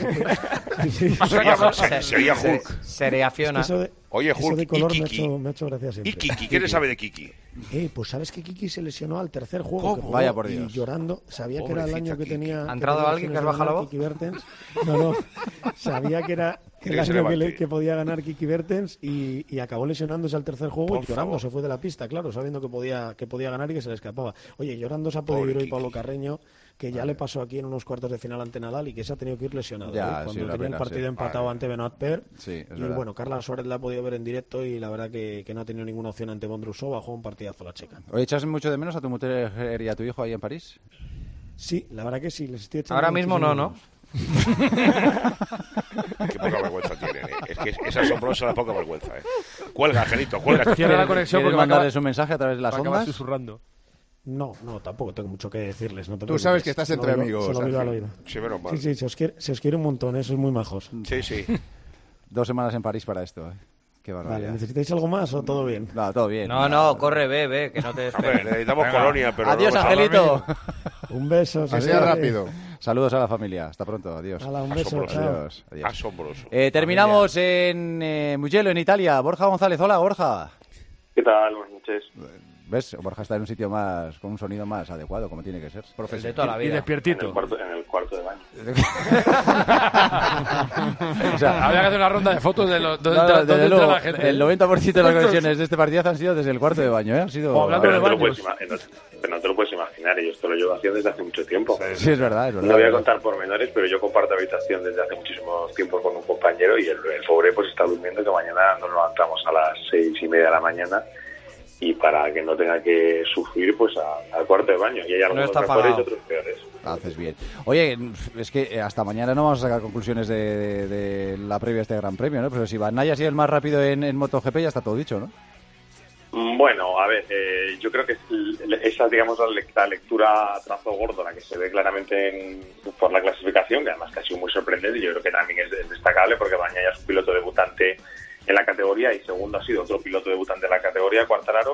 sería Hulk. Sería Fiona. Oye, Hulk, eso de color y Kiki. me ha hecho gracia siempre. ¿Y Kiki? ¿Qué le sabe de Kiki? Pues sabes que Kiki se lesionó al tercer juego. Vaya por Dios. Y llorando, sabía que era el año que tenía... ¿Ha entrado alguien que has bajado la voz? Kiki Bertens. No, sabía que era el año que podía ganar Kiki Bertens y acabó lesionándose al tercer juego y llorando se fue de la pista, claro, sabiendo que podía ganar y que se le escapaba. Oye, llorando se ha podido ir hoy Pablo Carreño, que ya le pasó aquí en unos cuartos de final ante Nadal y que se ha tenido que ir lesionado. Cuando tenía el partido empatado ante Benoit Paire. Y bueno, Carla Suárez la ha podido ver en directo y la verdad que no ha tenido ninguna opción ante Bondrousova. Jugó un partidazo la checa. ¿Oye, echas mucho de menos a tu mujer y a tu hijo ahí en París? Sí, la verdad que sí. Les estoy echando ahora mismo no. Qué poca vergüenza tienen, ¿eh? Es que es asombrosa la poca vergüenza, ¿eh? Cuelga, Angelito, cuelga. Cierra la conexión porque mandarles un mensaje a través de las ondas. Susurrando. No, tampoco tengo mucho que decirles. No Tú sabes que estás entre amigos. Sí, se os quiere un montón, sois muy majos. Sí. 2 semanas en París para esto, ¿eh? Qué barbaridad. Vale, ¿necesitáis algo más o todo bien? No, todo bien. No, corre, ve, que no te esperes. Necesitamos colonia, pero... Adiós, Angelito. Un beso. Que sea rápido. Saludos a la familia. Hasta pronto. Adiós. Un beso. Adiós. Asombroso. Terminamos en Mugello, en Italia. Borja González. Hola, Borja. ¿Qué tal? Buenas noches. ¿Ves? Borja está en un sitio más con un sonido más adecuado, como tiene que ser. De toda la vida. Y despiertito. En el cuarto de baño. O sea, había que hacer una ronda de fotos de donde entra la gente. El 90% de las conexiones de este partido han sido desde el cuarto de baño, ¿eh? Han sido... Pero no te lo puedes imaginar, y yo esto lo llevo haciendo desde hace mucho tiempo. Sí, es verdad. No voy a contar pormenores, pero yo comparto habitación desde hace muchísimo tiempo con un compañero y el pobre pues está durmiendo, que mañana nos levantamos a las 6:30 de la mañana y para que no tenga que sufrir pues al cuarto de baño. Y hay algunos mejores y otros peores. Haces bien. Oye, es que hasta mañana no vamos a sacar conclusiones de la previa a este Gran Premio, ¿no? Pero si Van Aert ha sido el más rápido en MotoGP ya está todo dicho, ¿no? Bueno, a ver, yo creo que esa, digamos, la lectura a trazo gordo, la que se ve claramente por la clasificación, que además que ha sido muy sorprendente, y yo creo que también es destacable porque Van Aert es un piloto debutante en la categoría y segundo ha sido otro piloto debutante en la categoría, Quartararo,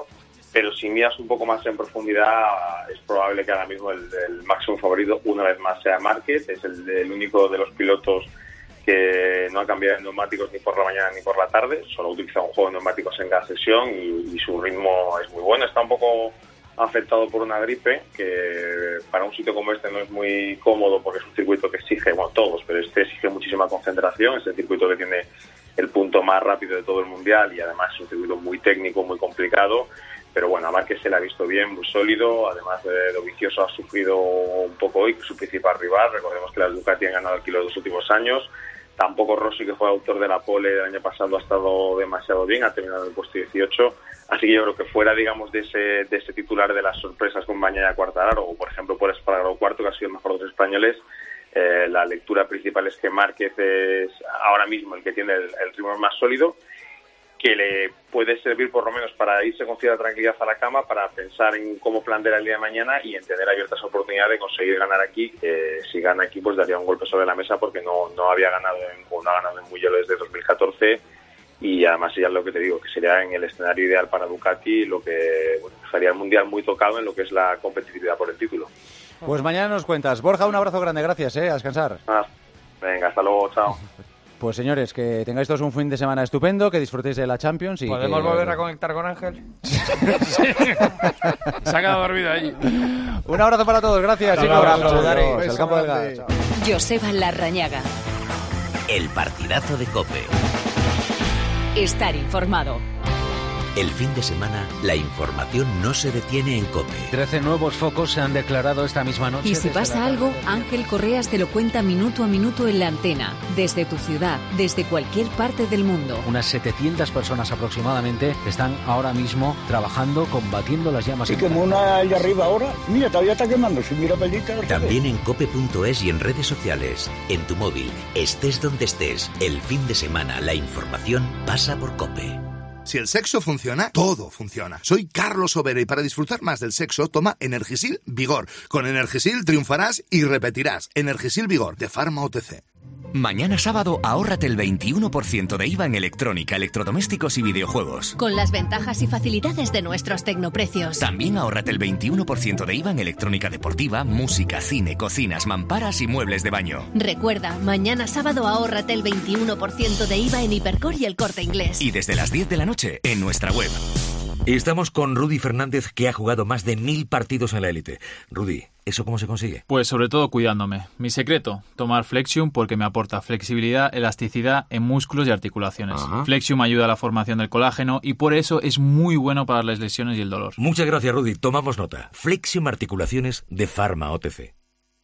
pero si miras un poco más en profundidad, es probable que ahora mismo el máximo favorito una vez más sea Márquez. Es el único de los pilotos que no ha cambiado de neumáticos ni por la mañana ni por la tarde, solo utiliza un juego de neumáticos en cada sesión y su ritmo es muy bueno. Está un poco afectado por una gripe, que para un sitio como este no es muy cómodo porque es un circuito que exige, bueno, todos, pero este exige muchísima concentración. Es el circuito que tiene el punto más rápido de todo el mundial y además es un circuito muy técnico, muy complicado. Pero bueno, a Márquez se le ha visto bien, muy sólido. Además, Dovizioso ha sufrido un poco hoy, su principal rival. Recordemos que las Ducati han ganado el Giro de los últimos años. Tampoco Rossi, que fue autor de la pole del año pasado, ha estado demasiado bien, ha terminado en el puesto 18. Así que yo creo que fuera, digamos, de ese titular de las sorpresas con Bagnaia Quartararo, o por ejemplo por Espargaró cuarto, que ha sido el mejor de los españoles, la lectura principal es que Márquez es ahora mismo el que tiene el ritmo más sólido, que le puede servir por lo menos para irse con cierta tranquilidad a la cama, para pensar en cómo plantear el día de mañana y en tener abierta esa oportunidad de conseguir ganar aquí. Si gana aquí, pues daría un golpe sobre la mesa, porque no había ganado no ha ganado en Mugello desde 2014, y además ya lo que te digo, que sería en el escenario ideal para Ducati, lo que dejaría el Mundial muy tocado en lo que es la competitividad por el título. Pues mañana nos cuentas. Borja, un abrazo grande, gracias, a descansar. Venga, hasta luego, chao. Pues señores, que tengáis todos un fin de semana estupendo, que disfrutéis de la Champions. Y ¿podemos volver a conectar con Ángel? Se ha quedado dormido ahí. Un abrazo para todos, gracias. El campo del gas. Joseba Larrañaga. El partidazo de COPE. Estar informado. El fin de semana, la información no se detiene en COPE. 13 nuevos focos se han declarado esta misma noche. Y si pasa algo, Ángel Correas te lo cuenta minuto a minuto en la antena, desde tu ciudad, desde cualquier parte del mundo. Unas 700 personas aproximadamente están ahora mismo trabajando, combatiendo las llamas. Y como una allá arriba ahora, mira, todavía está quemando, si mira pelita. También en cope.es y en redes sociales, en tu móvil, estés donde estés. El fin de semana, la información pasa por COPE. Si el sexo funciona, todo funciona. Soy Carlos Sobera y para disfrutar más del sexo, toma Energisil Vigor. Con Energisil triunfarás y repetirás. Energisil Vigor, de Pharma OTC. Mañana sábado, ahórrate el 21% de IVA en electrónica, electrodomésticos y videojuegos. Con las ventajas y facilidades de nuestros tecnoprecios. También ahórrate el 21% de IVA en electrónica deportiva, música, cine, cocinas, mamparas y muebles de baño. Recuerda, mañana sábado ahórrate el 21% de IVA en Hipercor y El Corte Inglés. Y desde las 10 de la noche en nuestra web. Estamos con Rudy Fernández, que ha jugado más de 1000 partidos en la élite. Rudy, ¿eso cómo se consigue? Pues sobre todo cuidándome. Mi secreto, tomar Flexium porque me aporta flexibilidad, elasticidad en músculos y articulaciones. Ajá. Flexium ayuda a la formación del colágeno y por eso es muy bueno para las lesiones y el dolor. Muchas gracias, Rudy. Tomamos nota. Flexium Articulaciones de Pharma OTC.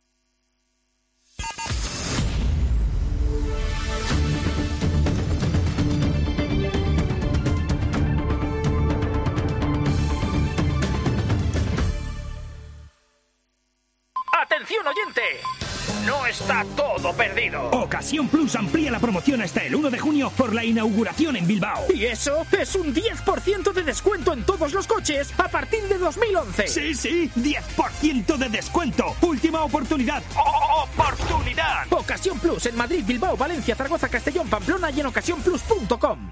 ¡Atención, oyente! No está todo perdido. Ocasión Plus amplía la promoción hasta el 1 de junio por la inauguración en Bilbao. ¿Y eso? ¡Es un 10% de descuento en todos los coches a partir de 2011! Sí, 10% de descuento. Última oportunidad. ¡Oportunidad! Ocasión Plus en Madrid, Bilbao, Valencia, Zaragoza, Castellón, Pamplona y en ocasiónplus.com.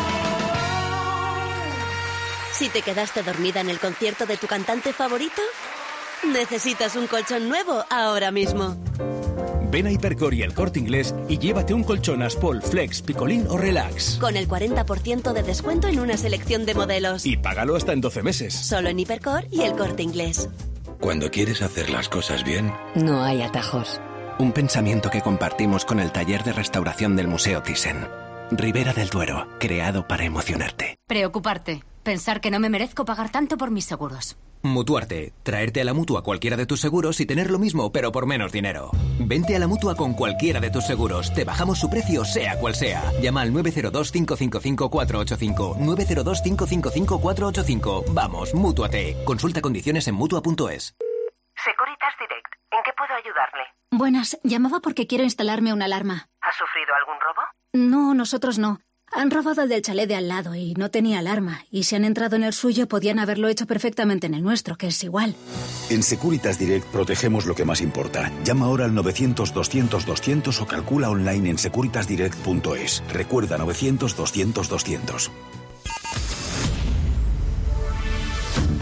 ¿Si te quedaste dormida en el concierto de tu cantante favorito? ¿Necesitas un colchón nuevo ahora mismo? Ven a Hipercor y El Corte Inglés y llévate un colchón Aspol, Flex, Picolín o Relax. Con el 40% de descuento en una selección de modelos. Y págalo hasta en 12 meses. Solo en Hipercor y El Corte Inglés. Cuando quieres hacer las cosas bien, no hay atajos. Un pensamiento que compartimos con el taller de restauración del Museo Thyssen. Ribera del Duero, creado para emocionarte. Preocuparte. Pensar que no me merezco pagar tanto por mis seguros. Mutuarte. Traerte a la Mutua cualquiera de tus seguros y tener lo mismo, pero por menos dinero. Vente a la Mutua con cualquiera de tus seguros. Te bajamos su precio, sea cual sea. Llama al 902-555-485. 902-555-485. Vamos, Mútuate. Consulta condiciones en Mutua.es. Securitas Direct. ¿En qué puedo ayudarle? Buenas, llamaba porque quiero instalarme una alarma. ¿Ha sufrido algún robo? No, nosotros no. Han robado el del chalet de al lado y no tenía alarma. Y si han entrado en el suyo, podían haberlo hecho perfectamente en el nuestro, que es igual. En Securitas Direct protegemos lo que más importa. Llama ahora al 900-200-200 o calcula online en securitasdirect.es. Recuerda, 900-200-200.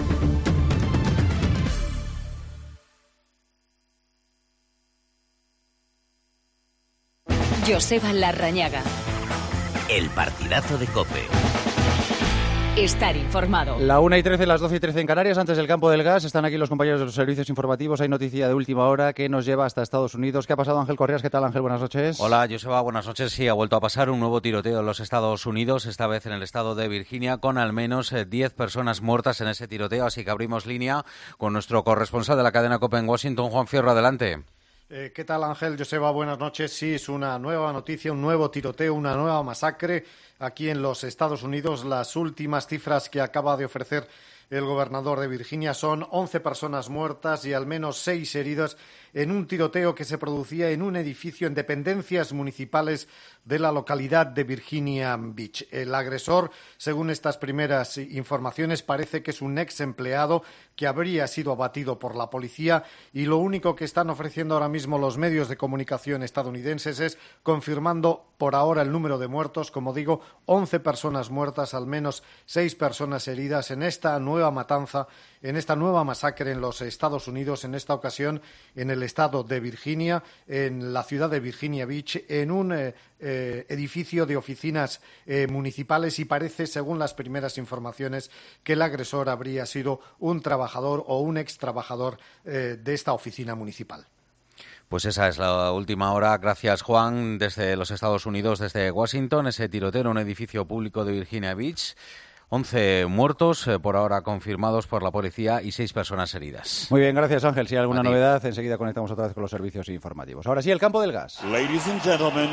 Joseba Larrañaga. El partidazo de COPE. Estar informado. La 1:13, las 12:13 en Canarias, antes del campo del gas. Están aquí los compañeros de los servicios informativos. Hay noticia de última hora que nos lleva hasta Estados Unidos. ¿Qué ha pasado, Ángel Correas? ¿Qué tal, Ángel? Buenas noches. Hola, Joseba. Buenas noches. Sí, ha vuelto a pasar un nuevo tiroteo en los Estados Unidos, esta vez en el estado de Virginia, con al menos 10 personas muertas en ese tiroteo. Así que abrimos línea con nuestro corresponsal de la cadena COPE en Washington, Juan Fierro. Adelante. ¿Qué tal, Ángel? Joseba, buenas noches. Sí, es una nueva noticia, un nuevo tiroteo, una nueva masacre aquí en los Estados Unidos. Las últimas cifras que acaba de ofrecer el gobernador de Virginia son 11 personas muertas y al menos 6 heridas en un tiroteo que se producía en un edificio en dependencias municipales de la localidad de Virginia Beach. El agresor, según estas primeras informaciones, parece que es un ex empleado que habría sido abatido por la policía, y lo único que están ofreciendo ahora mismo los medios de comunicación estadounidenses es confirmando por ahora el número de muertos. Como digo, 11 personas muertas, al menos 6 personas heridas en esta nueva matanza, en esta nueva masacre en los Estados Unidos, en esta ocasión en el estado de Virginia, en la ciudad de Virginia Beach, en un edificio de oficinas municipales, y parece, según las primeras informaciones, que el agresor habría sido un trabajador o un ex trabajador de esta oficina municipal. Pues esa es la última hora. Gracias, Juan, desde los Estados Unidos, desde Washington. Ese tiroteo en un edificio público de Virginia Beach. 11 muertos, por ahora confirmados por la policía, y 6 personas heridas. Muy bien, gracias, Ángel. Si hay alguna novedad, enseguida conectamos otra vez con los servicios informativos. Ahora sí, el campo del gas. Ladies and gentlemen,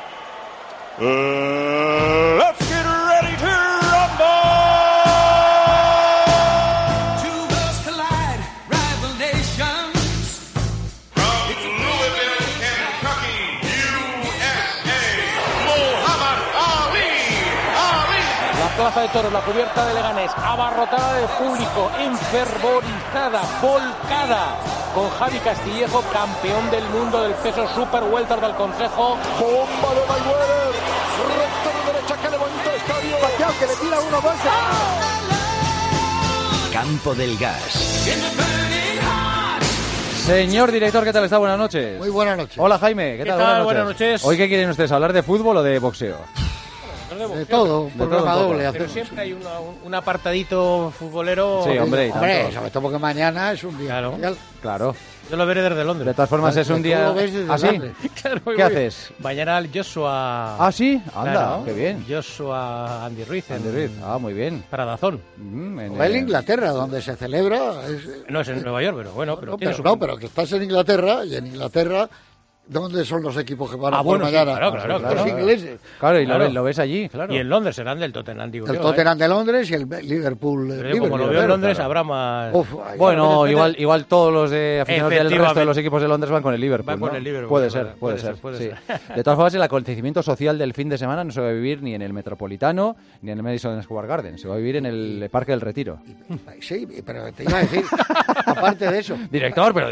let's get ready to rumble! Two worlds collide, rival nations. From Louisville, Kentucky, USA, Muhammad Ali. La plaza de toros, la cubierta de Leganés, abarrotada de público, enfervorizada, volcada, con Javi Castillejo, campeón del mundo del peso super welter del Consejo. Bomba de Mayweather, recta de derecha, que levanta el estadio, Pacquiao, que le tira 1-2. Campo del gas. Señor director, ¿qué tal está? Buenas noches. Muy buenas noches. Hola, Jaime, ¿qué tal? Buenas noches. ¿Hoy qué quieren ustedes, hablar de fútbol o de boxeo? De todo, programa doble. Pero siempre hay un apartadito futbolero. Sí, hombre, sobre todo porque mañana es un día mundial. Claro. Yo lo veré desde Londres. De todas formas, es un día... ¿Ah, sí? Claro, ¿Qué haces? Mañana el Joshua... ¿Ah, sí? Anda, claro, qué bien. Joshua Andy Ruiz. Muy bien. Para Dazón. En Inglaterra, donde se celebra... No, es en Nueva York, pero bueno. Pero que estás en Inglaterra, y en Inglaterra... ¿Dónde son los equipos que van a jugar mañana? Claro. Los ingleses. Claro, y lo ves allí, claro. Y en Londres serán del Tottenham, digo. El Tottenham de Londres y el Liverpool. Pero como lo veo en Londres, habrá más... Bueno, igual todos los aficionados del resto de los equipos de Londres van con el Liverpool. Van con el Liverpool. Puede ser. De todas formas, el acontecimiento social del fin de semana no se va a vivir ni en el Metropolitano ni en el Madison Square Garden. Se va a vivir en el Parque del Retiro. Sí, pero te iba a decir, aparte de eso... Director, pero...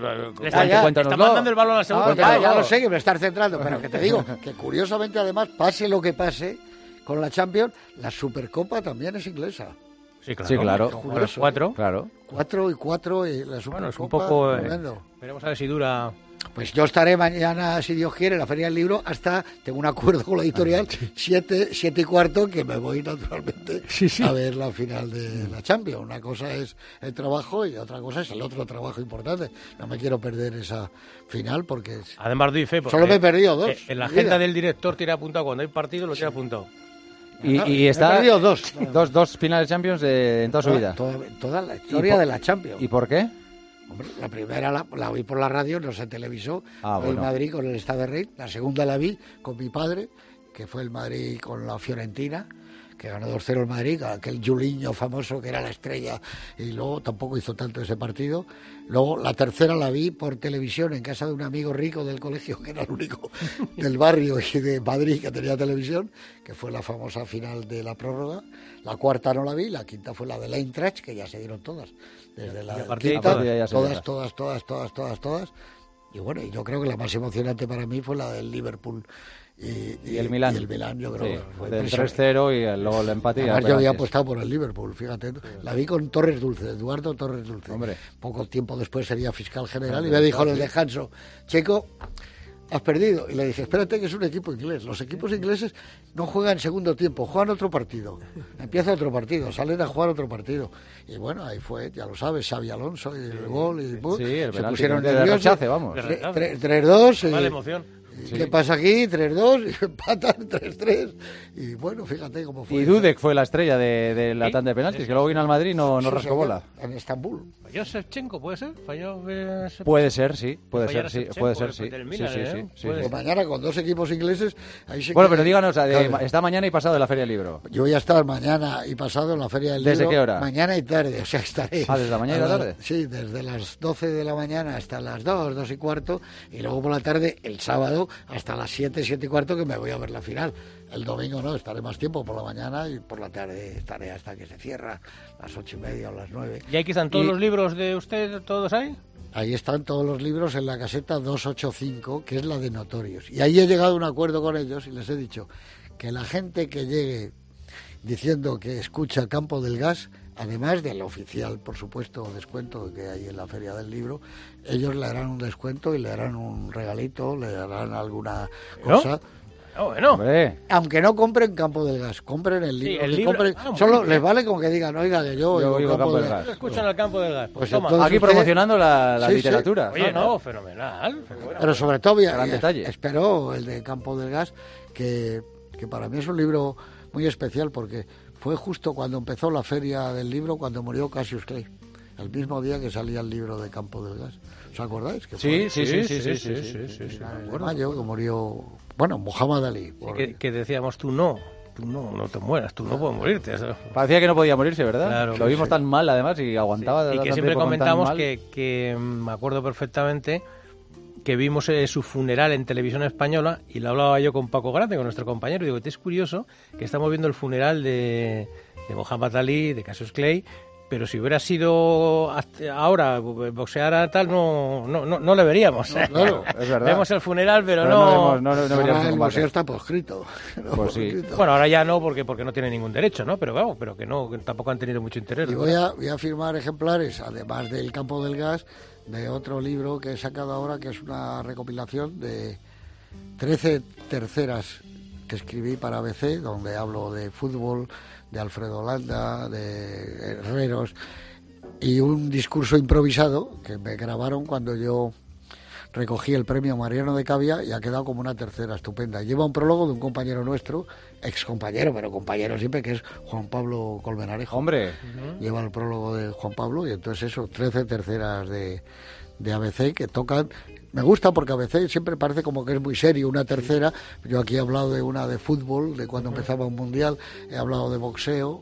Está mandando el balón a la segunda. Ya lo sé, que me estar centrando, pero que te digo que curiosamente, además, pase lo que pase con la Champions, la Supercopa también es inglesa. Sí, claro. Sí, claro. Los 4. Claro. 4 y 4 y la Supercopa. Bueno, es un poco... Veremos a ver si dura... Pues yo estaré mañana, si Dios quiere, en la Feria del Libro hasta, tengo un acuerdo con la editorial, 7:15, que me voy naturalmente a ver la final de la Champions. Una cosa es el trabajo y otra cosa es el otro trabajo importante. No me quiero perder esa final porque... Además doy fe, porque solo me he perdido 2. En la agenda del director tiene apuntado, cuando hay partido lo tiene apuntado. Y está... He perdido 2. Dos finales Champions en toda su vida. Toda la historia de la Champions. ¿Y por qué? Hombre, la primera la vi por la radio, no se televisó, fue el Madrid con el Stade de Reims. La segunda la vi con mi padre, que fue el Madrid con la Fiorentina, que ganó 2-0 el Madrid, aquel Julinho famoso que era la estrella, y luego tampoco hizo tanto ese partido. Luego la tercera la vi por televisión en casa de un amigo rico del colegio, que era el único del barrio y de Madrid que tenía televisión, que fue la famosa final de la prórroga. La cuarta no la vi, la quinta fue la de Eintracht, que ya se dieron todas. Desde la quinta, todas. Y bueno, yo creo que la más emocionante para mí fue la del Liverpool y el Milán. Y el Milán, yo creo que fue del 3-0 y luego el empate. Además, yo había apostado por el Liverpool, fíjate. La vi con Torres Dulce, Eduardo Torres Dulce. Hombre. Poco tiempo después sería fiscal general y me dijo en el descanso, Checo, has perdido. Y le dije, espérate que es un equipo inglés. Los equipos ingleses no juegan segundo tiempo, juegan otro partido. Empieza otro partido, salen a jugar otro partido. Y bueno, ahí fue, ya lo sabes, Xavi Alonso y el gol. Y el se pusieron de nerviosos. rechace, vamos. 3-2. Vale, emoción. ¿Qué pasa aquí? 3-2, y empatan 3-3. Y bueno, fíjate cómo fue. Y Dudek fue la estrella de la tanda de penaltis, que luego vino al Madrid y no rascó bola. En Estambul. ¿Falló Shevchenko, puede ser? Puede ser, sí. Puede ser, sí. Pues mañana con 2 equipos ingleses. Ahí se bueno, pero díganos, está mañana y pasado en la Feria del Libro. Yo voy a estar mañana y pasado en la Feria del Libro. ¿Desde qué hora? Mañana y tarde, o sea, estaré. ¿Desde la mañana y la tarde? Sí, desde las 12 de la mañana hasta las 2 y cuarto, y luego por la tarde, el sábado, hasta las 7 y cuarto, que me voy a ver la final. El domingo no, estaré más tiempo por la mañana, y por la tarde estaré hasta que se cierra, las 8:30 o las 9. ¿Y aquí están todos los libros de usted, todos ahí? Ahí están todos los libros en la caseta 285, que es la de Notorios. Y ahí he llegado a un acuerdo con ellos y les he dicho que la gente que llegue diciendo que escucha Campo del Gas, además del oficial, por supuesto, descuento que hay en la Feria del Libro, ellos le harán un descuento y le harán un regalito, le harán alguna cosa. Bueno. Aunque no compren Campo del Gas, compren el libro. Sí, el libro. Solo les vale con que digan, oiga, que yo oigo Campo del Gas. Escuchan al Campo del Gas. Pues toma. Aquí promocionando la literatura. Oye, no, fenomenal. Pero sobre todo, detalle. espero el de Campo del Gas, que para mí es un libro muy especial, porque fue justo cuando empezó la Feria del Libro, cuando murió Cassius Clay, el mismo día que salía el libro de Campo del Gas. ¿Os acordáis? Que sí. En mayo, que murió, Muhammad Ali. Que decíamos, tú no te mueras, tú no puedes morirte. Parecía que no podía morirse, ¿verdad? Claro, lo vimos tan mal, además, y aguantaba. Y que siempre comentamos que me acuerdo perfectamente que vimos su funeral en Televisión Española, y lo hablaba yo con Paco Grande, con nuestro compañero, y digo, es curioso que estamos viendo el funeral de Muhammad Ali, de Cassius Clay, pero si hubiera sido ahora boxear a tal, no le veríamos. Claro, es verdad. Vemos el funeral, pero no veríamos. El boxeo está proscrito. Pues sí. Bueno, ahora ya no, porque no tiene ningún derecho, ¿no? Pero vamos, que tampoco han tenido mucho interés. Y voy a firmar ejemplares, además del Campo del Gas, de otro libro que he sacado ahora, que es una recopilación de 13 terceras que escribí para ABC, donde hablo de fútbol, de Alfredo Landa, de Herreros, y un discurso improvisado que me grabaron cuando yo recogí el premio Mariano de Cavia, y ha quedado como una tercera estupenda. Lleva un prólogo de un compañero nuestro, ex compañero, pero compañero siempre, que es Juan Pablo Colmenarejo. ¡Hombre! Lleva el prólogo de Juan Pablo, y entonces eso, 13 terceras de ABC que tocan. Me gusta porque ABC siempre parece como que es muy serio, una tercera. Yo aquí he hablado de una de fútbol, de cuando empezaba un mundial, he hablado de boxeo,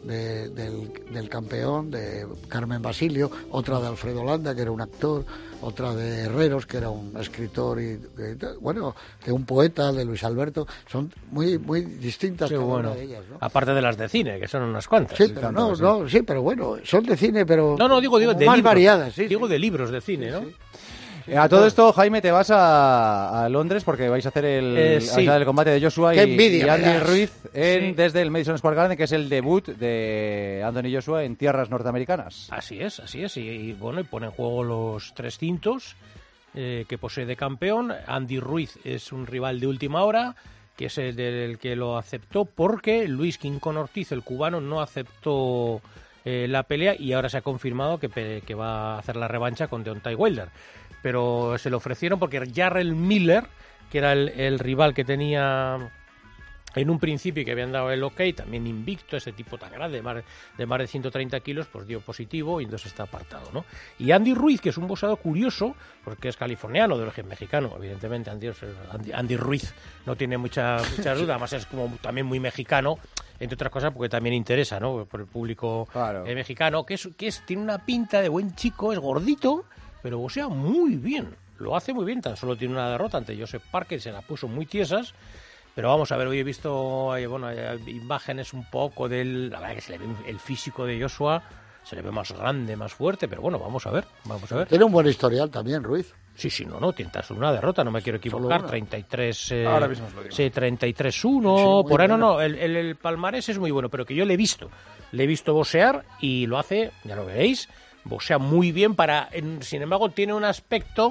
del campeón, de Carmen Basilio, otra de Alfredo Landa, que era un actor, otra de Herreros, que era un escritor, y de un poeta, de Luis Alberto. Son muy distintas cada una de ellas, ¿no? Aparte de las de cine, que son unas cuantas. Sí, pero pero bueno, son de cine, pero digo de más libros, variadas. Sí, digo de libros de cine, ¿no? Sí. A todo esto, Jaime, te vas a Londres porque vais a hacer el combate de Joshua y Andy Ruiz desde el Madison Square Garden, que es el debut de Anthony Joshua en tierras norteamericanas. Así es. Y pone en juego los 3 cintos que posee de campeón. Andy Ruiz es un rival de última hora, que es el del que lo aceptó porque Luis Quincón Ortiz, el cubano, no aceptó la pelea, y ahora se ha confirmado que va a hacer la revancha con Deontay Wilder. Pero se lo ofrecieron porque Jarrell Miller, que era el rival que tenía en un principio y que habían dado el ok, también invicto, ese tipo tan grande, de más de 130 kilos, pues dio positivo y entonces está apartado, ¿no? Y Andy Ruiz, que es un boxeador curioso, porque es californiano, de origen mexicano, evidentemente Andy Ruiz no tiene mucha duda, además es como también muy mexicano, entre otras cosas porque también interesa, ¿no?, por el público mexicano, que tiene una pinta de buen chico, es gordito, pero boxea muy bien, lo hace muy bien, tan solo tiene una derrota ante Joseph Parker, se la puso muy tiesas. Pero vamos a ver, hoy he visto imágenes un poco la verdad que se le ve el físico de Joshua, se le ve más grande, más fuerte, pero bueno, vamos a ver. Tiene un buen historial también, Ruiz. Sí, tiene tan solo una derrota, no me quiero equivocar, 33... Ahora mismo os lo digo. Sí, 33-1, por ahí no, el palmarés es muy bueno, pero que yo le he visto boxear y lo hace, ya lo veréis, boxea muy bien sin embargo tiene un aspecto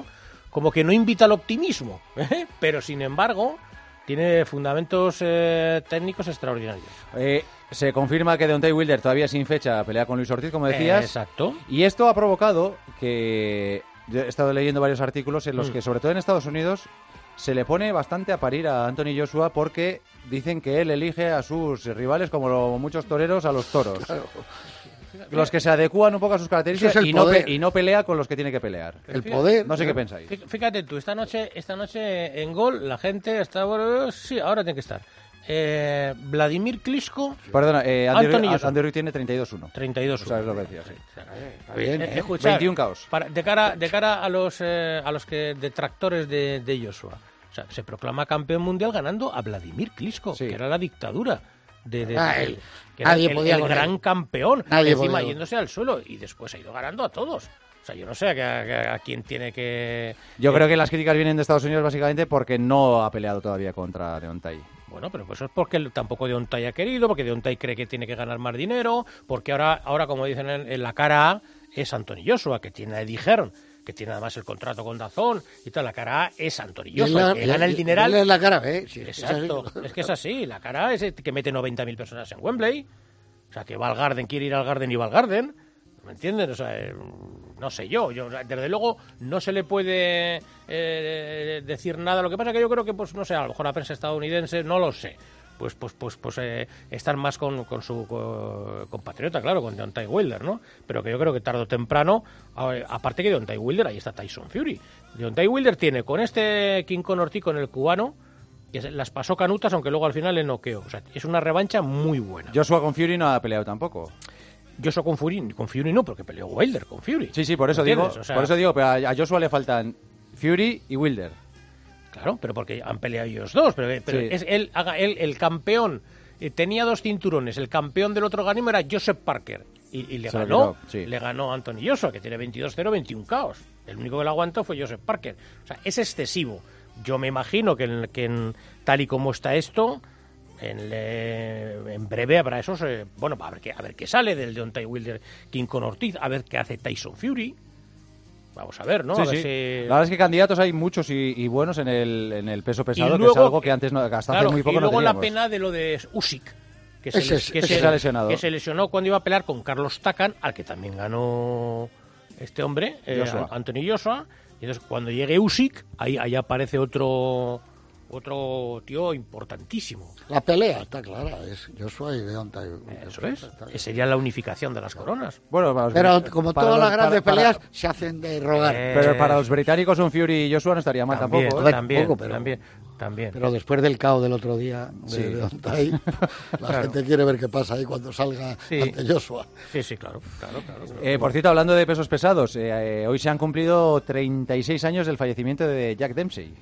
como que no invita al optimismo, pero sin embargo tiene fundamentos técnicos extraordinarios. Se confirma que Deontay Wilder todavía sin fecha pelea con Luis Ortiz, como decías. Exacto. Y esto ha provocado que... Yo he estado leyendo varios artículos en los que, sobre todo en Estados Unidos, se le pone bastante a parir a Anthony Joshua porque dicen que él elige a sus rivales como muchos toreros a los toros. Claro. Los que se adecúan un poco a sus características y no pelea con los que tiene que pelear. El poder. No sé qué pensáis. Fíjate tú, esta noche en Gol la gente está... Sí, ahora tiene que estar. Vladimir Klitschko. Perdona, Andy Ruiz tiene 32-1. 32-1. ¿Sabes lo que decía? Sí. Está bien. Escuchar, 21 caos. De cara a los detractores de Joshua. O sea, se proclama campeón mundial ganando a Vladimir Klitschko, que era la dictadura. Que era el gran campeón, encima yéndose al suelo, y después ha ido ganando a todos. O sea, yo no sé a quién tiene que... Yo creo que las críticas vienen de Estados Unidos básicamente porque no ha peleado todavía contra Deontay. Bueno, pero pues eso es porque tampoco Deontay ha querido, porque Deontay cree que tiene que ganar más dinero, porque ahora como dicen en la cara A, es Anthony Joshua, que tiene a Eddie Hearn, que tiene además el contrato con DAZN y tal. La cara A es Anthony Joshua, que gana el dineral. Es la cara B, sí, exacto, es que es así. La cara A es que mete 90.000 personas en Wembley. O sea, que va al Garden, quiere ir al Garden y va al Garden. ¿Me entienden? O sea, no sé yo. Desde luego no se le puede decir nada. Lo que pasa es que yo creo que, pues no sé, a lo mejor la prensa estadounidense, no lo sé. Pues están más con su compatriota, claro, con Deontay Wilder, ¿no? Pero que yo creo que tarde o temprano, aparte que Deontay Wilder, ahí está Tyson Fury. Deontay Wilder tiene con este King Conor T, con el cubano, que las pasó canutas, aunque luego al final le noqueó. O sea, es una revancha muy buena. Joshua con Fury no ha peleado tampoco. Joshua con Fury no, porque peleó Wilder con Fury. Sí, por eso digo, pero a Joshua le faltan Fury y Wilder. Claro, pero porque han peleado ellos dos, pero sí. Es el campeón, tenía 2 cinturones, el campeón del otro organismo era Joseph Parker, y le ganó Anthony Joshua, que tiene 22-0, 21 caos. El único que lo aguantó fue Joseph Parker. O sea, es excesivo. Yo me imagino que tal y como está esto, en breve habrá esos... bueno, a ver qué sale del Deontay Wilder, King Conor Ortiz, a ver qué hace Tyson Fury. Vamos a ver, ¿no? Sí, a ver sí. Si... La verdad es que candidatos hay muchos y buenos en el peso pesado, luego, que es algo que antes hasta hace muy poco no teníamos. Y luego la pena de lo de Usyk, que se lesionó cuando iba a pelear con Carlos Takam, al que también ganó este hombre, Anthony Joshua. Y entonces cuando llegue Usyk, ahí aparece otro tío importantísimo. La pelea está clara, es Joshua y Deontay. Eso es. Sería la unificación de las coronas. Bueno, pero como todas las grandes peleas se hacen de rogar. Pero para los británicos un Fury y Joshua no estaría mal tampoco. También. Pero después del caos del otro día de Deontay, la gente quiere ver qué pasa ahí cuando salga ante Joshua. Sí, claro. Por cierto, hablando de pesos pesados, hoy se han cumplido 36 años del fallecimiento de Jack Dempsey.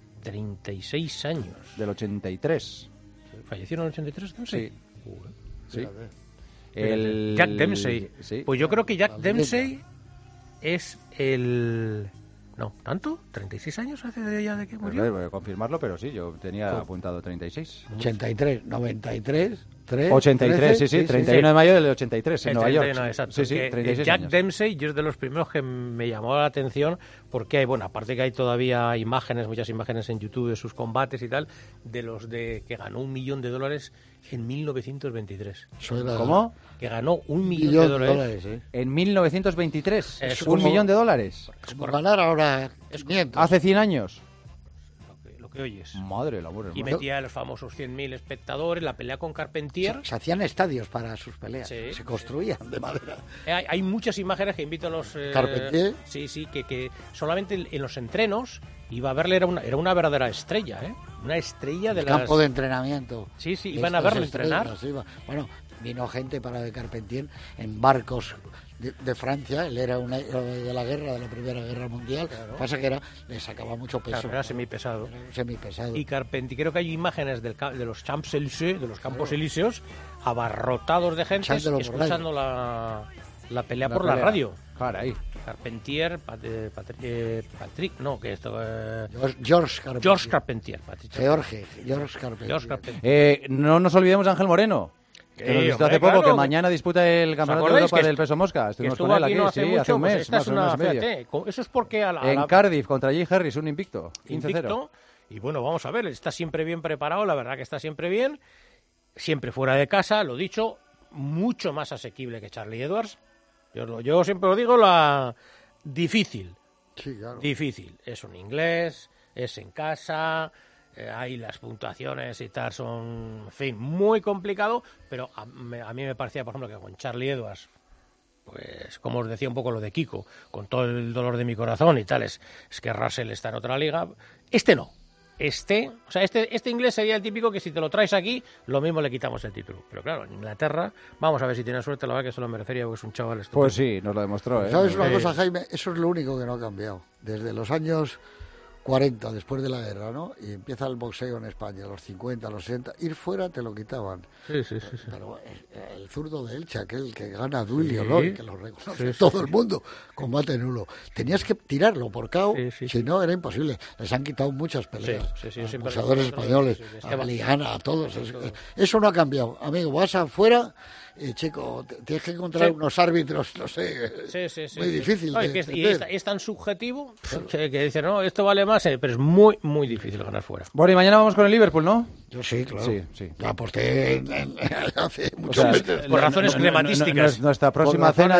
36 años. Del 83. ¿Falleció en el 83 Dempsey? Sí. Jack Dempsey. Sí. Pues yo creo que Jack Dempsey es el... No, ¿tanto? ¿36 años hace ya de que murió? Voy a confirmarlo, pero sí, yo tenía apuntado 36. 83, 93... 83, 13, sí, 31 de mayo del 83 en Nueva York. Exacto. Sí, 36 Jack años. Dempsey, yo es de los primeros que me llamó la atención porque hay, aparte que hay todavía muchas imágenes en YouTube de sus combates y tal, de los de que ganó $1 millón en 1923. ¿Cómo? Que ganó $1 millón. En 1923. ¿$1 millón? Es por ganar ahora 500. Hace 100 años. Que oyes. Madre la buena. Y metía a los famosos 100.000 espectadores, la pelea con Carpentier. Se hacían estadios para sus peleas, se construían de madera. Hay muchas imágenes que invito a los... Carpentier. Sí, que solamente en los entrenos iba a verle, era una verdadera estrella, ¿eh? Una estrella de las... campo de entrenamiento. Sí, iban a verle entrenar. Bueno, vino gente para de Carpentier en barcos de Francia. Él era de la guerra, de la Primera Guerra Mundial. Lo que pasa que le sacaba mucho peso. Claro, era semipesado. Semipesado. Y Carpentier, creo que hay imágenes de los Champs-Élysées, de los Campos Elíseos, abarrotados de gente escuchando la pelea por la radio. Caray. Carpentier, Patrick, no, que esto... George Carpentier. George Carpentier. No nos olvidemos de Ángel Moreno. Que nos visitó hace poco, que mañana disputa el Campeonato de Europa del peso mosca. Estuvimos con él aquí, hace un mes, más o menos medio. Eso es porque en Cardiff, contra Jay Harris, un invicto, 15-0. Y bueno, vamos a ver, está siempre bien preparado, la verdad que está siempre bien, siempre fuera de casa, lo dicho, mucho más asequible que Charlie Edwards. Yo siempre lo digo, difícil. Sí, claro. Difícil. Es un inglés, es en casa, ahí las puntuaciones y tal son, en fin, muy complicado, pero a mí me parecía, por ejemplo, que con Charlie Edwards, pues como os decía un poco lo de Kiko, con todo el dolor de mi corazón y tal, es que Russell está en otra liga. Este no. Este inglés sería el típico que si te lo traes aquí, lo mismo le quitamos el título. Pero claro, en Inglaterra, vamos a ver si tiene suerte, la verdad que se lo merecería porque es un chaval estupendo. Pues sí, nos lo demostró, ¿eh? ¿Sabes una cosa, Jaime? Eso es lo único que no ha cambiado. Desde los años 40, después de la guerra, ¿no? Y empieza el boxeo en España, los 50, los 60, ir fuera te lo quitaban. Sí. Pero el zurdo de Elche, aquel que gana Duilio Lori, que lo reconoce todo el mundo, combate nulo. Tenías que tirarlo por KO, si no era imposible. Les han quitado muchas peleas. A los boxeadores españoles, a Baliana, a todos. Eso no ha cambiado. Amigo, vas afuera y, chico, tienes que encontrar unos árbitros, no sé, muy difícil. No, es tan subjetivo que dicen, no, esto vale más, pero es muy, muy difícil ganar fuera. Bueno, y mañana vamos con el Liverpool, ¿no? Yo sí, claro. Sí. La aposté hace muchos meses. Por razones crematísticas. Nuestra próxima cena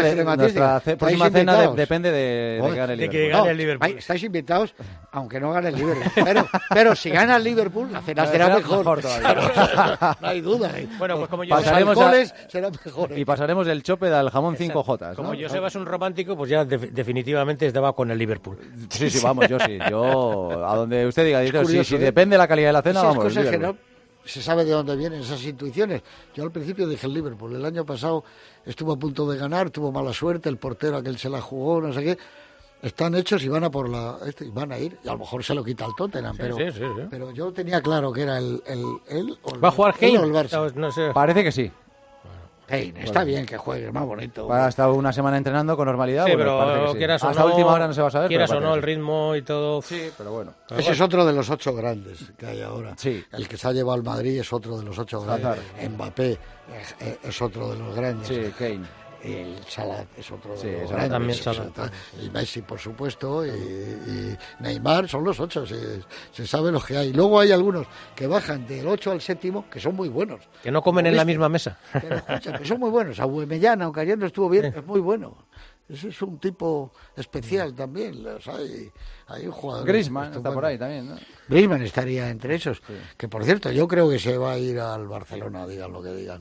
depende de que gane el Liverpool. De que gane el Liverpool. Estáis invitados, aunque no gane el Liverpool. Pero si gana el Liverpool, la cena será mejor todavía. No hay duda. Bueno, pues como yo será mejor. Y pasaremos del chope al jamón 5J. Como Joseba es un romántico, pues ya definitivamente estaba con el Liverpool. Sí, vamos, yo sí. Yo, a donde usted diga, si depende de la calidad de la cena, vamos. Que no se sabe de dónde vienen esas intuiciones. Yo al principio dije el Liverpool. El año pasado estuvo a punto de ganar, tuvo mala suerte, el portero aquel se la jugó, no sé qué. Están hechos y van a por y van a ir, y a lo mejor se lo quita el Tottenham, pero yo tenía claro que era el ¿Va a jugar Kane? O el Barça. No sé. Parece que sí. Kane, está bien que juegue, más bonito. Ha estado una semana entrenando con normalidad. Sí, pero quieras o no, hasta última hora no se va a saber. Quieras o no, el ritmo y todo. Sí, pero bueno. Ese es otro de los 8 grandes que hay ahora. Sí. El que se ha llevado al Madrid es otro de los 8 grandes. Mbappé es otro de los grandes. Sí, Kane. El Salah es otro de los grandes. También y Messi, por supuesto, y Neymar, son los 8, se sabe los que hay. Luego hay algunos que bajan del 8 al 7, que son muy buenos. Que no comen en la misma mesa. Pero escucha, que son muy buenos. Aubameyang, aunque ayer no estuvo bien, es muy bueno. Ese es un tipo especial también. Hay un jugador. Griezmann está por ahí también, ¿no? Griezmann estaría entre esos. Sí. Que, por cierto, yo creo que se va a ir al Barcelona, digan lo que digan.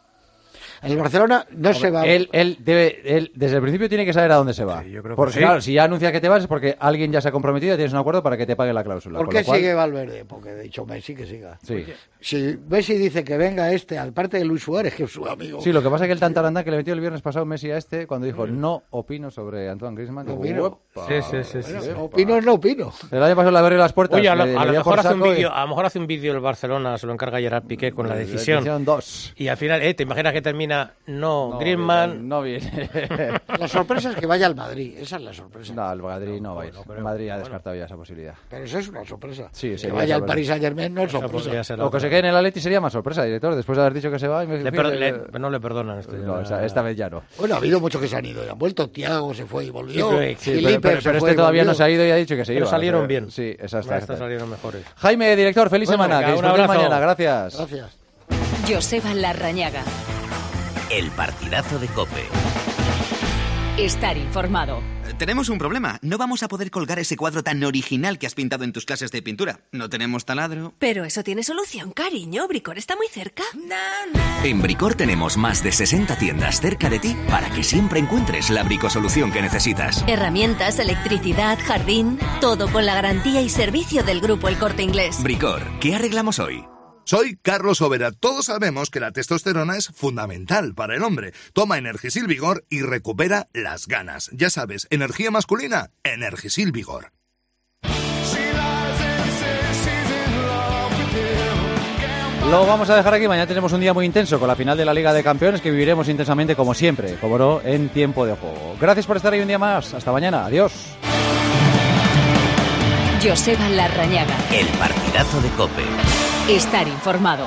El Barcelona no se va. Él desde el principio tiene que saber a dónde se va. Sí, yo creo porque que claro, si ya anuncia que te vas es porque alguien ya se ha comprometido y tienes un acuerdo para que te pague la cláusula. ¿Por qué sigue Valverde? Porque he dicho Messi que siga. Sí. Si Messi dice que venga al parte de Luis Suárez, que es su amigo. Sí, lo que pasa es que el tantarandá que le metió el viernes pasado Messi a cuando dijo no opino sobre Antoine Griezmann. No opino. Sí. No opino. El año pasado le abrió las puertas. Oye, a lo mejor hace un vídeo el Barcelona, se lo encarga Gerard Piqué con la decisión 2. Y al final, ¿te imaginas que termina Griezmann? No viene. La sorpresa es que vaya al Madrid, esa es la sorpresa. No, el Madrid no va a ir. El Madrid ha descartado ya esa posibilidad. Pero eso es una sorpresa. Sí, que vaya al Paris Saint-Germain no es sorpresa. O que se quede en el Atleti sería más sorpresa, director, después de haber dicho que se va. No le perdonan esto. No, esta vez ya no. Bueno, ha habido muchos que se han ido y han vuelto. Thiago se fue y volvió. Pero todavía no se ha ido y ha dicho que se iba. Pero salieron bien. Sí, exacto. Estas salieron mejores. Jaime, director, feliz semana. Que disfrutes mañana. Gracias. Gracias. Joseba Larrañaga. El partidazo de COPE. Estar informado. Tenemos un problema. No vamos a poder colgar ese cuadro tan original que has pintado en tus clases de pintura. No tenemos taladro. Pero eso tiene solución, cariño. Bricor está muy cerca. En Bricor tenemos más de 60 tiendas cerca de ti para que siempre encuentres la bricosolución que necesitas. Herramientas, electricidad, jardín, todo con la garantía y servicio del Grupo El Corte Inglés. Bricor, ¿qué arreglamos hoy? Soy Carlos Overa. Todos sabemos que la testosterona es fundamental para el hombre. Toma Energisil Vigor y recupera las ganas. Ya sabes, energía masculina, Energisil Vigor. Lo vamos a dejar aquí. Mañana tenemos un día muy intenso con la final de la Liga de Campeones que viviremos intensamente como siempre, como no, en tiempo de juego. Gracias por estar ahí un día más. Hasta mañana. Adiós. Joseba Larrañaga. El partidazo de COPE. Estar informado.